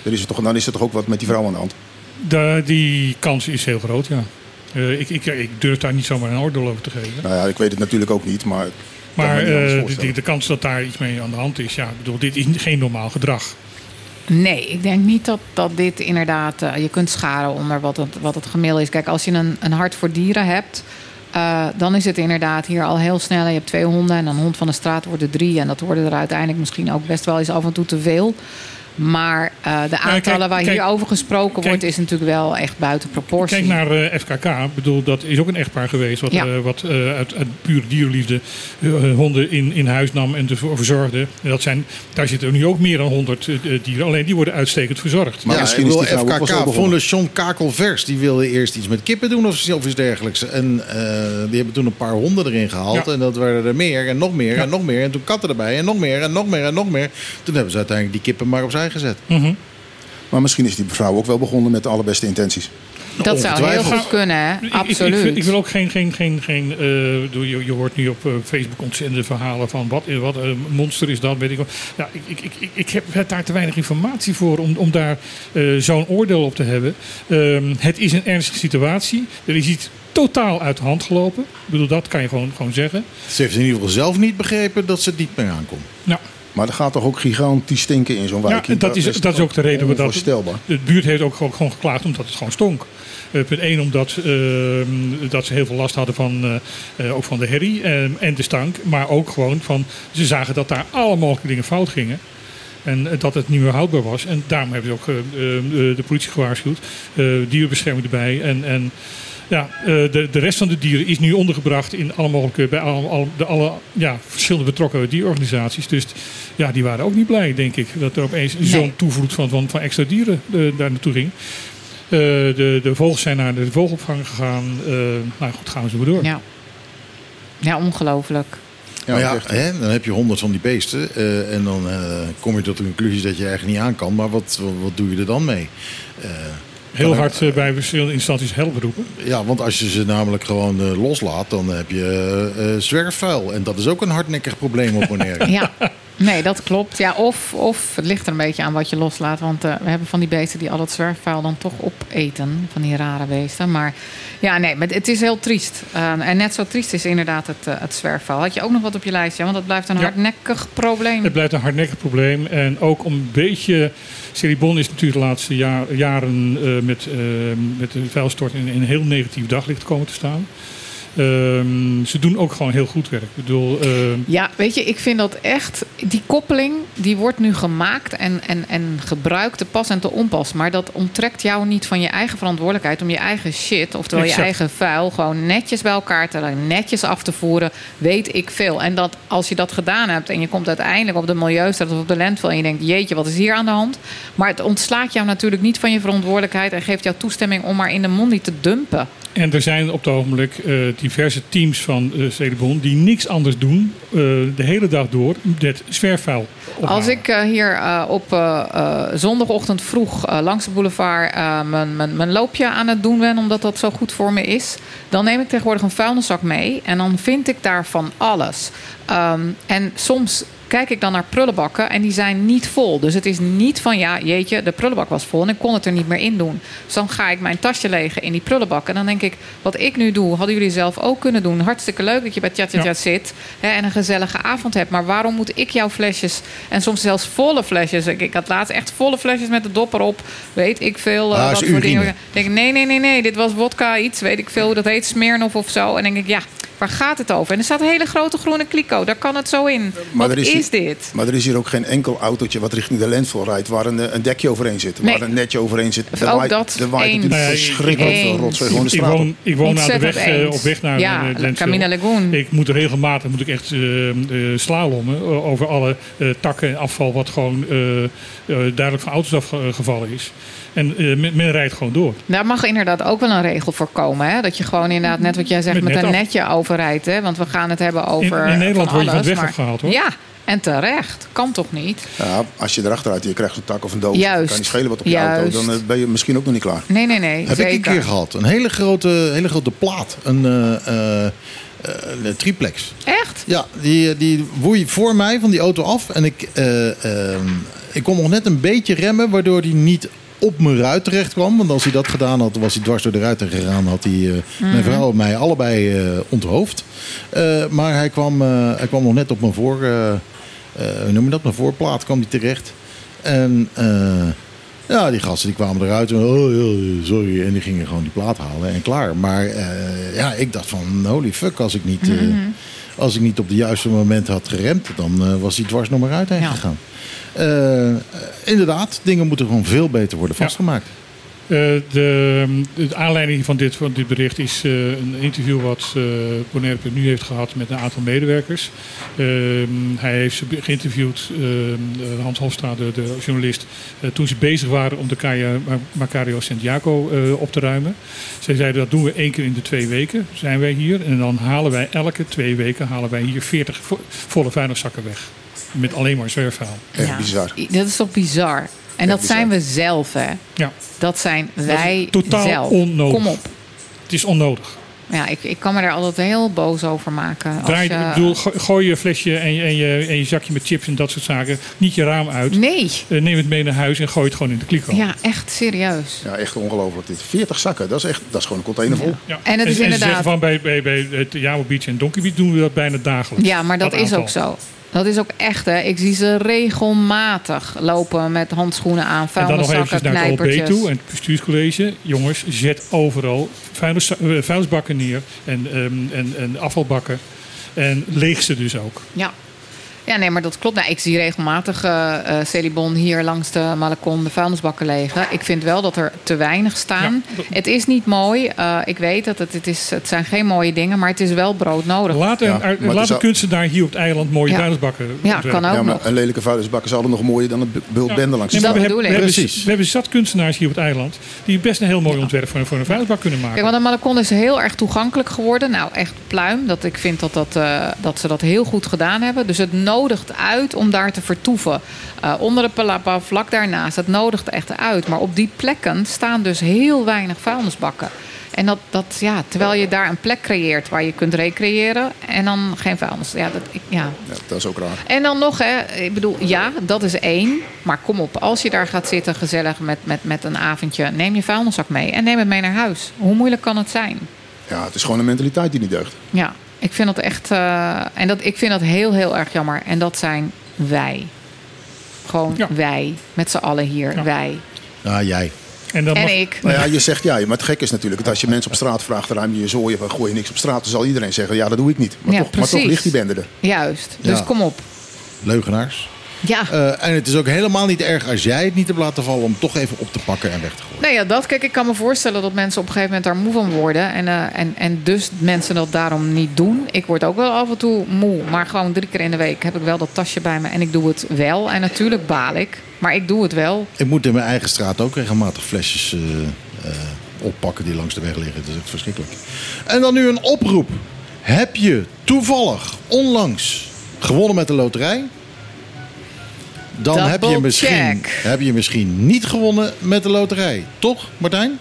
S11: Dan is, het toch, dan is er toch ook wat met die vrouw aan de hand?
S2: De, die kans is heel groot, ja. Uh, ik, ik, ik durf daar niet zomaar een oordeel over te geven.
S11: Nou ja, ik weet het natuurlijk ook niet, maar...
S2: Maar uh, de, de kans dat daar iets mee aan de hand is, ja, ik bedoel, dit is geen normaal gedrag.
S3: Nee, ik denk niet dat, dat dit inderdaad... Uh, je kunt scharen onder wat het, wat het gemiddelde is. Kijk, als je een, een hart voor dieren hebt... Uh, dan is het inderdaad hier al heel snel. Je hebt twee honden en een hond van de straat worden drie. En dat worden er uiteindelijk misschien ook best wel eens af en toe te veel. Maar uh, de aantallen ja, kijk, waar kijk, hier over gesproken kijk, wordt... is natuurlijk wel echt buiten proportie.
S2: Kijk naar uh, F K K. Ik bedoel, dat is ook een echtpaar geweest... wat, ja. uh, wat uh, uit, uit pure dierenliefde uh, honden in, in huis nam en ervoor verzorgde. En dat zijn, daar zitten er nu ook meer dan honderd uh, dieren. Alleen die worden uitstekend verzorgd.
S1: Maar ja, misschien is F K K vonden John Kakelvers. Die wilde eerst iets met kippen doen of, of iets dergelijks. En uh, die hebben toen een paar honden erin gehaald. Ja. En dat werden er meer en nog meer ja. en nog meer. En toen katten erbij en nog meer en nog meer en nog meer. Toen hebben ze uiteindelijk die kippen maar opzij gezet.
S2: Mm-hmm.
S11: Maar misschien is die vrouw ook wel begonnen met de allerbeste intenties.
S3: Dat zou heel goed kunnen, hè? Absoluut.
S2: Ik, ik, ik wil ook geen... geen, geen, geen uh, je, je hoort nu op uh, Facebook ontzettende verhalen van... wat, wat uh, monster is dat, weet ik wel. Ja, ik, ik, ik, ik heb daar te weinig informatie voor om, om daar uh, zo'n oordeel op te hebben. Um, het is een ernstige situatie. Er is iets totaal uit de hand gelopen. Ik bedoel, dat kan je gewoon, gewoon zeggen.
S1: Ze heeft in ieder geval zelf niet begrepen dat ze het niet meer aankomt.
S2: Nou.
S11: Maar er gaat toch ook gigantisch stinken in zo'n wijk?
S2: Ja, dat, dat is, is dat is ook de reden waarom de buurt heeft ook gewoon, gewoon geklaagd omdat het gewoon stonk. Uh, punt één, omdat uh, dat ze heel veel last hadden van, uh, uh, ook van de herrie en, en de stank. Maar ook gewoon van, ze zagen dat daar alle mogelijke dingen fout gingen. En uh, dat het niet meer houdbaar was. En daarom hebben ze ook uh, uh, de politie gewaarschuwd. Uh, dierenbescherming erbij. En, en ja, uh, de, de rest van de dieren is nu ondergebracht in alle mogelijke, bij alle, alle, de alle ja, verschillende betrokken dierorganisaties. Dus ja, die waren ook niet blij, denk ik. Dat er opeens nee. zo'n toevloed van, van, van extra dieren uh, daar naartoe ging. Uh, de, de vogels zijn naar de vogelopvang gegaan. Uh, nou goed, gaan we zo door.
S3: Ja, ja ongelooflijk.
S1: Ja, ja, hè, dan heb je honderd van die beesten. Uh, en dan uh, kom je tot de conclusie dat je eigenlijk niet aan kan. Maar wat, wat, wat doe je er dan mee? Uh,
S2: Heel hard uh, bij verschillende instanties help roepen.
S1: Ja, want als je ze namelijk gewoon uh, loslaat, dan heb je uh, zwerfvuil. En dat is ook een hardnekkig probleem op Bonaire.
S3: Ja, nee, dat klopt. Ja, of, of het ligt er een beetje aan wat je loslaat. Want uh, we hebben van die beesten die al het zwerfvuil dan toch opeten. Van die rare beesten. Maar ja, nee, maar het is heel triest. Uh, en net zo triest is inderdaad het, uh, het zwerfvuil. Had je ook nog wat op je lijstje? Want dat blijft een ja. hardnekkig probleem.
S2: Het blijft een hardnekkig probleem. En ook om een beetje... Seribon is natuurlijk de laatste jaar, jaren uh, met, uh, met de vuilstort in, in een heel negatief daglicht komen te staan. Um, ze doen ook gewoon heel goed werk. Ik bedoel, uh...
S3: Ja, weet je, ik vind dat echt... Die koppeling, die wordt nu gemaakt en, en, en gebruikt te pas en te onpas. Maar dat onttrekt jou niet van je eigen verantwoordelijkheid... om je eigen shit, oftewel exact. je eigen vuil... gewoon netjes bij elkaar te leggen, netjes af te voeren. Weet ik veel. En dat als je dat gedaan hebt en je komt uiteindelijk op de Milieustraat of op de landfill... en je denkt, jeetje, wat is hier aan de hand? Maar het ontslaat jou natuurlijk niet van je verantwoordelijkheid... en geeft jou toestemming om maar in de Mondi te dumpen.
S2: En er zijn op het ogenblik uh, diverse teams van uh, Seribon die niks anders doen uh, de hele dag door met zwerfvuil ophalen.
S3: Als ik uh, hier uh, op uh, uh, zondagochtend vroeg uh, langs de boulevard uh, mijn, mijn, mijn loopje aan het doen ben, omdat dat zo goed voor me is, dan neem ik tegenwoordig een vuilniszak mee en dan vind ik daar van alles. Um, en soms kijk ik dan naar prullenbakken en die zijn niet vol. Dus het is niet van, ja, jeetje, de prullenbak was vol en ik kon het er niet meer in doen. Dus dan ga ik mijn tasje legen in die prullenbak. En dan denk ik, wat ik nu doe, hadden jullie zelf ook kunnen doen. Hartstikke leuk dat je bij Tja Tja Tja zit hè, en een gezellige avond hebt. Maar waarom moet ik jouw flesjes, en soms zelfs volle flesjes, ik, ik had laatst echt volle flesjes met de dopper op, weet ik veel. Uh,
S1: ah,
S3: wat voor dingen. Dan denk ik, nee, nee, nee, nee, dit was wodka iets, weet ik veel, dat heet Smirnoff of zo. En dan denk ik, ja, waar gaat het over? En er staat een hele grote groene kliko. Daar kan het zo in.
S11: Maar
S3: Wat
S11: is,
S3: is dit?
S11: Maar er is hier ook geen enkel autootje wat richting de landfill rijdt... waar een, een dekje overheen zit.
S3: Nee.
S11: Waar een netje overheen zit.
S3: Ook waait, dat.
S11: Er waait natuurlijk
S2: Nee,
S11: verschrikkelijk veel rotzooi gewoon de
S2: Ik
S11: straat
S2: woon,
S11: op.
S2: ik woon aan de weg, uh, op weg naar
S3: ja,
S2: de landfill.
S3: Camina Lagoon.
S2: Ik moet regelmatig moet ik echt uh, uh, slalommen uh, over alle uh, takken en afval... wat gewoon uh, uh, duidelijk van auto's afgevallen is. En uh, men, men rijdt gewoon door.
S3: Daar mag inderdaad ook wel een regel voor komen. Hè? Dat je gewoon inderdaad, net wat jij zegt, met, met een af. netje overrijdt. Hè? Want we gaan het hebben over
S2: In, in Nederland
S3: van
S2: word je van
S3: alles,
S2: het weg
S3: maar,
S2: afgehaald, hoor.
S3: Ja, en terecht. Kan toch niet?
S11: Ja, als je erachteruit je krijgt een tak of een doos...
S3: Juist.
S11: kan niet schelen wat op je
S3: Juist.
S11: auto... dan uh, ben je misschien ook nog niet klaar.
S3: Nee, nee, nee.
S1: Heb
S3: zeker.
S1: ik een keer gehad. Een hele grote, hele grote plaat. Een... Uh, uh, Uh, een triplex.
S3: Echt?
S1: Ja, die, die woei voor mij van die auto af. En ik, uh, uh, ik kon nog net een beetje remmen, waardoor hij niet op mijn ruit terecht kwam. Want als hij dat gedaan had, was hij dwars door de ruiten gegaan. Had hij uh, mm-hmm. mijn vrouw en mij allebei uh, onthoofd. Uh, maar hij kwam, uh, hij kwam nog net op mijn voor... Uh, uh, hoe noem je dat? Mijn voorplaat kwam hij terecht. En uh, ja, die gasten die kwamen eruit. En, oh, ja, sorry. En die gingen gewoon die plaat halen en klaar. Maar uh, ja, ik dacht van holy fuck, als ik niet... Uh, mm-hmm. Als ik niet op het juiste moment had geremd, dan uh, was hij dwars nog maar uit heen ja. gegaan. Uh, inderdaad, dingen moeten gewoon veel beter worden vastgemaakt.
S2: Ja. Uh, de, de aanleiding van dit, van dit bericht is uh, een interview wat uh, Bonaire nu heeft gehad met een aantal medewerkers. Uh, hij heeft ze geïnterviewd, uh, Hans Hofstra, de, de journalist, uh, toen ze bezig waren om de Caia Macario Santiago uh, op te ruimen. Zij zeiden dat doen we één keer in de twee weken, zijn wij hier. En dan halen wij elke twee weken halen wij hier veertig vo- volle vuilniszakken weg. Met alleen maar zwerfvuil.
S11: Echt
S3: ja.
S11: bizar.
S3: Dat is toch bizar? En dat zijn we zelf, hè?
S2: Ja.
S3: Dat zijn wij
S2: dat is totaal
S3: zelf.
S2: Onnodig.
S3: Kom op.
S2: Het is onnodig.
S3: Ja, ik, ik kan me daar altijd heel boos over maken.
S2: Draai,
S3: als je...
S2: Ik bedoel, gooi je flesje en je, en, je, en je zakje met chips en dat soort zaken niet je raam uit.
S3: Nee.
S2: Uh, neem het mee naar huis en gooi het gewoon in de kliko.
S3: Ja, echt serieus.
S11: Ja, echt ongelooflijk dit. veertig zakken, dat is echt, dat is gewoon een container vol.
S3: Ja. Ja. En het is
S2: en,
S3: inderdaad...
S2: En ze zeggen van bij, bij, bij het Jamo Beach en Donkey Beach doen we dat bijna dagelijks.
S3: Ja, maar dat, dat is aantal. Ook zo. Dat is ook echt, hè. Ik zie ze regelmatig lopen met handschoenen aan, vuilniszakken, knijpertjes. En dan nog eventjes naar het O B toe en het bestuurscollege. Jongens, zet overal vuilnis, uh, vuilnisbakken neer en, um, en, en afvalbakken. En leeg ze dus ook. Ja. Ja, nee, maar dat klopt. Nou, ik zie regelmatig uh, uh, Celibon hier langs de Malecon de vuilnisbakken legen. Ik vind wel dat er te weinig staan. Ja. Het is niet mooi. Uh, ik weet dat het, het, is, het zijn geen mooie dingen, maar het is wel broodnodig.
S2: Laat een, ja, laat een kunstenaar hier op het eiland mooie ja. vuilnisbakken.
S3: Ja, kan ook ja, maar nog.
S11: Een lelijke vuilnisbak is altijd nog mooier dan een bultbende ja. langs de
S3: straat.
S2: We, hebben, we, hebben,
S3: Precies.
S2: we hebben zat kunstenaars hier op het eiland die best een heel mooi ja. ontwerp voor, voor een vuilnisbak kunnen maken.
S3: Kijk, want de Malecon is heel erg toegankelijk geworden. Nou, echt pluim. Dat ik vind dat, dat, uh, dat ze dat heel goed gedaan hebben. Dus het nodigt uit om daar te vertoeven. Uh, onder de Palapa, vlak daarnaast. Het nodigt echt uit. Maar op die plekken staan dus heel weinig vuilnisbakken. En dat, dat, ja, terwijl je daar een plek creëert waar je kunt recreëren en dan geen vuilnis. Ja, dat, ja.
S11: ja, dat is ook raar.
S3: En dan nog, hè, ik bedoel, ja, dat is één. Maar kom op, als je daar gaat zitten gezellig met, met, met een avondje, neem je vuilniszak mee en neem het mee naar huis. Hoe moeilijk kan het zijn?
S11: Ja, het is gewoon een mentaliteit die niet deugt.
S3: Ja, ik vind dat echt, uh, en dat, ik vind dat heel, heel erg jammer. En dat zijn wij. Gewoon ja. wij, met z'n allen hier, ja. wij.
S1: Ja, jij.
S2: En, dan
S3: en
S2: mag...
S3: ik.
S11: Nou ja, je zegt ja, maar het gek is natuurlijk dat als je mensen op straat vraagt, ruim je je zooi of gooi je niks op straat, dan zal iedereen zeggen ja, dat doe ik niet. Maar,
S3: ja,
S11: toch, maar toch ligt die bende er.
S3: Juist, dus
S1: ja.
S3: kom op.
S1: Leugenaars.
S3: Ja.
S1: Uh, en het is ook helemaal niet erg als jij het niet hebt laten vallen om toch even op te pakken en weg te gooien.
S3: Nou ja, dat, kijk, ik kan me voorstellen dat mensen op een gegeven moment daar moe van worden. En, uh, en, en dus mensen dat daarom niet doen. Ik word ook wel af en toe moe. Maar gewoon drie keer in de week heb ik wel dat tasje bij me. En ik doe het wel. En natuurlijk baal ik. Maar ik doe het wel.
S1: Ik moet in mijn eigen straat ook regelmatig flesjes uh, uh, oppakken die langs de weg liggen. Dat is echt verschrikkelijk. En dan nu een oproep. Heb je toevallig onlangs gewonnen met de loterij? Dan heb je, misschien, heb je misschien niet gewonnen met de loterij. Toch, Martijn?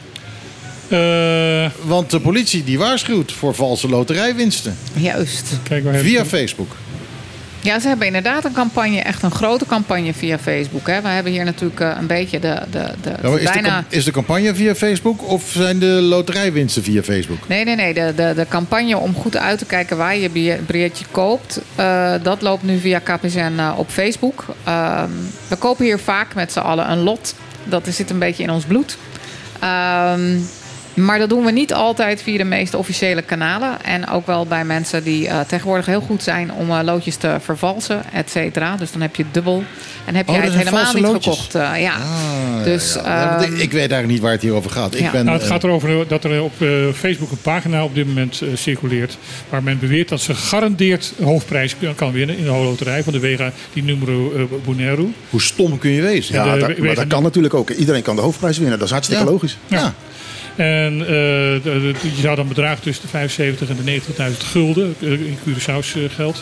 S2: Uh,
S1: Want de politie die waarschuwt voor valse loterijwinsten.
S3: Juist.
S2: Kijk, waar
S1: via Facebook.
S3: Ja, ze hebben inderdaad een campagne, echt een grote campagne via Facebook. Hè. We hebben hier natuurlijk uh, een beetje de... de, de
S1: ja, is,
S3: bijna...
S1: de, is de campagne via Facebook of zijn de loterijwinsten via Facebook?
S3: Nee, nee, nee. De, de, de campagne om goed uit te kijken waar je biljettje koopt, uh, dat loopt nu via K P Z N uh, op Facebook. Uh, we kopen hier vaak met z'n allen een lot. Dat zit een beetje in ons bloed. Uh, Maar dat doen we niet altijd via de meest officiële kanalen. En ook wel bij mensen die uh, tegenwoordig heel goed zijn om uh, loodjes te vervalsen, et cetera. Dus dan heb je het dubbel. En heb
S1: oh,
S3: jij het helemaal niet
S1: loodjes.
S3: gekocht. Uh, ja.
S1: Ah,
S3: dus,
S1: ja.
S3: Uh,
S1: ik, ik weet eigenlijk niet waar het hier over gaat.
S3: Ja.
S1: Ik ben,
S2: nou, het gaat erover dat er op uh, Facebook een pagina op dit moment uh, circuleert. Waar men beweert dat ze gegarandeerd hoofdprijs kan winnen in de loterij van de Wega die numero uh, Bonaire.
S1: Hoe stom kun je wezen?
S11: Ja,
S2: de,
S11: dat,
S2: we,
S11: maar dat kan natuurlijk ook. Iedereen kan de hoofdprijs winnen. Dat is hartstikke
S1: ja.
S11: logisch.
S1: Ja.
S2: ja. En uh, de, de, je zou dan bedragen tussen de vijfenzeventig en de negentigduizend gulden uh, in Curaçao's uh, geld.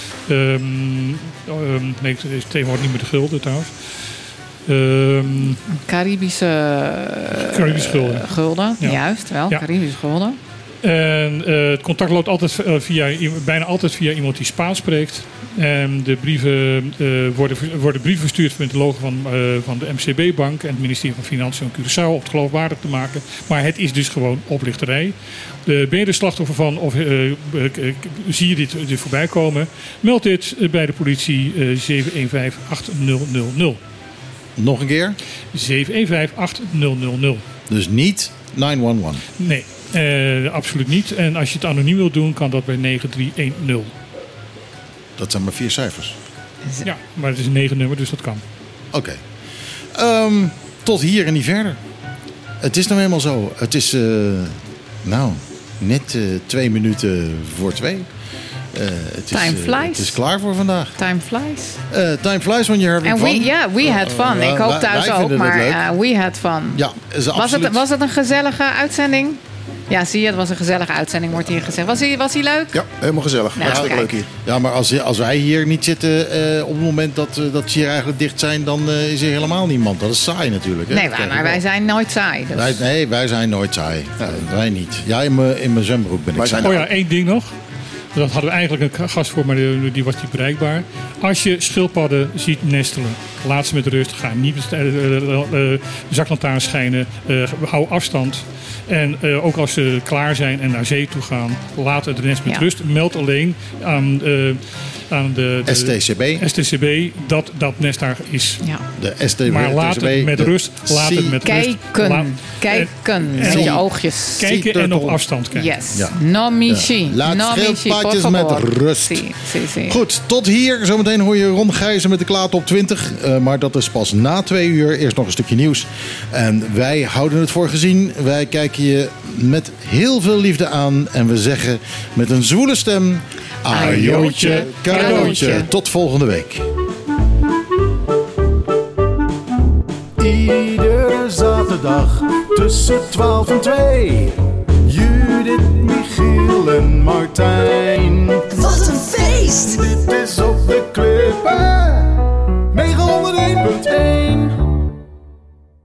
S2: Um, um, nee, het is tegenwoordig niet meer de gulden trouwens. Um,
S3: Caribische,
S2: Caribische gulden.
S3: Uh, gulden, ja. Juist wel, ja. Caribische gulden.
S2: En uh, het contact loopt altijd uh, via, bijna altijd via iemand die Spaans spreekt. En de brieven uh, worden, worden brieven verstuurd met het logo van, uh, van de M C B-bank en het ministerie van Financiën van Curaçao om het geloofwaardig te maken. Maar het is dus gewoon oplichterij. Uh, ben je er slachtoffer van of uh, uh, uh, zie je dit, dit voorbij komen? Meld dit bij de politie uh, zeven een vijf acht nul nul nul.
S1: Nog een keer?
S2: zeven een vijf acht nul nul nul.
S1: Dus niet negen een een?
S2: Nee, uh, absoluut niet. En als je het anoniem wilt doen, kan dat bij negen drie een nul.
S1: Dat zijn maar vier cijfers.
S2: Ja, maar het is een negen nummer, dus dat kan.
S1: Oké. Okay. Um, tot hier en niet verder. Het is nou helemaal zo. Het is, uh, nou, net uh, twee minuten voor twee. Uh, het
S3: time
S1: is, uh,
S3: flies.
S1: Het is klaar voor vandaag.
S3: Time flies.
S1: Uh, time flies when you're having
S3: And
S1: fun.
S3: we, yeah, we had fun.
S1: Uh,
S3: Ik hoop
S1: wij,
S3: thuis
S1: wij
S3: ook, maar uh, we had fun.
S1: Ja, is
S3: was, het, was het een gezellige uitzending? Ja, zie je, het was een gezellige uitzending, wordt hier gezegd. Was hij, was hij leuk?
S11: Ja, helemaal gezellig.
S3: Nou,
S11: Hartstikke
S3: kijk.
S11: leuk hier.
S1: Ja, maar als, als wij hier niet zitten uh, op het moment dat, uh, dat ze hier eigenlijk dicht zijn, dan uh, is er helemaal niemand. Dat is saai natuurlijk. Hè?
S3: Nee, maar, maar wij zijn nooit saai. Dus.
S1: Wij, nee, wij zijn nooit saai. Ja. Wij niet. Ja, in mijn in mijn zwembroek ben ik
S11: Wij
S1: saai.
S11: zijn
S2: Oh ja, één ding nog. Dat hadden we eigenlijk een gast voor, maar die, die was niet bereikbaar. Als je schildpadden ziet nestelen, laat ze met rust. Ga niet met de uh, uh, uh, zaklantaarn schijnen. Uh, hou afstand. En uh, ook als ze klaar zijn en naar zee toe gaan, laat het nest met
S3: Ja.
S2: rust. Meld alleen aan, uh, aan de, de
S1: S T C B.
S2: S T C B dat dat nest daar is.
S3: Ja.
S1: De S T C B.
S2: Maar laat het met
S1: de
S2: rust. Laat het met rust.
S3: Kijken.
S2: Laat-
S3: Kijken
S2: en-
S3: met
S2: en
S3: je
S2: op-
S3: oogjes.
S2: Kijken en op afstand kijken.
S3: Yes.
S1: Ja.
S3: No michi.
S1: Ja. Laat
S3: no michi,
S1: schildpadjes
S3: por
S1: met
S3: favor.
S1: rust.
S3: Si, si, si.
S1: Goed, tot hier. Zometeen hoor je Ron Gijzen met de Klaat op twintig. Uh, maar dat is pas na twee uur. Eerst nog een stukje nieuws. En wij houden het voor gezien. Wij kijken je met heel veel liefde aan. En we zeggen met een zwoele stem: ajootje, cadeautje. Tot volgende week.
S4: Iedere zaterdag tussen twaalf en twee. Judith, Michiel en Martijn.
S8: Wat een feest!
S4: Dit is